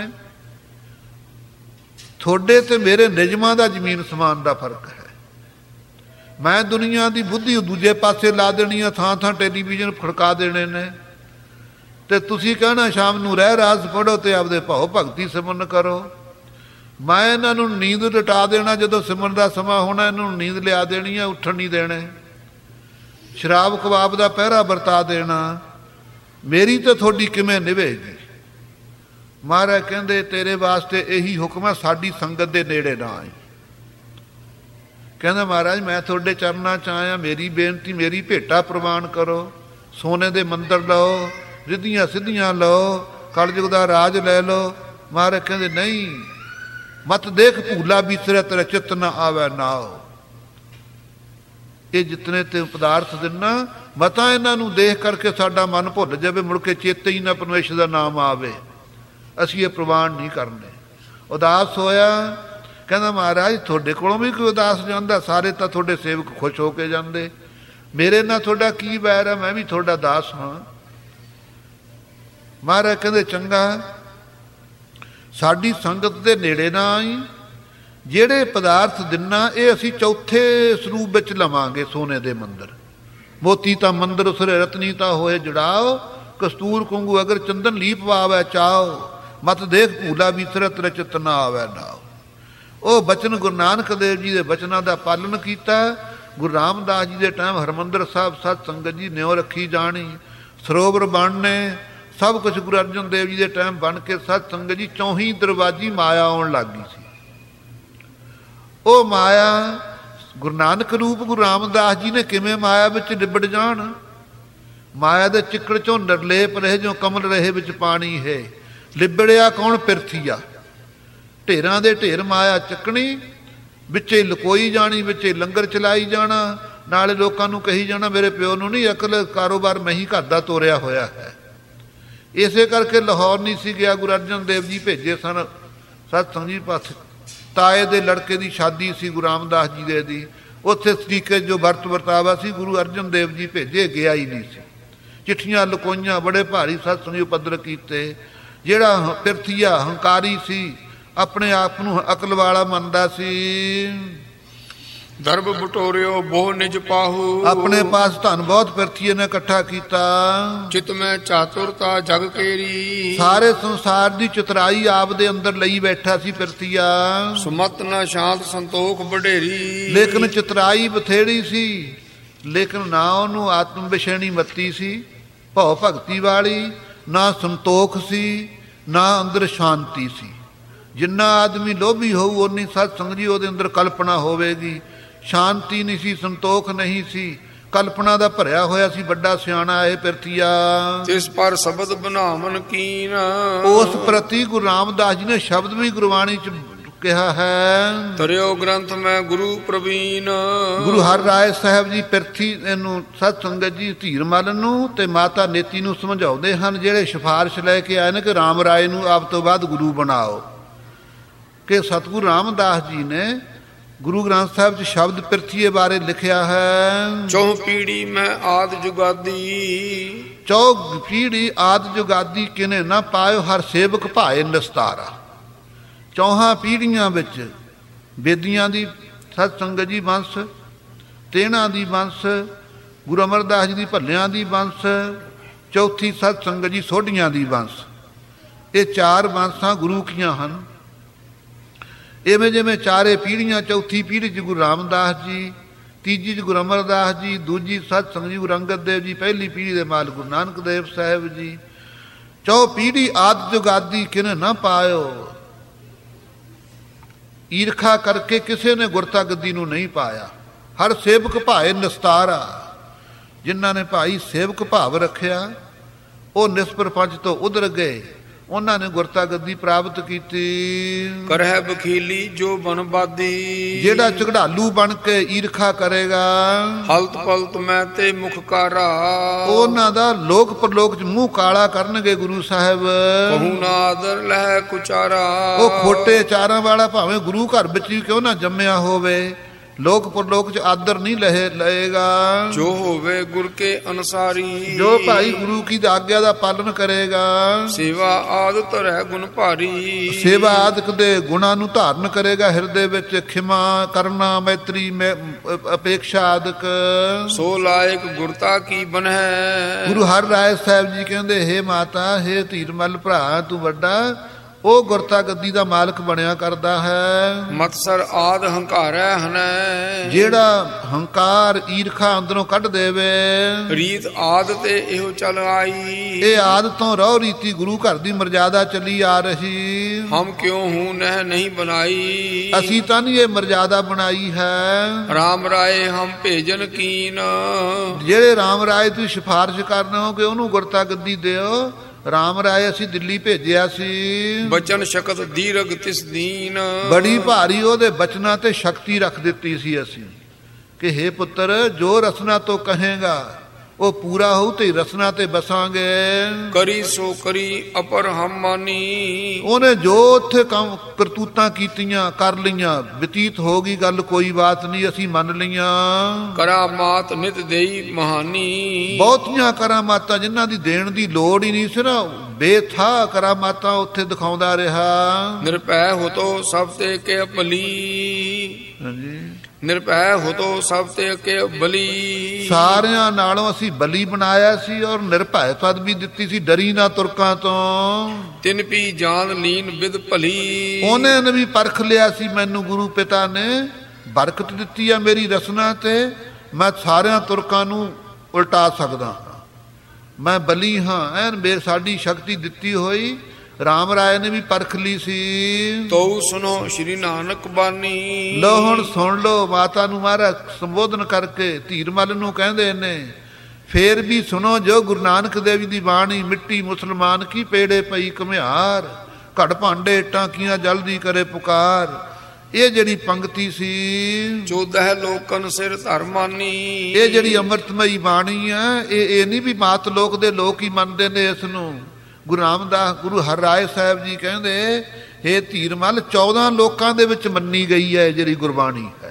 ਤੁਹਾਡੇ ਤੇ ਮੇਰੇ ਨਿਯਮਾਂ ਦਾ ਜ਼ਮੀਨ ਸਮਾਨ ਦਾ ਫਰਕ ਹੈ। ਮੈਂ ਦੁਨੀਆ ਦੀ ਬੁੱਧੀ ਦੂਜੇ ਪਾਸੇ ਲਾ ਦੇਣੀ ਆ, ਥਾਂ ਥਾਂ ਟੈਲੀਵਿਜ਼ਨ ਖੜਕਾ ਦੇਣੇ ਨੇ, ਤੇ ਤੁਸੀਂ ਕਹਿਣਾ ਸ਼ਾਮ ਨੂੰ ਰਹਿ ਰਾਸ ਪੜੋ ਤੇ ਆਪਦੇ ਭਾਉ ਭਗਤੀ ਸਿਮਰਨ ਕਰੋ। ਮੈਂ ਇਹਨਾਂ ਨੂੰ ਨੀਂਦ ਲਟਾ ਦੇਣਾ, ਜਦੋਂ ਸਿਮਰਨ ਦਾ ਸਮਾਂ ਹੋਣਾ ਇਹਨਾਂ ਨੂੰ ਨੀਂਦ ਲਿਆ ਦੇਣੀ ਹੈ, ਉੱਠਣ ਨਹੀਂ ਦੇਣੇ, ਸ਼ਰਾਬ ਕਬਾਬ ਦਾ ਪਹਿਰਾ ਵਰਤਾ ਦੇਣਾ, ਮੇਰੀ ਤਾਂ ਤੁਹਾਡੀ ਕਿਵੇਂ ਨਿਭੇਗੀ। ਮਹਾਰਾਜ ਕਹਿੰਦੇ ਤੇਰੇ ਵਾਸਤੇ ਇਹੀ ਹੁਕਮ ਹੈ, ਸਾਡੀ ਸੰਗਤ ਦੇ ਨੇੜੇ ਨਾ ਆਈ। ਕਹਿੰਦਾ ਮਹਾਰਾਜ ਮੈਂ ਤੁਹਾਡੇ ਚਰਨਾਂ 'ਚ ਆਇਆ, ਮੇਰੀ ਬੇਨਤੀ, ਮੇਰੀ ਭੇਟਾ ਪ੍ਰਵਾਨ ਕਰੋ, ਸੋਨੇ ਦੇ ਮੰਦਰ ਲਓ, ਰਿੱਧੀਆਂ ਸਿੱਧੀਆਂ ਲਓ, ਕਲਯੁਗ ਦਾ ਰਾਜ ਲੈ ਲਓ। ਮਹਾਰਾਜ ਕਹਿੰਦੇ ਨਹੀਂ, ਮਤ ਦੇਖ ਭੂਲਾ ਵਿਸਰੇ ਤੇਰਾ ਚਿੱਤ ਨਾ ਆਵੇ ਨਾਓ। ਇਹ ਜਿਤਨੇ ਤੇ ਪਦਾਰਥ ਦਿਨਾ ਮਤਾਂ ਇਹਨਾਂ ਨੂੰ ਦੇਖ ਕਰਕੇ ਸਾਡਾ ਮਨ ਭੁੱਲ ਜਾਵੇ, ਮੁੜ ਕੇ ਚੇਤੇ ਹੀ ਨਾ ਪਰਮੇਸ਼ਰ ਦਾ ਨਾਮ ਆਵੇ, ਅਸੀਂ ਇਹ ਪ੍ਰਵਾਨ ਨਹੀਂ ਕਰਨੇ। ਉਦਾਸ ਹੋਇਆ, ਕਹਿੰਦਾ ਮਹਾਰਾਜ ਤੁਹਾਡੇ ਕੋਲੋਂ ਵੀ ਕੋਈ ਉਦਾਸ ਜਾਂਦਾ, ਸਾਰੇ ਤਾਂ ਤੁਹਾਡੇ ਸੇਵਕ ਖੁਸ਼ ਹੋ ਕੇ ਜਾਂਦੇ, ਮੇਰੇ ਨਾਲ ਤੁਹਾਡਾ ਕੀ ਵੈਰ ਹੈ, ਮੈਂ ਵੀ ਤੁਹਾਡਾ ਦਾਸ ਹਾਂ। ਮਹਾਰਾਜ ਕਹਿੰਦੇ ਚੰਗਾ, ਸਾਡੀ ਸੰਗਤ ਦੇ ਨੇੜੇ ਨਾ ਆਈ, ਜਿਹੜੇ ਪਦਾਰਥ ਦਿਨਾ ਇਹ ਅਸੀਂ ਚੌਥੇ ਸਰੂਪ ਵਿੱਚ ਲਵਾਂਗੇ, ਸੋਨੇ ਦੇ ਮੰਦਰ। ਮੋਤੀ ਤਾਂ ਮੰਦਰ ਉਸਰੇ ਰਤਨੀ ਤਾਂ ਹੋਏ ਜੁੜਾਓ, ਕਸਤੂਰ ਕੁੰਗੂ ਅਗਰ ਚੰਦਨ ਲੀਪ ਵਾਵੈ ਚਾਓ, ਮਤ ਦੇਖ ਭੂਲਾ ਵਿਸਰੈ ਤੇਰਾ ਚਿੱਤ ਨਾ ਆਵੈ ਨਾਓ। ਉਹ ਬਚਨ ਗੁਰੂ ਨਾਨਕ ਦੇਵ ਜੀ ਦੇ ਬਚਨਾਂ ਦਾ ਪਾਲਨ ਕੀਤਾ। ਗੁਰੂ ਰਾਮਦਾਸ ਜੀ ਦੇ ਟਾਈਮ ਹਰਿਮੰਦਰ ਸਾਹਿਬ ਸਤ ਸੰਗਤ ਜੀ ਨਿਉ ਰੱਖੀ ਜਾਣੀ, ਸਰੋਵਰ ਬਣਨੇ, ਸਭ ਕੁਝ ਗੁਰੂ ਅਰਜਨ ਦੇਵ ਜੀ ਦੇ ਟਾਈਮ ਬਣ ਕੇ ਸਤ ਸੰਗਤ ਜੀ ਚੌਹੀ ਦਰਵਾਜੀ ਮਾਇਆ ਆਉਣ ਲੱਗ ਗਈ ਸੀ। ਉਹ ਮਾਇਆ ਗੁਰੂ ਨਾਨਕ ਰੂਪ ਗੁਰੂ ਰਾਮਦਾਸ ਜੀ ਨੇ ਕਿਵੇਂ ਮਾਇਆ ਵਿੱਚ ਲਿਬੜ ਜਾਣ। ਮਾਇਆ ਦੇ ਚਿੱਕੜ ਚੋਂ ਨਿਰਲੇਪ ਰਹੇ ਜੋ ਕਮਲ ਰਹੇ ਵਿੱਚ ਪਾਣੀ ਹੈ। ਲਿਬੜਿਆ ਕੌਣ? ਪਿਰਥੀਆ। ਢੇਰਾਂ ਦੇ ਢੇਰ ਮਾਇਆ ਚੱਕਣੀ, ਵਿੱਚੇ ਲੁਕੋਈ ਜਾਣੀ, ਵਿੱਚੇ ਲੰਗਰ ਚਲਾਈ ਜਾਣਾ, ਨਾਲੇ ਲੋਕਾਂ ਨੂੰ ਕਹੀ ਜਾਣਾ ਮੇਰੇ ਪਿਓ ਨੂੰ ਨਹੀਂ ਅਕਲ, ਕਾਰੋਬਾਰ ਮੈਂ ਹੀ ਘਰ ਦਾ ਤੋਰਿਆ ਹੋਇਆ ਹੈ। ਇਸੇ ਕਰਕੇ ਲਾਹੌਰ ਨਹੀਂ ਸੀ ਗਿਆ। ਗੁਰੂ ਅਰਜਨ ਦੇਵ ਜੀ ਭੇਜੇ ਸਨ ਸਤ ਸੰਗਤ ਜੀ ਪਾਸੇ, ਤਾਏ ਦੇ ਲੜਕੇ ਦੀ ਸ਼ਾਦੀ ਸੀ ਗੁਰੂ ਰਾਮਦਾਸ ਜੀ ਦੇ ਦੀ, ਉੱਥੇ ਤਰੀਕੇ ਜੋ ਵਰਤ ਵਰਤਾਵਾ ਸੀ ਗੁਰੂ ਅਰਜਨ ਦੇਵ ਜੀ ਭੇਜੇ, ਗਿਆ ਹੀ ਨਹੀਂ ਸੀ। ਚਿੱਠੀਆਂ ਲੁਕੋਈਆਂ, ਬੜੇ ਭਾਰੀ ਸਤ ਸੰਗਤ ਉਪੱਦਰ ਕੀਤੇ। ਜਿਹੜਾ ਪਿਰਥੀਆ ਹੰਕਾਰੀ ਸੀ, ਆਪਣੇ ਆਪ ਨੂੰ ਅਕਲ ਵਾਲਾ ਮੰਨਦਾ ਸੀ, ਦਰਬ ਬਟੋਰਿਓ ਬਹੁ ਨਿਜ ਪਾਹੂ, ਆਪਣੇ ਪਾਸ ਧਨ ਬਹੁਤ ਪਿਰਥੀਏ ਨੇ ਇਕੱਠਾ ਕੀਤਾ। ਚਿਤ ਮੈਂ ਚਾਤੁਰਤਾ ਜਗ ਕੇਰੀ, ਸਾਰੇ ਸੰਸਾਰ ਦੀ ਚਤੁਰਾਈ ਆਪ ਦੇ ਅੰਦਰ ਲਈ ਬੈਠਾ ਸੀ ਪਿਰਥੀਆ। ਸੁਮਤ ਨਾ ਸ਼ਾਂਤ ਸੰਤੋਖ ਵਡੇਰੀ, ਲੇਕਿਨ ਚਤੁਰਾਈ ਬਥੇੜੀ ਸੀ, ਲੇਕਿਨ ਨਾ ਉਹਨੂੰ ਆਤਮ ਵਿਸ਼ੇਣੀ ਮੱਤੀ ਸੀ, ਭਉ ਭਗਤੀ ਵਾਲੀ, ਨਾ ਸੰਤੋਖ ਸੀ, ਨਾ ਅੰਦਰ ਸ਼ਾਂਤੀ ਸੀ। ਜਿੰਨਾ ਆਦਮੀ ਲੋਭੀ ਹੋਊ ਉਨੀ ਸਤ ਸੰਗਤ ਜੀ ਉਹਦੇ ਅੰਦਰ ਕਲਪਨਾ ਹੋਵੇਗੀ। ਸ਼ਾਂਤੀ ਨਹੀਂ ਸੀ, ਸੰਤੋਖ ਨਹੀਂ ਸੀ, ਕਲਪਨਾ ਦਾ ਭਰਿਆ ਹੋਇਆ ਸੀ। ਵੱਡਾ ਸਿਆਣਾ ਇਹ ਪਿਰਥੀਆ। ਤਿਸ ਪਰ ਸ਼ਬਦ ਬਣਾਵਨ ਕੀਨ, ਉਸ ਪ੍ਰਤੀ ਗੁਰੂ ਰਾਮਦਾਸ ਜੀ ਨੇ ਸ਼ਬਦ ਵੀ ਗੁਰਬਾਣੀ ਚ ਕਿਹਾ ਹੈ। ਤਰਿਓ ਗ੍ਰੰਥ ਮੈਂ ਗੁਰੂ ਪ੍ਰਵੀਨ, ਗੁਰੂ ਹਰਿ ਰਾਏ ਸਾਹਿਬ ਜੀ ਪਿਰਥੀ ਇਹਨੂੰ ਸਤ ਸੰਗਤ ਜੀ ਧੀਰਮਲ ਨੂੰ ਤੇ ਮਾਤਾ ਨੇਤੀ ਨੂੰ ਸਮਝਾਉਂਦੇ ਹਨ, ਜਿਹੜੇ ਸਿਫਾਰਿਸ਼ ਲੈ ਕੇ ਆਏ ਨੇ ਕਿ ਰਾਮ ਰਾਏ ਨੂੰ ਆਪ ਤੋਂ ਬਾਅਦ ਗੁਰੂ ਬਣਾਓ, ਕਿ ਸਤਿਗੁਰੂ ਰਾਮਦਾਸ ਜੀ ਨੇ ਗੁਰੂ ਗ੍ਰੰਥ ਸਾਹਿਬ 'ਚ ਸ਼ਬਦ ਪਿਰਥੀਏ ਬਾਰੇ ਲਿਖਿਆ ਹੈ। ਚੌ ਪੀੜੀ ਮੈਂ ਆਦ ਜੁਗਾਦੀ, ਚੌ ਪੀੜੀ ਆਦ ਜੁਗਾਦੀ ਕਿਨੇ ਨਾ ਪਾਇਓ, ਹਰ ਸੇਵਕ ਭਾਏ ਨਿਸਤਾਰਾ। ਚੌਹਾਂ ਪੀੜ੍ਹੀਆਂ ਵਿੱਚ ਬੇਦੀਆਂ ਦੀ ਸਤ ਸੰਗਤ ਜੀ ਵੰਸ਼, ਤੇਣਾ ਦੀ ਵੰਸ਼, ਗੁਰੂ ਅਮਰਦਾਸ ਜੀ ਦੀ ਭੱਲਿਆਂ ਦੀ ਵੰਸ਼, ਚੌਥੀ ਸਤ ਸੰਗਤ ਜੀ ਸੋਢੀਆਂ ਦੀ ਵੰਸ਼। ਇਹ ਚਾਰ ਵੰਸ਼ਾਂ ਗੁਰੂ ਕੀਆਂ ਹਨ। ਇਵੇਂ ਜਿਵੇਂ ਚਾਰੇ ਪੀੜ੍ਹੀਆਂ, ਚੌਥੀ ਪੀੜ੍ਹੀ 'ਚ ਗੁਰੂ ਰਾਮਦਾਸ ਜੀ, ਤੀਜੀ 'ਚ ਗੁਰੂ ਅਮਰਦਾਸ ਜੀ, ਦੂਜੀ ਸਤ ਸੰਗਤ ਜੀ ਗੁਰੂ ਅੰਗਦ ਦੇਵ ਜੀ, ਪਹਿਲੀ ਪੀੜ੍ਹੀ ਦੇ ਮਾਲਕ ਗੁਰੂ ਨਾਨਕ ਦੇਵ ਸਾਹਿਬ ਜੀ। ਚੌ ਪੀੜ੍ਹੀ ਆਦ ਜੁਗਾਦੀ ਕਿਨ ਨਾ ਪਾਇਓ, ਈਰਖਾ ਕਰਕੇ ਕਿਸੇ ਨੇ ਗੁਰਤਾ ਗੱਦੀ ਨੂੰ ਨਹੀਂ ਪਾਇਆ। ਹਰ ਸੇਵਕ ਭਾਏ ਨਿਸਤਾਰਾ, ਜਿਨ੍ਹਾਂ ਨੇ ਭਾਈ ਸੇਵਕ ਭਾਵ ਰੱਖਿਆ ਉਹ ਨਿਸਪਰਪੰਚ ਤੋਂ ਉਧਰ ਗਏ, ਉਹਨਾਂ ਨੇ ਗੁਰਤਾ ਗੱਦੀ ਪ੍ਰਾਪਤ ਕੀਤੀ। ਕਰਹਿ ਬਖੀਲੀ ਜੋ ਬਨਬਾਦੀ, ਜਿਹੜਾ ਝਗੜਾਲੂ ਬਣ ਕੇ ਈਰਖਾ ਕਰੇਗਾ, ਹਲਤ ਪਲਤ ਮੈਂ ਤੇ ਮੁਖ ਕਾਰਾ, ਉਹਨਾਂ ਦਾ ਲੋਕ ਪਰਲੋਕ 'ਚ ਮੂੰਹ ਕਾਲਾ ਕਰਨਗੇ ਗੁਰੂ ਸਾਹਿਬ। ਕਹੂ ਨਾ ਆਦਰ ਲਹਿ ਕੁਚਾਰਾ, ਉਹ ਖੋਟੇ ਚਾਰਾਂ ਵਾਲਾ ਭਾਵੇਂ ਗੁਰੂ ਘਰ ਵਿੱਚ ਵੀ ਕਿਉਂ ਨਾ ਜੰਮਿਆ ਹੋਵੇ, ਲੋਕ ਪਰਲੋਕ 'ਚ ਆਦਰ ਨਹੀਂ ਲਏਗਾ। ਜੋ ਹੋਵੇ ਗੁਰ ਕੇ ਅਨਸਾਰੀ, ਜੋ ਭਾਈ ਗੁਰੂ ਕੀ ਆਗਿਆ ਦਾ ਪਾਲਨ ਕਰੇਗਾ, ਸੇਵਾ ਆਦਿ ਧਰੈ ਗੁਣ ਭਾਰੀ, ਸੇਵਾ ਆਦਿਕ ਦੇ ਗੁਣਾਂ ਨੂੰ ਧਾਰਨ ਕਰੇਗਾ ਹਿਰਦੇ ਵਿੱਚ, ਖਿਮਾ ਕਰਨਾ, ਮੈਤਰੀ, ਅਪੇક્ષਾ ਆਦਿਕ, ਸੋ ਲਾਇਕ ਗੁਰਤਾ ਕੀ ਬਣੈ। ਗੁਰੂ ਹਰਿ ਰਾਏ ਸਾਹਿਬ ਜੀ ਕਹਿੰਦੇ, ਹੇ ਮਾਤਾ, ਹੇ ਧੀਰਮਲ ਭਰਾ, ਤੂੰ ਵੱਡਾ ਉਹ ਗੁਰਤਾ ਗੱਦੀ ਦਾ ਮਾਲਕ ਬਣਿਆ ਕਰਦਾ ਹੈ। ਮਤਸਰ ਆਦ ਹੰਕਾਰੈ ਹਨੈ, ਜਿਹੜਾ ਹੰਕਾਰ ਈਰਖਾ ਅੰਦਰੋਂ ਕੱਢ ਦੇਵੇ। ਰੀਤ ਆਦ ਤੇ ਇਹੋ ਚਲ ਆਈ, ਇਹ ਆਦਤ ਤੋਂ ਰਹੁ ਰੀਤੀ ਗੁਰੂ ਘਰ ਦੀ ਮਰਜ਼ਾਦਾ ਚੱਲੀ ਆ ਰਹੀ। ਹਮ ਕਿਉ ਹੂੰ ਨਹਿ ਨਹੀਂ ਬਣਾਈ, ਅਸੀਂ ਤਾਂ ਨਹੀਂ ਇਹ ਮਰਜ਼ਾਦਾ ਬਣਾਈ ਹੈ। ਰਾਮ ਰਾਏ ਹਮ ਭੇਜਨ ਕੀਨ, ਜਿਹੜੇ ਰਾਮ ਰਾਏ ਤੁਸੀਂ ਸਿਫਾਰਿਸ਼ ਕਰਨਾ ਹੋ ਕਿ ਉਹਨੂੰ ਗੁਰਤਾ ਗੱਦੀ ਦਿਓ, ਰਾਮ ਰਾਏ ਅਸੀਂ ਦਿੱਲੀ ਭੇਜਿਆ ਸੀ। ਬਚਨ ਸ਼ਕਤ ਦੀਰਘ ਤਿਸ ਦੀਨ, ਬੜੀ ਭਾਰੀ ਉਹਦੇ ਬਚਨਾਂ ਤੇ ਸ਼ਕਤੀ ਰੱਖ ਦਿੱਤੀ ਸੀ ਅਸੀਂ ਕਿ ਹੇ ਪੁੱਤਰ ਜੋ ਰਸਨਾ ਤੋਂ ਕਹੇਗਾ ਉਹ ਪੂਰਾ ਹੋਊ ਤੇ ਰਸਨਾ ਤੇ ਬਸਾਂਗੇ। ਕਰੀ ਸੋ ਕਰੀ ਅਪਰ ਹਮ ਮਾਨੀ, ਉਹਨੇ ਜੋ ਉੱਥੇ ਕੰਮ ਕਰਤੂਤਾਂ ਕੀਤੀਆਂ ਕਰ ਲਈਆਂ, ਬਤੀਤ ਹੋ ਗਈ ਗੱਲ, ਕੋਈ ਬਾਤ ਨਹੀਂ, ਅਸੀਂ ਮੰਨ ਲਈਆਂ। ਕਰਾਮਾਤ ਨਿਤ ਦੇਈ ਮਹਾਨੀ, ਬਹੁਤੀਆਂ ਕਰਾਮਾਤਾਂ ਜਿਨ੍ਹਾਂ ਦੀ ਦੇਣ ਦੀ ਲੋੜ ਹੀ ਨਹੀਂ ਸੀ ਨਾ, ਬੇਥਾ ਕਰਾਮਾਤਾਂ ਉੱਥੇ ਦਿਖਾਉਂਦਾ ਰਿਹਾ। ਨਿਰਭੈ ਹੋਤੋ ਸਭ ਤੇ ਕੇ ਬਲੀ, ਹਾਂਜੀ, ਨਿਰਭੈ ਹੋਤੋ ਸਭ ਤੇ ਕੇ ਬਲੀ, ਸਾਰਿਆਂ ਨਾਲੋਂ ਅਸੀਂ ਬਲੀ ਬਣਾਇਆ ਸੀ ਔਰ ਨਿਰਭੈ ਪਦ ਵੀ ਦਿੱਤੀ ਸੀ, ਡਰੀ ਨਾ ਤੁਰਕਾਂ ਤੋਂ। ਤਿਨ ਪੀ ਜਾਨ ਲੀਨ ਵਿਦ ਭਲੀ, ਉਹਨੇ ਨੇ ਵੀ ਪਰਖ ਲਿਆ ਸੀ ਮੈਨੂੰ, ਗੁਰੂ ਪਿਤਾ ਨੇ ਬਰਕਤ ਦਿੱਤੀ ਆ ਮੇਰੀ ਰਸਨਾ ਤੇ, ਮੈਂ ਸਾਰਿਆਂ ਤੁਰਕਾਂ ਨੂੰ ਉਲਟਾ ਸਕਦਾ ਹਾਂ, ਮੈਂ ਬਲੀ ਹਾਂ। ਐਨ ਸਾਡੀ ਸ਼ਕਤੀ ਦਿੱਤੀ ਹੋਈ ਰਾਮ ਰਾਏ ਨੇ ਵੀ ਪਰਖ ਲਈ ਸੀ। ਤੋ ਸੁਨੋ ਸ਼੍ਰੀ ਨਾਨਕ ਬਾਣੀ, ਲੋ ਹੁਣ ਸੁਣ ਲੋ, ਮਾਤਾ ਨੂੰ ਮਹਾਰਾਜ ਸੰਬੋਧਨ ਕਰਕੇ ਧੀਰਮਲ ਨੂੰ ਕਹਿੰਦੇ ਨੇ, ਫੇਰ ਵੀ ਸੁਣੋ ਜੋ ਗੁਰੂ ਨਾਨਕ ਦੇਵ ਦੀ ਬਾਣੀ। ਮਿੱਟੀ ਮੁਸਲਮਾਨ ਕੀ ਪੇੜੇ ਪਈ ਘੁਮਿਆਰ, ਘੜ ਭਾਂਡੇ ਟਾਂਕੀਆਂ ਜਲਦੀ ਕਰੇ ਪੁਕਾਰ। ਇਹ ਜਿਹੜੀ ਪੰਕਤੀ ਸੀ, 14 ਲੋਕਨ ਸਿਰ ਧਰਮਾਨੀ, ਇਹ ਜਿਹੜੀ ਅੰਮ੍ਰਿਤਮਈ ਬਾਣੀ ਆ, ਇਹ ਨਹੀਂ ਵੀ ਮਾਤ ਲੋਕ ਦੇ ਲੋਕ ਹੀ ਮੰਨਦੇ ਨੇ ਇਸ ਨੂੰ। ਗੁਰੂ ਰਾਮਦਾਸ ਗੁਰੂ ਹਰਿ ਰਾਏ ਸਾਹਿਬ ਜੀ ਕਹਿੰਦੇ, ਇਹ ਧੀਰਮਲ 14 ਲੋਕਾਂ ਦੇ ਵਿੱਚ ਮੰਨੀ ਗਈ ਹੈ ਜਿਹੜੀ ਗੁਰਬਾਣੀ ਹੈ।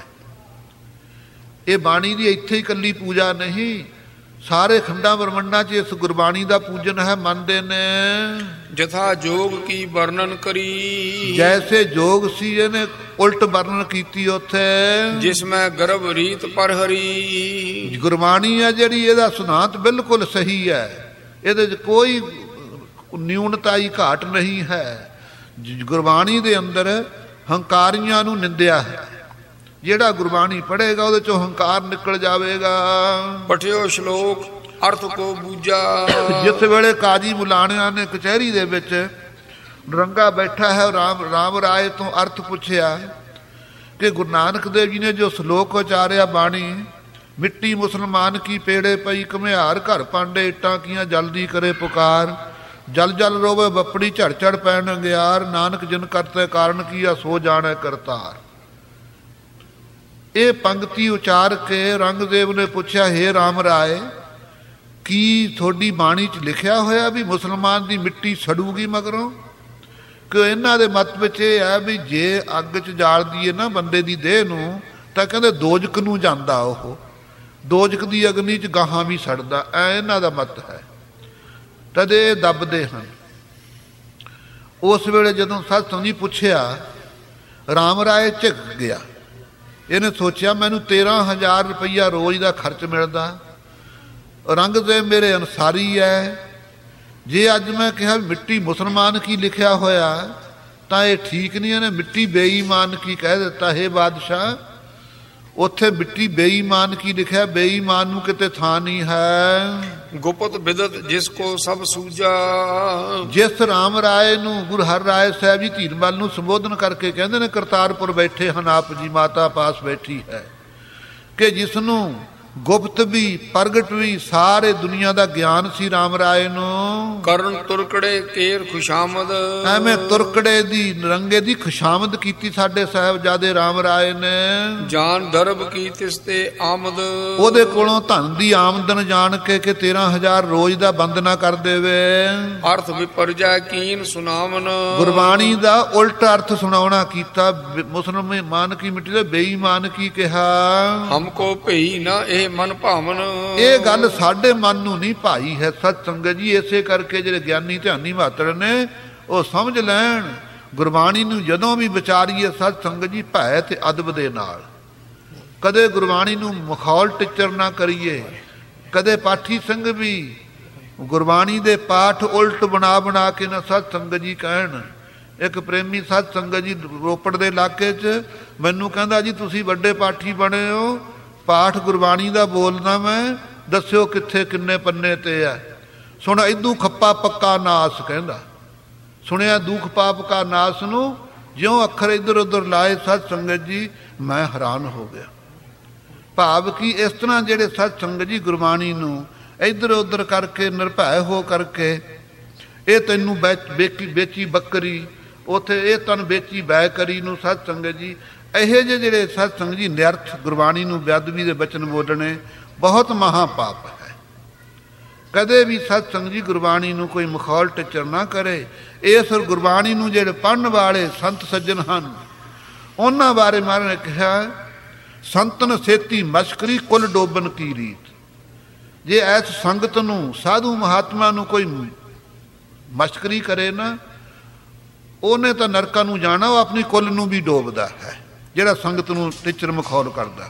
ਇਹ ਬਾਣੀ ਦੀ ਇੱਥੇ ਹੀ ਇਕੱਲੀ ਪੂਜਾ ਨਹੀਂ, ਸਾਰੇ ਖੰਡਾਂ ਬ੍ਰਹਮੰਡਾਂ 'ਚ ਇਸ ਗੁਰਬਾਣੀ ਦਾ ਪੂਜਨ ਹੈ, ਮੰਨਦੇ ਨੇ। ਜਥਾ ਜੋਗ ਕੀ ਵਰਣਨ ਕਰੀ, ਜੈਸੇ ਜੋਗ ਸੀ ਇਹਨੇ ਉਲਟ ਵਰਣਨ ਕੀਤੀ ਉੱਥੇ। ਜਿਸ ਮੈਂ ਗਰਭ ਰੀਤ ਪਰ ਹਰੀ, ਗੁਰਬਾਣੀ ਹੈ ਜਿਹੜੀ, ਇਹਦਾ ਸਿਧਾਂਤ ਬਿਲਕੁਲ ਸਹੀ ਹੈ, ਇਹਦੇ 'ਚ ਕੋਈ ਨਿਊਨਤਾਈ ਘਾਟ ਨਹੀਂ ਹੈ। ਗੁਰਬਾਣੀ ਦੇ ਅੰਦਰ ਹੰਕਾਰੀਆਂ ਨੂੰ ਨਿੰਦਿਆ ਹੈ। ਜਿਹੜਾ ਗੁਰਬਾਣੀ ਪੜ੍ਹੇਗਾ ਉਹਦੇ ਚੋਂ ਹੰਕਾਰ ਨਿਕਲ ਜਾਵੇਗਾ। ਪਠਿਓ ਸ਼ਲੋਕ ਅਰਥ ਕੋ ਬੂਝਾ, ਜਿਸ ਵੇਲੇ ਕਾਜੀ ਮੁਲਾਣਿਆਂ ਨੇ ਕਚਹਿਰੀ ਦੇ ਵਿੱਚ ਨਰੰਗਾ ਬੈਠਾ ਹੈ, ਰਾਮ ਰਾਏ ਤੋਂ ਅਰਥ ਪੁੱਛਿਆ ਕਿ ਗੁਰੂ ਨਾਨਕ ਦੇਵ ਜੀ ਨੇ ਜੋ ਸ਼ਲੋਕ ਉਚਾਰਿਆ ਬਾਣੀ, ਮਿੱਟੀ ਮੁਸਲਮਾਨ ਕੀ ਪੇੜੇ ਪਈ ਘੁਮਿਆਰ, ਘਰ ਪਾਂਡੇ ਇੱਟਾਂ ਕੀਆਂ ਜਲਦੀ ਕਰੇ ਪੁਕਾਰ, ਜਲ ਜਲ ਰੋਵੇ ਬੱਪੜੀ ਝੜ ਝੜ ਪੈਣ ਅੰਗਿਆਰ, ਨਾਨਕ ਜਿਨ ਕਰਤੇ ਕਾਰਨ ਕੀਆ ਸੋ ਜਾਣੈ ਕਰਤਾਰ। ਇਹ ਪੰਕਤੀ ਉਚਾਰ ਕੇ ਰੰਗਦੇਵ ਨੇ ਪੁੱਛਿਆ, ਹੇ ਰਾਮ ਰਾਏ, ਕੀ ਤੁਹਾਡੀ ਬਾਣੀ 'ਚ ਲਿਖਿਆ ਹੋਇਆ ਵੀ ਮੁਸਲਮਾਨ ਦੀ ਮਿੱਟੀ ਸੜੂਗੀ ਮਗਰੋਂ? ਕਿ ਇਹਨਾਂ ਦੇ ਮਤ ਵਿੱਚ ਇਹ ਹੈ ਵੀ ਜੇ ਅੱਗ 'ਚ ਜਾਲ ਦੀਏ ਨਾ ਬੰਦੇ ਦੀ ਦੇਹ ਨੂੰ, ਤਾਂ ਕਹਿੰਦੇ ਦੋਜਕ ਨੂੰ ਜਾਂਦਾ, ਉਹ ਦੋਜਕ ਦੀ ਅਗਨੀ 'ਚ ਗਾਹਾਂ ਵੀ ਸੜਦਾ, ਐ ਇਹਨਾਂ ਦਾ ਮਤ ਹੈ। ਤਦ ਇਹ ਦੱਬਦੇ ਹਨ। ਉਸ ਵੇਲੇ ਜਦੋਂ ਸਤ ਸੰਗੀ ਪੁੱਛਿਆ, ਰਾਮ ਰਾਏ ਝਿਕ ਗਿਆ। ਇਹਨੇ ਸੋਚਿਆ ਮੈਨੂੰ 13,000 ਰੁਪਈਆ ਰੋਜ਼ ਦਾ ਖਰਚ ਮਿਲਦਾ, ਰੰਗਦੇਵ ਮੇਰੇ ਅਨਸਾਰੀ ਹੈ, ਜੇ ਅੱਜ ਮੈਂ ਕਿਹਾ ਮਿੱਟੀ ਮੁਸਲਮਾਨ ਕੀ ਲਿਖਿਆ ਹੋਇਆ ਤਾਂ ਇਹ ਠੀਕ ਨਹੀਂ। ਇਹਨੇ ਮਿੱਟੀ ਬੇਈਮਾਨ ਕੀ ਕਹਿ ਦਿੱਤਾ। ਹੇ ਬਾਦਸ਼ਾਹ, ਉੱਥੇ ਮਿੱਟੀ ਬੇਈਮਾਨ ਕੀ ਲਿਖਿਆ? ਬੇਈਮਾਨ ਨੂੰ ਕਿਤੇ ਥਾਂ ਨਹੀਂ ਹੈ। ਗੁਪਤ ਬਿਦਤ ਜਿਸ ਕੋ ਸਭ ਸੂਝਾ, ਜਿਸ ਰਾਮ ਰਾਏ ਨੂੰ ਗੁਰੂ ਹਰਿ ਰਾਏ ਸਾਹਿਬ ਜੀ ਧੀਰਮਲ ਨੂੰ ਸੰਬੋਧਨ ਕਰਕੇ ਕਹਿੰਦੇ ਨੇ, ਕਰਤਾਰਪੁਰ ਬੈਠੇ ਹਨ ਆਪ ਜੀ, ਮਾਤਾ ਪਾਸ ਬੈਠੀ ਹੈ, ਕਿ ਜਿਸ ਨੂੰ ਗੁਪਤ ਵੀ ਪ੍ਰਗਟ ਵੀ ਸਾਰੇ ਦੁਨੀਆ ਦਾ ਗਿਆਨ ਸੀ ਰਾਮ ਰਾਏ ਨੂੰ। ਕਰਨ ਤੁਰਕੜੇ ਕੇਰ ਖੁਸ਼ਾਮਦ, ਐਵੇਂ ਤੁਰਕੜੇ ਦੀ ਨਰੰਗੇ ਦੀ ਖੁਸ਼ਾਮਦ ਕੀਤੀ ਸਾਡੇ ਸਾਹਿਬਜ਼ਾਦੇ ਰਾਮ ਰਾਏ ਨੇ। ਜਾਨ ਦਰਬ ਕੀ ਤਿਸ ਤੇ ਆਮਦ, ਉਹਦੇ ਕੋਲੋਂ ਧਨ ਦੀ ਆਮਦਨ ਜਾਣ ਕੇ ਕਿ 13,000 ਰੋਜ਼ ਦਾ ਬੰਦ ਨਾ ਕਰ ਦੇਵੇ। ਅਰਥ ਵਿਪਰਜਾ ਕੀਨ ਸੁਨਾਵਨ, ਗੁਰਬਾਣੀ ਦਾ ਉਲਟ ਅਰਥ ਸੁਣਾਉਣਾ ਕੀਤਾ। ਮੁਸਲਮਾਨ ਕੀ ਮਿੱਟੀ ਦੇ ਬੇਈਮਾਨ ਕੀ ਕਿਹਾ। ਹਮਕੋ ਭਈ ਨਾ ਇਹ ਮਨ ਭਾਵਨ, ਇਹ ਗੱਲ ਸਾਡੇ ਮਨ ਨੂੰ ਨਹੀਂ ਭਾਈ ਹੈ ਸਤ ਸੰਗਤ ਜੀ। ਇਸੇ ਕਰਕੇ ਜਿਹੜੇ ਗਿਆਨੀ ਧਿਆਨੀ ਮਾਤੜ ਨੇ ਉਹ ਸਮਝ ਲੈਣ, ਗੁਰਬਾਣੀ ਨੂੰ ਜਦੋਂ ਵੀ ਵਿਚਾਰੀਏ ਸਤ ਸੰਗਤ ਜੀ ਭੈ ਤੇ ਅਦਬ ਦੇ ਨਾਲ, ਕਦੇ ਗੁਰਬਾਣੀ ਨੂੰ ਮਖੌਲ ਟਿੱਚਰ ਨਾ ਕਰੀਏ। ਕਦੇ ਪਾਠੀ ਸਿੰਘ ਵੀ ਗੁਰਬਾਣੀ ਦੇ ਪਾਠ ਉਲਟ ਬਣਾ ਬਣਾ ਕੇ ਨਾ ਸਤ ਸੰਗਤ ਜੀ ਕਹਿਣ ਇੱਕ ਪ੍ਰੇਮੀ ਸਾਧ ਸੰਗਤ ਜੀ ਰੋਪੜ ਦੇ ਇਲਾਕੇ 'ਚ ਮੈਨੂੰ ਕਹਿੰਦਾ ਜੀ ਤੁਸੀਂ ਵੱਡੇ ਪਾਠੀ ਬਣੇ ਹੋ, ਪਾਠ ਗੁਰਬਾਣੀ ਦਾ ਬੋਲਦਾ ਮੈਂ, ਦੱਸਿਓ ਕਿੱਥੇ ਕਿੰਨੇ ਪੰਨੇ ਤੇ ਆ। ਸੁਣ ਇਦੂ ਖੱਪਾ ਪੱਕਾ ਨਾਸ ਕਹਿੰਦਾ, ਸੁਣਿਆ ਦੁੱਖ ਪਾਪ ਕਾ ਨਾਸ ਨੂੰ, ਜਿਉਂ ਅੱਖਰ ਇੱਧਰ ਉੱਧਰ ਲਾਏ ਸਤ ਸੰਗਤ ਜੀ ਮੈਂ ਹੈਰਾਨ ਹੋ ਗਿਆ। ਭਾਵ ਕਿ ਇਸ ਤਰ੍ਹਾਂ ਜਿਹੜੇ ਸਤ ਸੰਗਤ ਜੀ ਗੁਰਬਾਣੀ ਨੂੰ ਇੱਧਰ ਉੱਧਰ ਕਰਕੇ ਨਿਰਭੈ ਹੋ ਕਰਕੇ, ਇਹ ਤੈਨੂੰ ਵੇਚੀ ਬੱਕਰੀ, ਉੱਥੇ ਇਹ ਤਨ ਵੇਚੀ ਬੈ ਕਰੀ ਨੂੰ ਸਤ ਸੰਗਤ ਜੀ, ਇਹੋ ਜਿਹੇ ਜਿਹੜੇ ਸਤ ਸੰਗਤ ਜੀ ਨਿਰਥ ਗੁਰਬਾਣੀ ਨੂੰ ਬੇਅਦਬੀ ਦੇ ਬਚਨ ਬੋਲਣੇ ਬਹੁਤ ਮਹਾਪਾਪ ਹੈ। ਕਦੇ ਵੀ ਸਤ ਸੰਗਤ ਜੀ ਗੁਰਬਾਣੀ ਨੂੰ ਕੋਈ ਮਖੌਲ ਟਿੱਚਰ ਨਾ ਕਰੇ। ਇਸ ਗੁਰਬਾਣੀ ਨੂੰ ਜਿਹੜੇ ਪੜ੍ਹਨ ਵਾਲੇ ਸੰਤ ਸੱਜਣ ਹਨ ਉਹਨਾਂ ਬਾਰੇ ਮਹਾਰਾਜ ਨੇ ਕਿਹਾ, ਸੰਤਨ ਸੇਤੀ ਮਸ਼ਕਰੀ ਕੁਲ ਡੋਬਨ ਕੀ ਰੀਤ। ਜੇ ਐਸ ਸੰਗਤ ਨੂੰ ਸਾਧੂ ਮਹਾਤਮਾ ਨੂੰ ਕੋਈ ਮਸ਼ਕਰੀ ਕਰੇ ਨਾ, ਉਹਨੇ ਤਾਂ ਨਰਕਾਂ ਨੂੰ ਜਾਣਾ, ਉਹ ਆਪਣੀ ਕੁੱਲ ਨੂੰ ਵੀ ਡੋਬਦਾ ਹੈ ਜਿਹੜਾ ਸੰਗਤ ਨੂੰ ਟਿੱਚਰ ਮਖੌਲ ਕਰਦਾ।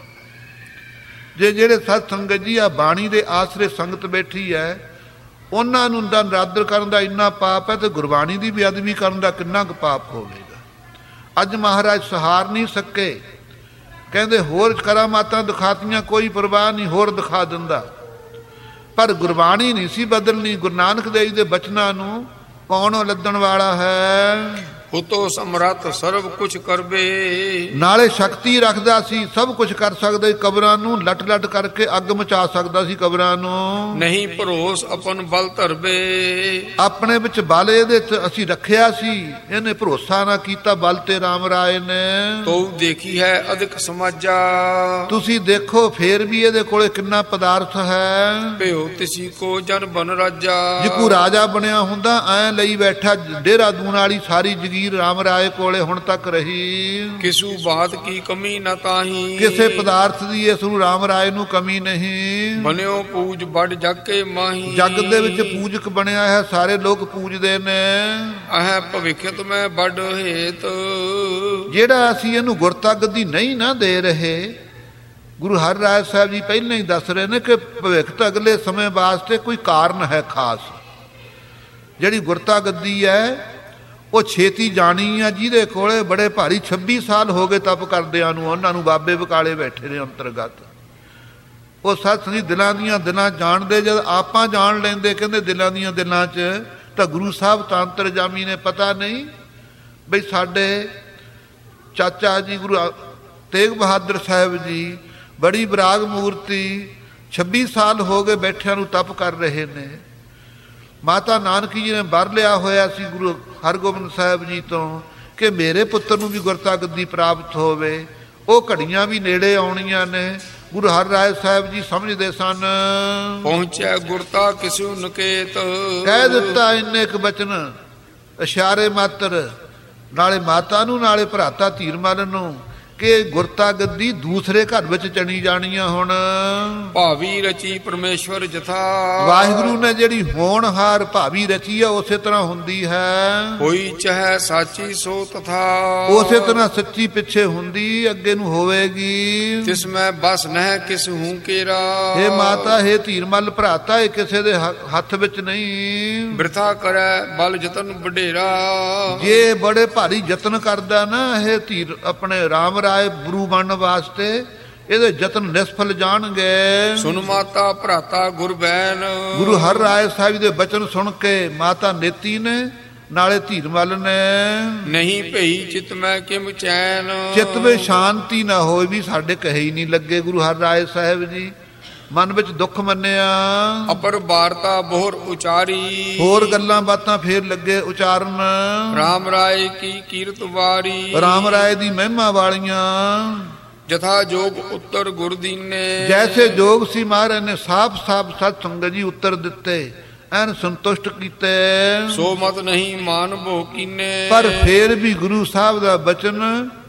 ਜੇ ਜਿਹੜੇ ਸਤ ਸੰਗਤ ਜੀ ਆ ਬਾਣੀ ਦੇ ਆਸਰੇ ਸੰਗਤ ਬੈਠੀ ਹੈ, ਉਹਨਾਂ ਨੂੰ ਦਾ ਨਿਰਾਦਰ ਕਰਨ ਦਾ ਇੰਨਾ ਪਾਪ ਹੈ, ਤੇ ਗੁਰਬਾਣੀ ਦੀ ਬੇਅਦਬੀ ਕਰਨ ਦਾ ਕਿੰਨਾ ਕੁ ਪਾਪ ਹੋਵੇਗਾ। ਅੱਜ ਮਹਾਰਾਜ ਸਹਾਰ ਨਹੀਂ ਸਕੇ, ਕਹਿੰਦੇ ਹੋਰ ਕਰਾਮਾਤਾਂ ਦਿਖਾਤੀਆਂ, ਕੋਈ ਪਰਵਾਹ ਨਹੀਂ, ਹੋਰ ਦਿਖਾ ਦਿੰਦਾ, ਪਰ ਗੁਰਬਾਣੀ ਨਹੀਂ ਸੀ ਬਦਲਣੀ। ਗੁਰੂ ਨਾਨਕ ਦੇਵ ਦੇ ਬਚਨਾਂ ਨੂੰ ਕੌਣ ਲੱਦਣ ਵਾਲਾ ਹੈ? ਉਤੋ ਸਮਰੱਥ ਸਰਬ ਕੁਛ ਕਰਵੇ, ਨਾਲੇ ਸ਼ਕਤੀ ਰੱਖਦਾ ਸੀ, ਸਭ ਕੁਝ ਕਰ ਸਕਦਾ ਸੀ। ਕਬਰਾਂ ਨੂੰ ਲਟ ਲਟ ਕਰਕੇ ਅੱਗ ਮਚਾ ਸਕਦਾ ਸੀ ਕਬਰਾਂ ਨੂੰ। ਨਹੀਂ ਭਰੋਸ ਆਪਨ ਬਲ ਧਰਵੇ, ਆਪਣੇ ਵਿੱਚ ਬਲ ਇਹਦੇ ਚ ਅਸੀਂ ਰੱਖਿਆ ਸੀ, ਇਹਨੇ ਭਰੋਸਾ ਨਾ ਕੀਤਾ ਬਲ ਤੇ ਰਾਮ ਰਾਏ ਨੇ। ਤੋ ਦੇਖੀ ਹੈ ਅਧਿਕ ਸਮਾਜਾ, ਤੁਸੀਂ ਦੇਖੋ ਫੇਰ ਵੀ ਇਹਦੇ ਕੋਲੇ ਕਿੰਨਾ ਪਦਾਰਥ ਹੈ। ਭਿਓ ਤਿਸੀ ਕੋ ਜਨ ਬਨ ਰਾਜਾ, ਜੇ ਕੋਈ ਰਾਜਾ ਬਣਿਆ ਹੁੰਦਾ ਐ ਲਈ ਬੈਠਾ, ਦੇਹਰਾਦੂਨ ਵਾਲੀ ਸਾਰੀ ਰਾਮ ਰਾਏ ਕੋਲੇ ਹੁਣ ਤੱਕ ਰਹੀ। ਕਿਸੂ ਬਾਤ ਕੀ ਕਮੀ ਨਾ ਤਾਹੀ, ਕਿਸੇ ਪਦਾਰਥ ਦੀ ਇਸ ਨੂੰ ਰਾਮ ਰਾਏ ਨੂੰ ਕਮੀ ਨਹੀਂ। ਬਣਿਓ ਪੂਜ ਵੱਡ ਜਗ ਕੇ ਮਾਹੀ, ਜਗ ਦੇ ਵਿੱਚ ਪੂਜਕ ਬਣਿਆ ਹੈ, ਸਾਰੇ ਲੋਕ ਪੂਜਦੇ ਨੇ। ਅਹ ਭਵਿੱਖਤ ਮੈਂ ਵੱਡ ਹੇਤ, ਜਿਹੜਾ ਅਸੀਂ ਇਹਨੂੰ ਗੁਰਤਾ ਗੱਦੀ ਨਹੀਂ ਨਾ ਦੇ ਰਹੇ, ਗੁਰੂ ਹਰਿਰਾਏ ਸਾਹਿਬ ਜੀ ਪਹਿਲਾਂ ਹੀ ਦੱਸ ਰਹੇ ਨੇ ਕਿ ਭਵਿੱਖਤ ਅਗਲੇ ਸਮੇਂ ਵਾਸਤੇ ਕੋਈ ਕਾਰਨ ਹੈ ਖਾਸ। ਜਿਹੜੀ ਗੁਰਤਾ ਗੱਦੀ ਹੈ ਉਹ ਛੇਤੀ ਜਾਣੀ ਆ, ਜਿਹਦੇ ਕੋਲੇ ਬੜੇ ਭਾਰੀ 26 ਸਾਲ ਹੋ ਗਏ ਤਪ ਕਰਦਿਆਂ ਨੂੰ, ਉਹਨਾਂ ਨੂੰ ਬਾਬੇ ਬਕਾਲੇ ਬੈਠੇ ਨੇ ਅੰਤਰਗਤ। ਉਹ ਸੱਚ ਸੰਗਤ ਦਿਲਾਂ ਦੀਆਂ ਦਿਲਾਂ ਜਾਣਦੇ, ਜਦ ਆਪਾਂ ਜਾਣ ਲੈਂਦੇ ਕਹਿੰਦੇ ਦਿਲਾਂ ਦੀਆਂ ਦਿਲਾਂ 'ਚ, ਤਾਂ ਗੁਰੂ ਸਾਹਿਬ ਤਾਂ ਅੰਤਰਜਾਮੀ ਨੇ ਪਤਾ ਨਹੀਂ ਬਈ ਸਾਡੇ ਚਾਚਾ ਜੀ ਗੁਰੂ ਤੇਗ ਬਹਾਦਰ ਸਾਹਿਬ ਜੀ ਬੜੀ ਬਰਾਗ ਮੂਰਤੀ 26 ਸਾਲ ਹੋ ਗਏ ਬੈਠਿਆਂ ਨੂੰ ਤਪ ਕਰ ਰਹੇ ਨੇ। ਮਾਤਾ ਨਾਨਕੀ ਜੀ ਨੇ ਵਰ ਲਿਆ ਹੋਇਆ ਸੀ ਗੁਰੂ ਹਰਗੋਬਿੰਦ ਸਾਹਿਬ ਜੀ ਤੋਂ ਕਿ ਮੇਰੇ ਪੁੱਤਰ ਨੂੰ ਵੀ ਗੁਰਤਾ ਗੱਦੀ ਪ੍ਰਾਪਤ ਹੋਵੇ। ਉਹ ਘੜੀਆਂ ਵੀ ਨੇੜੇ ਆਉਣੀਆਂ ਨੇ। ਗੁਰੂ ਹਰਿਰਾਏ ਸਾਹਿਬ ਜੀ ਸਮਝਦੇ ਸਨ। ਪਹੁੰਚਿਆ ਗੁਰਤਾ ਕਿਸੂ ਨਕੇਤ, ਕਹਿ ਦਿੱਤਾ ਇੰਨੇ ਕੁ ਬਚਨ ਇਸ਼ਾਰੇ ਮਾਤਰ, ਨਾਲੇ ਮਾਤਾ ਨੂੰ ਨਾਲੇ ਭਰਾਤਾ ਧੀਰਮਲ ਨੂੰ, ਕਿ ਗੁਰਤਾ ਗੱਦੀ ਦੂਸਰੇ ਘਰ ਵਿੱਚ ਚਣੀ ਜਾਣੀਆਂ। ਹੁਣ ਭਾਵੀ ਰਚੀ ਪਰਮੇਸ਼ਵਰ ਜਥਾ, ਵਾਹਿਗੁਰੂ ਨੇ ਜਿਹੜੀ ਹੋਣਹਾਰ ਭਾਵੀ ਰਚੀ ਆ ਉਸੇ ਤਰ੍ਹਾਂ ਹੁੰਦੀ ਹੈ। ਹੋਈ ਚਾਹੇ ਸਾਚੀ ਸੋ ਤਥਾ, ਉਸੇ ਤਰ੍ਹਾਂ ਸੱਚੀ ਪਿੱਛੇ ਹੁੰਦੀ ਅੱਗੇ ਨੂੰ ਹੋਵੇਗੀ। ਤਿਸ ਮੈਂ ਬਸ ਨਹਿ ਕਿਸ ਹੂੰ ਕੇਰਾ, ਇਹ ਮਾਤਾ ਹੈ ਧੀਰਮਲ ਭਰਾਤਾ, ਇਹ ਕਿਸੇ ਦੇ ਹੱਥ ਵਿੱਚ ਨਹੀਂ। ਬਿਰਥਾ ਕਰੈ ਬਲ ਜਤਨ ਵਡੇਰਾ, ਜੇ ਬੜੇ ਭਾਰੀ ਯਤਨ ਕਰਦਾ ਨਾ ਇਹ ਧੀਰ ਆਪਣੇ ਰਾਮ ਰਾਏ ਗੁਰੂ ਬਣਨ ਵਾਸਤੇ, ਇਹਦੇ ਯਤਨ ਨਿਸਫਲ ਜਾਣਗੇ। ਸੁਨ ਮਾਤਾ ਭਰਾਤਾ ਗੁਰ ਬੈਨ, ਗੁਰੂ ਹਰਿਰਾਏ ਸਾਹਿਬ ਦੇ ਬਚਨ ਸੁਣ ਕੇ ਮਾਤਾ ਨੇਤੀ ਨੇ ਨਾਲੇ ਧੀਰਮਲ ਨੇ, ਨਹੀਂ ਭਈ ਚਿਤ ਮੈਂ ਕਿਮ ਚੈਨ, ਚਿੱਤ ਵਿੱਚ ਸ਼ਾਂਤੀ ਨਾ ਹੋਏ ਵੀ ਸਾਡੇ ਕਹੇ ਹੀ ਨਹੀਂ ਲੱਗੇ। ਗੁਰੂ ਹਰਿਰਾਏ ਸਾਹਿਬ ਜੀ ਮਨ ਵਿੱਚ ਦੁੱਖ ਮੰਨਿਆ, ਅਪਰ ਵਾਰਤਾ ਬਹੁਰ ਉਚਾਰੀ, ਹੋਰ ਗੱਲਾਂ ਬਾਤਾਂ ਫੇਰ ਲੱਗੇ ਉਚਾਰਨ। ਰਾਮ ਰਾਏ ਕੀ ਕੀਰਤ ਵਾਰੀ, ਰਾਮ ਰਾਏ ਦੀ ਮਹਿਮਾ ਵਾਲੀਆਂ। ਜਥਾ ਜੋਗ ਉੱਤਰ ਗੁਰ ਦੀਨੇ, ਜੈਸੇ ਜੋਗ ਸੀ ਮਹਾਰਾਜ ਨੇ ਸਾਫ਼ ਸਾਫ਼ ਸਤ ਸੰਗਤ ਜੀ ਉੱਤਰ ਦਿੱਤੇ, ਐਨ ਸੰਤੁਸ਼ਟ ਕੀਤੇ। ਸੋ ਮਤ ਨਹੀਂ ਮਾਨ ਭੋ ਕੀਨੇ, ਪਰ ਫੇਰ ਵੀ ਗੁਰੂ ਸਾਹਿਬ ਦਾ ਬਚਨ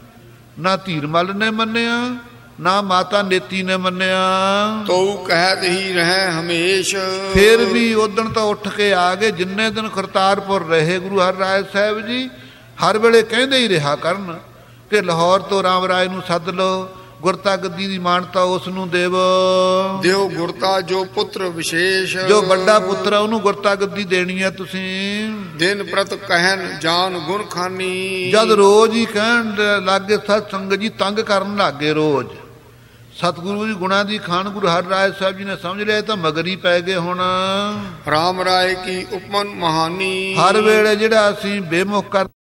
ਨਾ ਧੀਰਮਲ ਨੇ ਮੰਨਿਆ ਨਾ ਮਾਤਾ ਨੇਤੀ ਨੇ ਮੰਨਿਆ। ਤੋ ਕਹਿਤ ਹੀ ਰਹਿ ਹਮੇਸ਼, ਫੇਰ ਵੀ ਉਦਣ ਤਾਂ ਉੱਠ ਕੇ ਆ ਗਏ। ਜਿੰਨੇ ਦਿਨ ਕਰਤਾਰਪੁਰ ਰਹੇ ਗੁਰੂ ਹਰਿਰਾਏ ਸਾਹਿਬ ਜੀ ਹਰ ਵੇਲੇ ਕਹਿੰਦੇ ਹੀ ਰਿਹਾ ਕਰਨ ਕਿ ਲਾਹੌਰ ਤੋਂ ਰਾਮ ਰਾਏ ਨੂੰ ਸੱਦ ਲਓ, ਗੁਰਤਾ ਗੱਦੀ ਦੀ ਮਾਨਤਾ ਉਸ ਨੂੰ ਦੇਵ। ਦਿਓ ਗੁਰਤਾ ਜੋ ਪੁੱਤਰ ਵਿਸ਼ੇਸ਼, ਜੋ ਵੱਡਾ ਪੁੱਤਰ ਆ ਉਹਨੂੰ ਗੁਰਤਾ ਗੱਦੀ ਦੇਣੀ ਹੈ ਤੁਸੀਂ। ਦਿਨ ਪ੍ਰਤ ਕਹਿਨ ਜਾਨ ਗੁਣ ਖਾਨੀ, ਜਦ ਰੋਜ਼ ਹੀ ਕਹਿਣ ਲੱਗੇ ਸਤ ਸੰਗਤ ਜੀ ਤੰਗ ਕਰਨ ਲੱਗੇ ਰੋਜ਼ ਸਤਿਗੁਰੂ ਜੀ ਗੁਣਾਂ ਦੀ ਖਾਨ ਗੁਰੂ ਹਰਿ ਰਾਏ ਸਾਹਿਬ ਜੀ ਨੇ ਸਮਝ ਲਿਆ ਤਾਂ ਮਗਰੀ ਪੈ ਗਏ। ਹੁਣ ਰਾਮ ਰਾਏ ਕੀ ਉਪਮਨ ਮਹਾਨੀ, ਹਰ ਵੇਲੇ ਜਿਹੜਾ ਅਸੀਂ ਬੇਮੁਖ ਕਰ